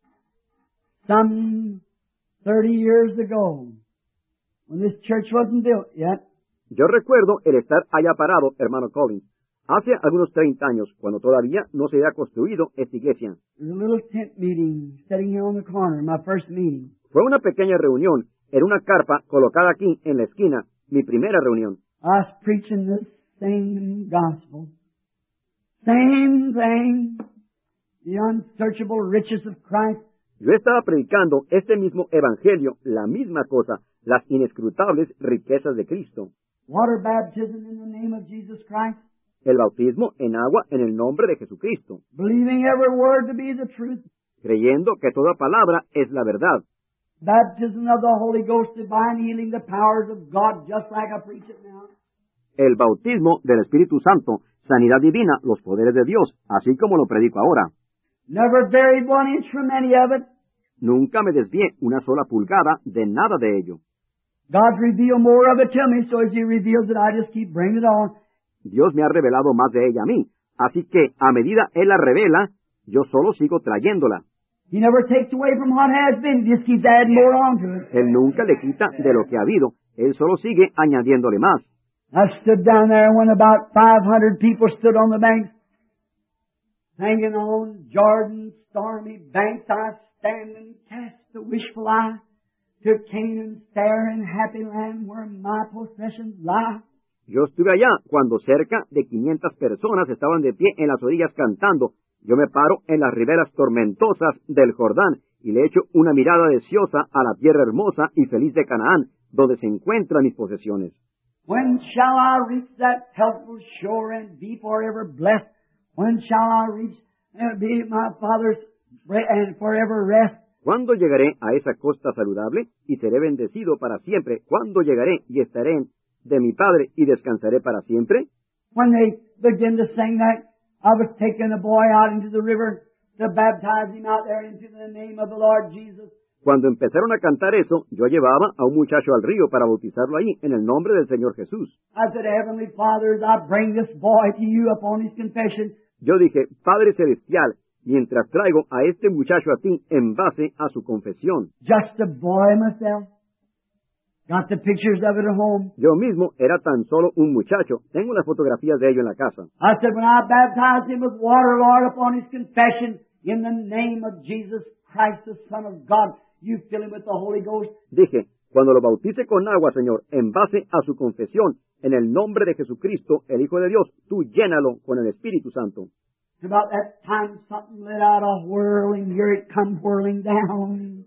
some 30 years ago, when this church wasn't built yet. Yo recuerdo el estar allá parado, hermano Collins, hace algunos 30 años, cuando todavía no se había construido esta iglesia. There was a little tent meeting sitting here on the corner, my first meeting. Fue una pequeña reunión en una carpa colocada aquí en la esquina, mi primera reunión. I was preaching this same gospel. Same thing. The unsearchable riches of Christ. Yo estaba predicando este mismo evangelio, la misma cosa, las inescrutables riquezas de Cristo. Water baptism in the name of Jesus Christ. El bautismo en agua en el nombre de Jesucristo. Believing every word to be the truth. Creyendo que toda palabra es la verdad. Baptism of the Holy Ghost, divine healing, the powers of God, just like I preach it now. El bautismo del Espíritu Santo, sanidad divina, los poderes de Dios, así como lo predico ahora. Never varied 1 inch from any of it. Nunca me desvié una sola pulgada de nada de ello. God's revealed more of it to me, so as He reveals it, I just keep bringing it on. Dios me ha revelado más de ella a mí, así que a medida Él la revela, yo solo sigo trayéndola. He never takes away from what has been, He just keeps adding more on to it. Él nunca le quita de lo que ha habido, Él solo sigue añadiéndole más. I stood down there when about 500 people stood on the banks, hanging on Jordan's stormy banks. I stand and cast a wishful eye to Canaan's fair and happy land where my possessions lie. Yo estuve allá cuando cerca de 500 personas estaban de pie en las orillas cantando. Yo me paro en las riberas tormentosas del Jordán y le echo una mirada deseosa a la tierra hermosa y feliz de Canaán, donde se encuentran mis posesiones. When shall I reach that healthful shore and be forever blessed? When shall I reach and be my Father's and forever rest? ¿Cuándo llegaré a esa costa saludable y seré bendecido para siempre? ¿Cuándo llegaré y estaré de mi Padre y descansaré para siempre? When they begin to sing that, I was taking a boy out into the river to baptize him out there into the name of the Lord Jesus. Cuando empezaron a cantar eso, yo llevaba a un muchacho al río para bautizarlo allí en el nombre del Señor Jesús. I said, Heavenly Father, as I bring this boy to you upon his confession, Yo dije, Padre Celestial, mientras traigo a este muchacho a ti en base a su confesión. just a boy myself. Got the pictures of it at home. Yo mismo era tan solo un muchacho. Tengo las fotografías de ello en la casa. I said, when I baptize him with water, Lord, upon his confession, in the name of Jesus Christ, the Son of God, you fill him with the Holy Ghost. Dije, cuando lo bautice con agua, Señor, en base a su confesión, en el nombre de Jesucristo, el Hijo de Dios, tú llénalo con el Espíritu Santo. About that time, something let out a whirling, here it come whirling down.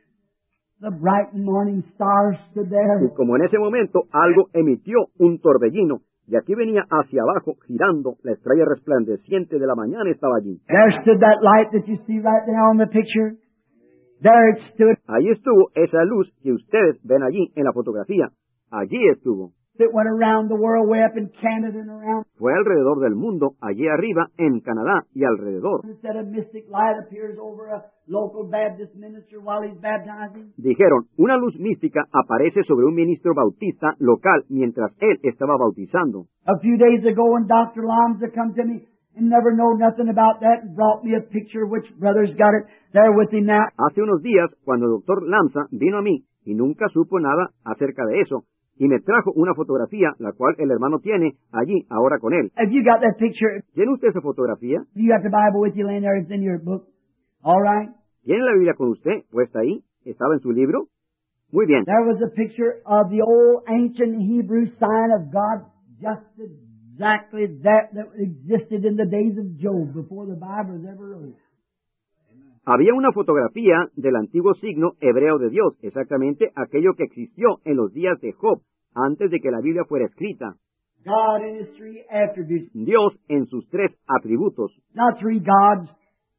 The bright morning stars stood there. Y como en ese momento algo emitió un torbellino, y aquí venía hacia abajo, girando, la estrella resplandeciente de la mañana estaba allí. There stood that light that you see right there on the picture. There it stood. Ahí estuvo esa luz que ustedes ven allí en la fotografía. Allí estuvo. It went around the world, way up in Canada and around. Fue alrededor del mundo, allí arriba, en Canadá y alrededor. Instead of mystic light appears over a local Baptist minister while he's baptizing. Dijeron, una luz mística aparece sobre un ministro bautista local mientras él estaba bautizando. A few days ago, when Dr. Lamsa come to me and never know nothing about that and brought me a picture, which brother's got it there with him now. Hace unos días, cuando el doctor Lamsa vino a mí y nunca supo nada acerca de eso, y me trajo una fotografía, la cual el hermano tiene allí ahora con él. Have you got that picture? ¿Tiene usted esa fotografía? You got the Bible with you laying there? It's in your book. All right. ¿Tiene la Biblia con usted puesta ahí? ¿Estaba en su libro? Muy bien. There was a picture of the old ancient Hebrew sign of God, just exactly that existed in the days of Job before the Bible was ever wrote. Había una fotografía del antiguo signo hebreo de Dios, exactamente aquello que existió en los días de Job, antes de que la Biblia fuera escrita. God in His three attributes. Dios en sus tres atributos. Not three gods,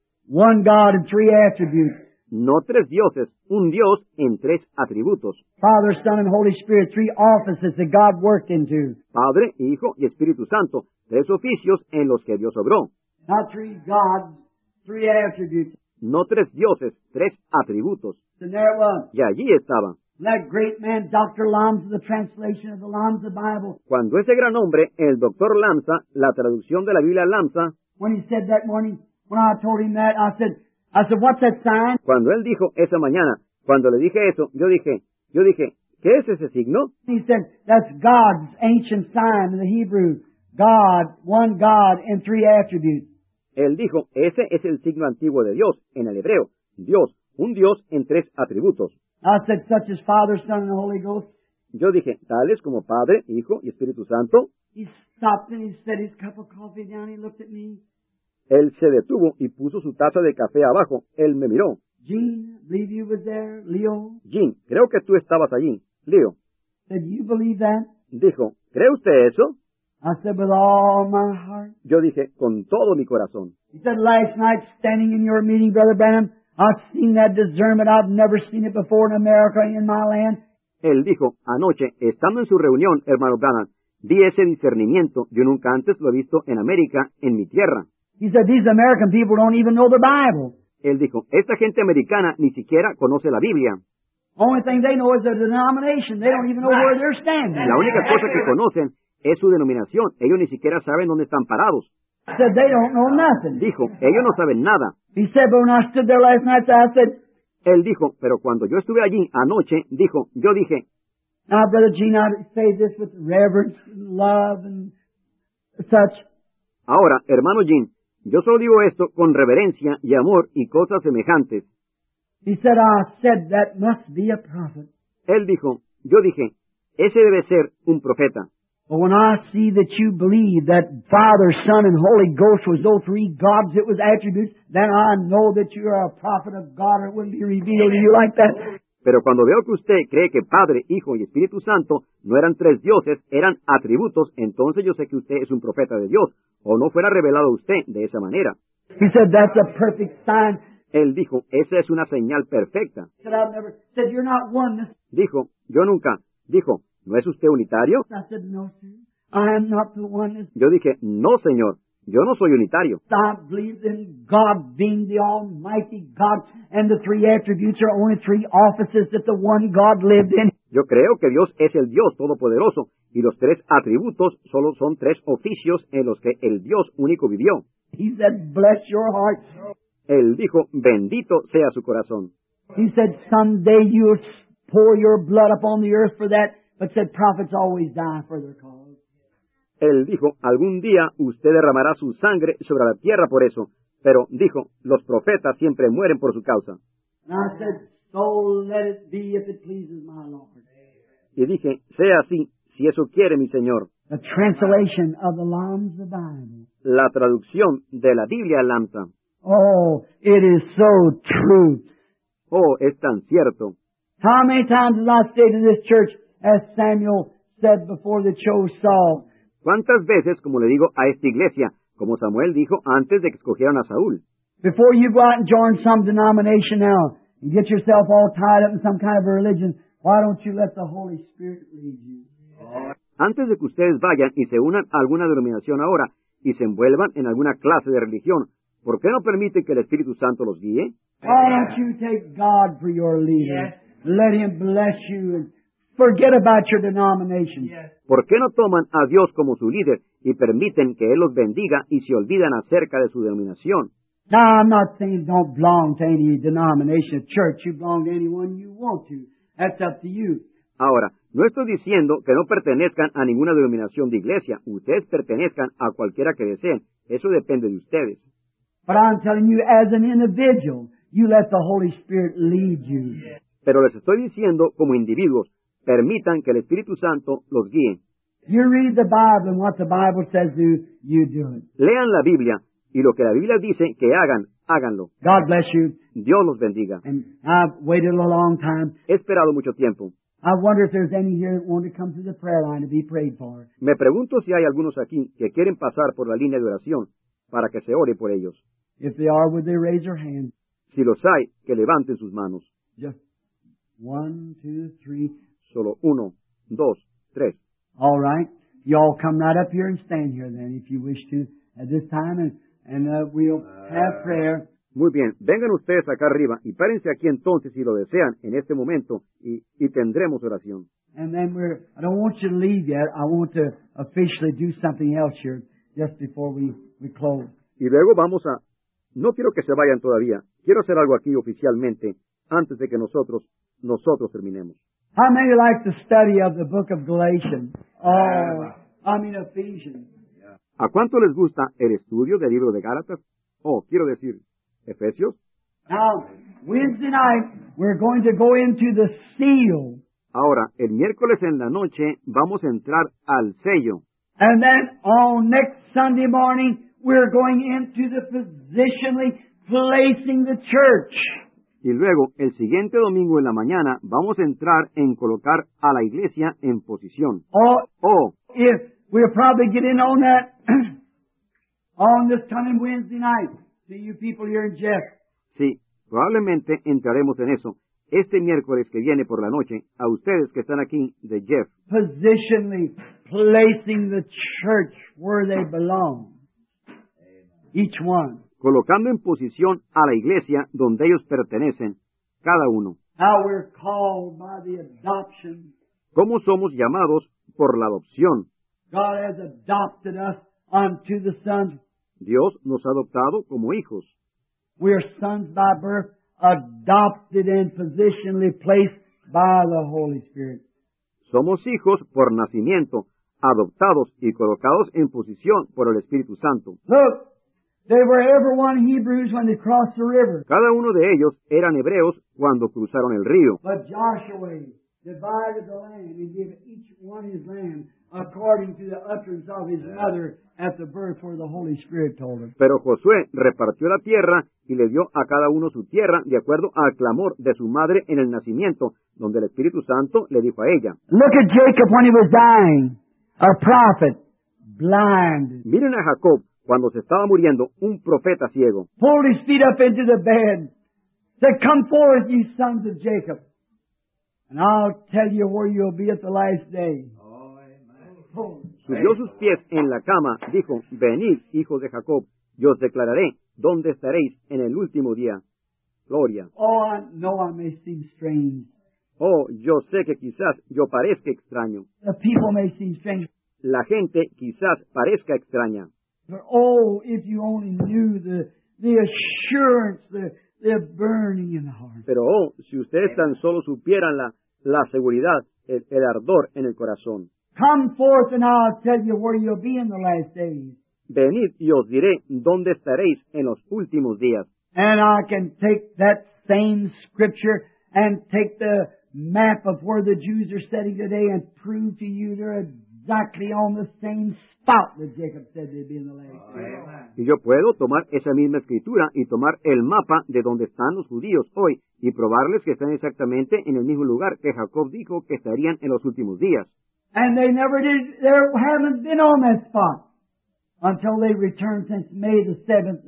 one God and three attributes. No tres dioses, un Dios en tres atributos. Father, Son, and Holy Spirit, three offices that God worked into. Padre, Hijo y Espíritu Santo, tres oficios en los que Dios obró. Not three gods, three attributes. No tres dioses, tres atributos. And there it was. Y allí estaba. That great man, Dr. Lamsa, the translation of the Lamsa Bible, Cuando ese gran hombre, el doctor Lamsa, la traducción de la Biblia Lamsa, when he said that morning, when I told him that, I said, what's that sign? cuando él dijo esa mañana, cuando le dije eso, yo dije, ¿qué es ese signo? He said, that's God's ancient sign in the Hebrew. God, one God, and three attributes. Él dijo, ese es el signo antiguo de Dios, en el hebreo. Dios, un Dios en tres atributos. I said, such as Father, Son, and the Holy Ghost. Yo dije, tales como Padre, Hijo y Espíritu Santo. He stopped and he set his cup of coffee down. He looked at me. Él se detuvo y puso su taza de café abajo. Él me miró. Gene, believe you was there. Leo, Jim, creo que tú estabas allí. Leo, said, you believe that? dijo, ¿cree usted eso? I said, with all my heart. Yo dije, con todo mi corazón. He said, last night, standing in your meeting, Brother Branham, I've seen that discernment. I've never seen it before in America, in my land. Él dijo, anoche, estando en su reunión, hermano Branham, vi ese discernimiento. Yo nunca antes lo he visto en América, en mi tierra. He said, these American people don't even know the Bible. Él dijo, esta gente americana ni siquiera conoce la Biblia. Only thing they know is their denomination. They don't even know where they're standing. La única cosa que conocen es su denominación. Ellos ni siquiera saben dónde están parados. He said, they don't know nothing. Dijo, ellos no saben nada. He said, but when I stood there last night, I said, Él dijo, pero cuando yo estuve allí anoche, yo dije, now, Brother Gene, I say this with reverence and love and such. ahora, hermano Jim, yo solo digo esto con reverencia y amor y cosas semejantes. He said, I said that must be a prophet. Él dijo, yo dije, ese debe ser un profeta. But when I see that you believe that Father, Son, and Holy Ghost was those three gods, it was attributes, then I know that you are a prophet of God, or it wouldn't be revealed to you like that. Pero cuando veo que usted cree que Padre, Hijo y Espíritu Santo no eran tres dioses, eran atributos, entonces yo sé que usted es un profeta de Dios, o no fuera revelado a usted de esa manera. He said, that's a perfect sign. Él dijo, esa es una señal perfecta. He said, I've never said, you're not oneness. Dijo, yo nunca. Dijo, ¿no es usted unitario? I said, no, sir. I am not the oneness. Yo dije, no, señor, yo no soy unitario. I believe in God being the Almighty God, and the three attributes are only three offices that the one God lived in. Yo creo que Dios es el Dios Todopoderoso, y los tres atributos solo son tres oficios en los que el Dios único vivió. He said, bless your heart. Él dijo, bendito sea su corazón. He said, someday you'll pour your blood upon the earth for that, but said prophets always die for their cause. Él dijo, algún día usted derramará su sangre sobre la tierra por eso. Pero dijo, los profetas siempre mueren por su causa. And I said, so let it be if it pleases my Lord. Y dije, sea así, si eso quiere mi Señor. The translation of the Lamb's Bible. La traducción de la Biblia Lamsa. Oh, it is so true. Oh, es tan cierto. How many times have I stayed in this church, as Samuel said before they chose Saul? ¿Cuántas veces, como le digo a esta iglesia, como Samuel dijo antes de que escogieran a Saúl? Before you go out and join some denomination now and get yourself all tied up in some kind of a religion, why don't you let the Holy Spirit lead you? Antes de que ustedes vayan y se unan a alguna denominación ahora y se envuelvan en alguna clase de religión, ¿por qué no permiten que el Espíritu Santo los guíe? Why don't you take God for your leader? Yes. Let Him bless you and forget about your denomination. Yes. ¿Por qué no toman a Dios como su líder y permiten que Él los bendiga y se olvidan acerca de su denominación? Now, I'm not saying don't belong to any denomination, church. You belong to anyone you want to. That's up to you. Ahora, no estoy diciendo que no pertenezcan a ninguna denominación de iglesia. Ustedes pertenezcan a cualquiera que deseen. Eso depende de ustedes. But I'm telling you, as an individual, you let the Holy Spirit lead you. Pero les estoy diciendo, como individuos, permitan que el Espíritu Santo los guíe. You read the Bible, and what the Bible says do, you do it. Lean la Biblia, y lo que la Biblia dice que hagan, háganlo. God bless you. Dios los bendiga. And I've waited a long time. He esperado mucho tiempo. I wonder if there's any here that want to come to the prayer line to be prayed for. Me pregunto si hay algunos aquí que quieren pasar por la línea de oración para que se ore por ellos. If they are, would they raise their hand? Si los hay, que levanten sus manos. Just 1, 2, 3. Solo 1, 2, 3. All right. You all come right up here and stand here then, if you wish to, at this time, and we'll have prayer. Muy bien, vengan ustedes acá arriba y párense aquí entonces si lo desean en este momento y tendremos oración. And then I don't want you to leave yet. I want to officially do something else here just before we close. Y luego no quiero que se vayan todavía, quiero hacer algo aquí oficialmente antes de que nosotros terminemos. How many like the study of the book of Galatians? Ephesians. ¿A cuánto les gusta el estudio del libro de Gálatas? Quiero decir, Efesios. Now, Wednesday night, we're going to go into the seal. Ahora, el miércoles en la noche vamos a entrar al sello. And then on next Sunday morning, we're going into the positionally placing the church. Y luego, el siguiente domingo en la mañana, vamos a entrar en colocar a la iglesia en posición. If we'll probably get in on that on this coming Wednesday night. To you people here in Jeff. Sí, probablemente entraremos en eso. Este miércoles que viene por la noche, a ustedes que están aquí de Jeff. Positionally placing the church where they belong. Each one. Colocando en posición a la iglesia donde ellos pertenecen, cada uno. How we're called by the adoption. ¿Cómo somos llamados por la adopción? God has adopted us unto the sons. Dios nos ha adoptado como hijos. We are sons by birth, adopted and positionally placed by the Holy Spirit. Somos hijos por nacimiento, adoptados y colocados en posición por el Espíritu Santo. Look, they were every one Hebrews when they crossed the river. Cada uno de ellos eran hebreos cuando cruzaron el río. But Joshua divided the land and gave each one his land according to the utterance of his mother at the birth where the Holy Spirit told him. Pero Josué repartió la tierra y le dio a cada uno su tierra de acuerdo al clamor de su madre en el nacimiento, donde el Espíritu Santo le dijo a ella. Look at Jacob when he was dying, a prophet, blind. Miren a Jacob cuando se estaba muriendo, un profeta ciego. Pulled his feet up into the bed, said, "Come forth, ye sons of Jacob, and I'll tell you where you'll be at the last day." Subió sus pies en la cama, dijo, venid, hijos de Jacob, yo os declararé dónde estaréis en el último día. Gloria. I know I may seem strange. Yo sé que quizás yo parezca extraño. The people may seem strange. La gente quizás parezca extraña. But if you only knew the assurance, the burning in the heart. Pero si ustedes tan solo supieran la seguridad, el ardor en el corazón. Come forth and I'll tell you where you'll be in the last days. Venid y os diré dónde estaréis en los últimos días. And I can take that same scripture and take the map of where the Jews are sitting today and prove to you they're exactly on the same spot that Jacob said they'd be in the last days. Y yo puedo tomar esa misma escritura y tomar el mapa de donde están los judíos hoy y probarles que están exactamente en el mismo lugar que Jacob dijo que estarían en los últimos días. And they haven't been on that spot until they returned since May the 7th,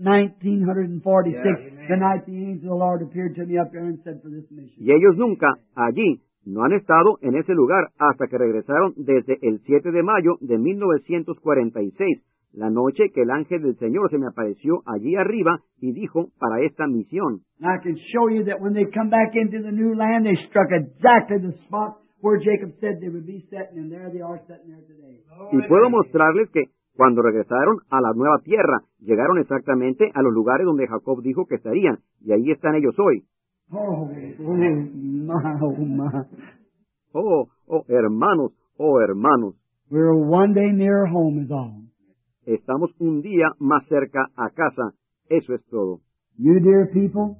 1946, the night the angel of the Lord appeared to me up there and said for this mission. Y ellos nunca allí No han estado en ese lugar hasta que regresaron desde el 7 de mayo de 1946, la noche que el ángel del Señor se me apareció allí arriba y dijo para esta misión. And I can show you that when they come back into the new land, they struck exactly the spot where Jacob said they would be sitting, and there they are sitting there today. Y puedo mostrarles que cuando regresaron a la nueva tierra, llegaron exactamente a los lugares donde Jacob dijo que estarían, y ahí están ellos hoy. Oh my, oh my. Oh hermanos, We're one day nearer home is all. estamos un día más cerca a casa, eso es todo. You dear people,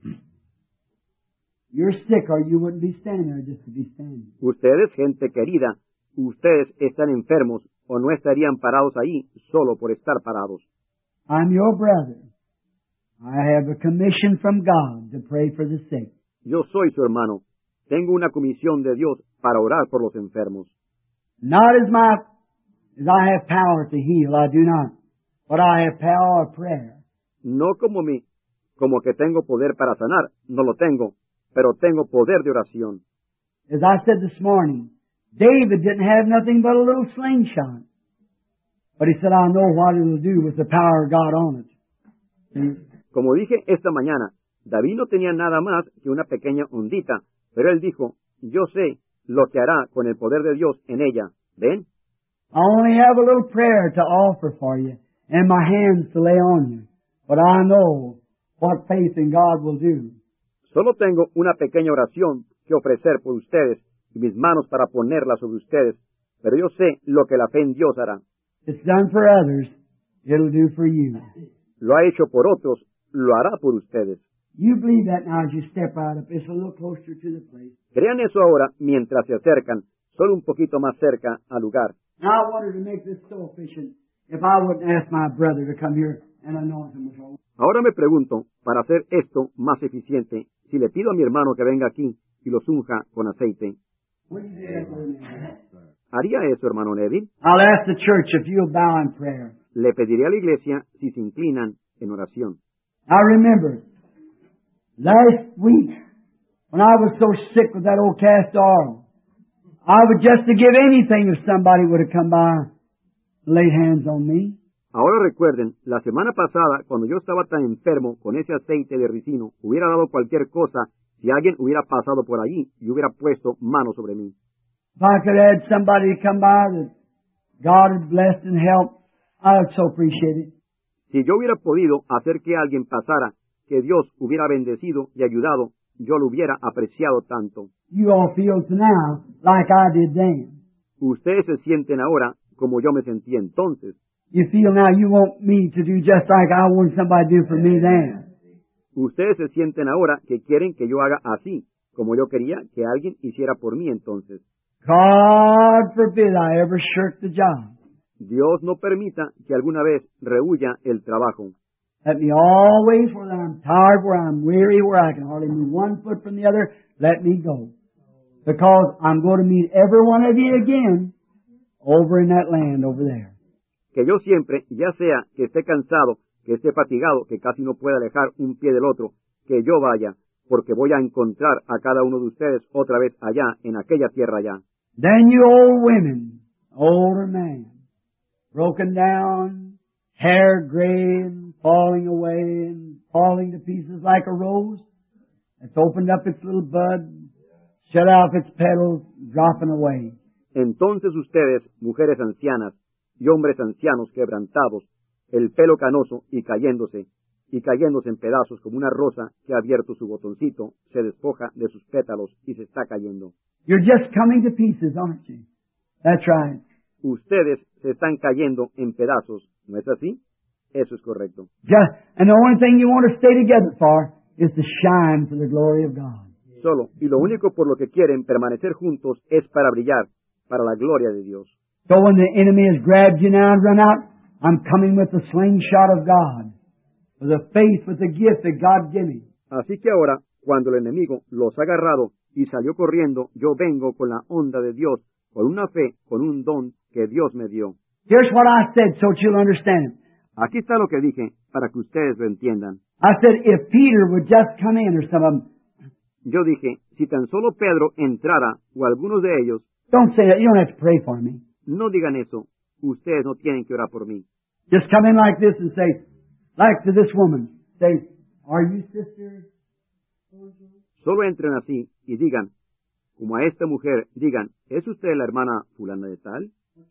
you're sick or you wouldn't be standing there just to be standing. Ustedes, gente querida, ustedes están enfermos o no estarían parados ahí solo por estar parados. I'm your brother. I have a commission from God to pray for the sick. Yo soy su hermano. Tengo una comisión de Dios para orar por los enfermos. Not as I have power to heal, I do not. But I have power of prayer. No como que tengo poder para sanar, no lo tengo, pero tengo poder de oración. As I said this morning, David didn't have nothing but a little slingshot. But he said, I know what it will do with the power of God on it. See? Como dije esta mañana, David no tenía nada más que una pequeña ondita, pero él dijo, yo sé lo que hará con el poder de Dios en ella. ¿Ven? I only have a little prayer to offer for you and my hands to lay on you. But I know what faith in God will do. Solo tengo una pequeña oración que ofrecer por ustedes y mis manos para ponerla sobre ustedes, pero yo sé lo que la fe en Dios hará. It's done for others. It'll do for you. Lo ha hecho por otros, lo hará por ustedes. You believe that now as you step out of this a little closer to the place. Crean eso ahora mientras se acercan, solo un poquito más cerca al lugar. Now I wanted to make this so efficient if I wouldn't ask my brother to come here and anoint him with oil. Ahora me pregunto, para hacer esto más eficiente, si le pido a mi hermano que venga aquí y los unja con aceite. Would you do that for me? ¿Haría eso, hermano Neville? I'll ask the church if you'll bow in prayer. Le pediré a la iglesia si se inclinan en oración. I remember last week when I was so sick with that old cast oil, I would just to give anything if somebody would have come by and laid hands on me. Ahora recuerden, la semana pasada, cuando yo estaba tan enfermo con ese aceite de ricino, hubiera dado cualquier cosa si alguien hubiera pasado por allí y hubiera puesto manos sobre mí. If I could have had somebody to come by that God had blessed and helped, I would so appreciate it. Si yo hubiera podido hacer que alguien pasara, que Dios hubiera bendecido y ayudado, yo lo hubiera apreciado tanto. You all feel now like I did then. Ustedes se sienten ahora como yo me sentí entonces. You feel now you want me to do just like I wanted somebody to do for me then. Ustedes se sienten ahora que quieren que yo haga así, como yo quería que alguien hiciera por mí entonces. God forbid I ever shirk the job. Dios no permita que alguna vez rehuya el trabajo. Let me always, where I'm tired, where I'm weary, where I can hardly move one foot from the other, let me go. Because I'm going to meet every one of you again over in that land over there. Que yo siempre, ya sea que esté cansado, que esté fatigado, que casi no pueda alejar un pie del otro, que yo vaya, porque voy a encontrar a cada uno de ustedes otra vez allá, en aquella tierra allá. Then you old women, older man, broken down, hair gray and falling away and falling to pieces like a rose. It's opened up its little bud, shut off its petals, dropping away. Entonces ustedes, mujeres ancianas y hombres ancianos quebrantados, el pelo canoso y cayéndose en pedazos como una rosa que ha abierto su botoncito, se despoja de sus pétalos y se está cayendo. You're just coming to pieces, aren't you? That's right. Ustedes se están cayendo en pedazos, ¿no es así? Eso es correcto. And the only thing you want to stay together for is to shine for the glory of God. Solo, y lo único por lo que quieren permanecer juntos es para brillar, para la gloria de Dios. So when the enemy has grabbed you now and run out, I'm coming with the slingshot of God, with the faith, with the gift that God gave me. Así que ahora, cuando el enemigo los ha agarrado y salió corriendo, yo vengo con la onda de Dios, con una fe, con un don que Dios me dio. Here's what I said so that you'll understand it. Aquí está lo que dije, para que ustedes lo entiendan. I said, if Peter would just come in, or some of them, Yo dije, si tan solo Pedro entrara, o algunos de ellos, Don't say that. You don't have to pray for me. no digan eso. Ustedes no tienen que orar por mí. Just come in like this and say, like to this woman, say, are you sister? Solo entren así y digan, como a esta mujer, digan, ¿es usted la hermana fulana de tal?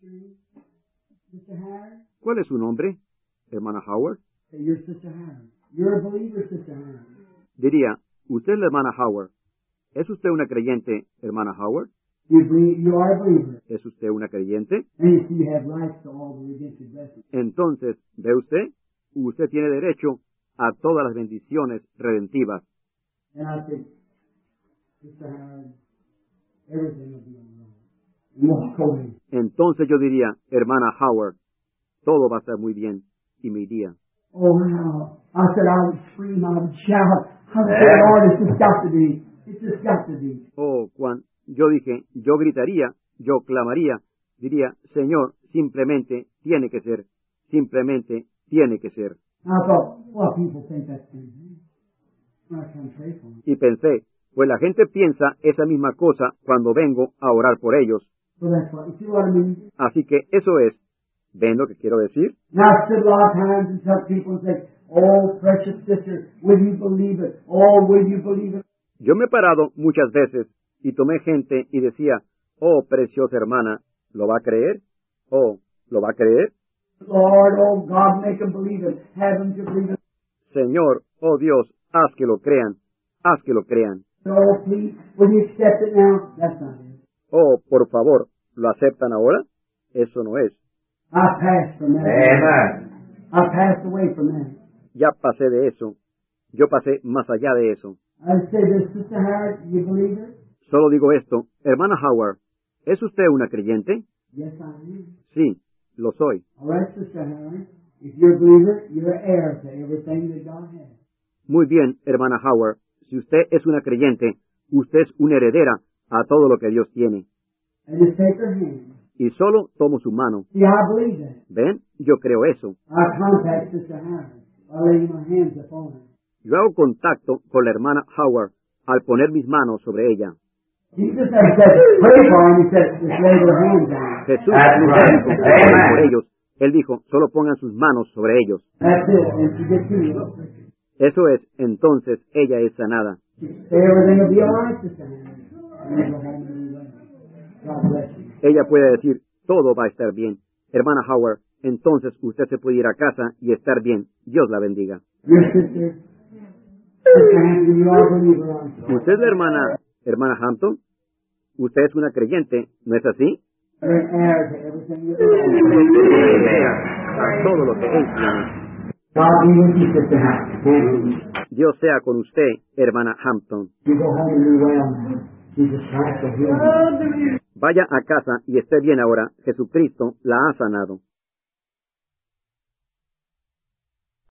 Sister Harris? ¿Cuál es su nombre? ¿Hermana Howard? Say, you're Sister Harris. You're a believer, Sister Harris. Diría, ¿usted es la hermana Howard? ¿Es usted una creyente, hermana Howard? You are a believer. ¿Es usted una creyente? And you see you have rights to all the redemptive blessings. Entonces, ¿ve usted? Usted tiene derecho a todas las bendiciones redentivas. And I say, Sister Harris, everything will be all right. And walk away. Entonces yo diría, hermana Howard, todo va a estar muy bien, y me iría. Oh, no. I said I would scream, I would shout. I would say, Lord, it's just got to be. It's just got to be. Oh, Juan, yo dije, yo gritaría, yo clamaría, diría, Señor, simplemente tiene que ser, simplemente tiene que ser. And I thought, well, people think that's thing. I can't pray for them. Y pensé, pues la gente piensa esa misma cosa cuando vengo a orar por ellos. So that's what, you see what I mean? Así que eso es, ¿ven lo que quiero decir? Now I stood a lot of times and tell people and say, oh, precious sister, will you believe it? Oh, will you believe it? Yo me he parado muchas veces y tomé gente y decía, oh, preciosa hermana, ¿lo va a creer? Oh, ¿lo va a creer? Lord, oh God, make them believe it. Have them to believe it. Señor, oh Dios, haz que lo crean, haz que lo crean. Oh, please, will you accept it now? That's not it. Oh, por favor, ¿lo aceptan ahora? Eso no es. I passed from that. Amen. I passed away from that. Ya pasé de eso. Yo pasé más allá de eso. I say this, Sister Harris, you believe it? Solo digo esto, hermana Howard, ¿es usted una creyente? Yes, I am. Sí, lo soy. All right, Sister Harris. If you're a believer, you're an heir to everything that God has. Muy bien, hermana Howard, si usted es una creyente, usted es una heredera a todo lo que Dios tiene. And just take her hand. Y solo tomo su mano. See, I believe that. ¿Ven? Yo creo eso. I contact Sister Harris by laying my hands upon her. Yo hago contacto con la hermana Howard al poner mis manos sobre ella. Jesus never said, pray for them. He said, just lay your hands on them. Jesús That's nunca right. dijo, Amen. oren por ellos. Él dijo, solo pongan sus manos sobre ellos. That's it. And she gets healed. Eso es, entonces ella es sanada. Say everything will be all right, Sister Harris. And you go home and be well. God bless you. Ella puede decir, todo va a estar bien. Hermana Howard, entonces usted se puede ir a casa y estar bien. Dios la bendiga. Your sister, Sister Hampton, you are a believer, aren't you? ¿Usted es la hermana Hampton? Usted es una creyente, ¿no es así? You're an heir to everything that God A todo lo que Él tiene. God be with you, Sister Hampton. Dios sea con usted, hermana Hampton. You go home and be well now. Jesus Christ will heal you. Vaya a casa y esté bien ahora. Jesucristo la ha sanado.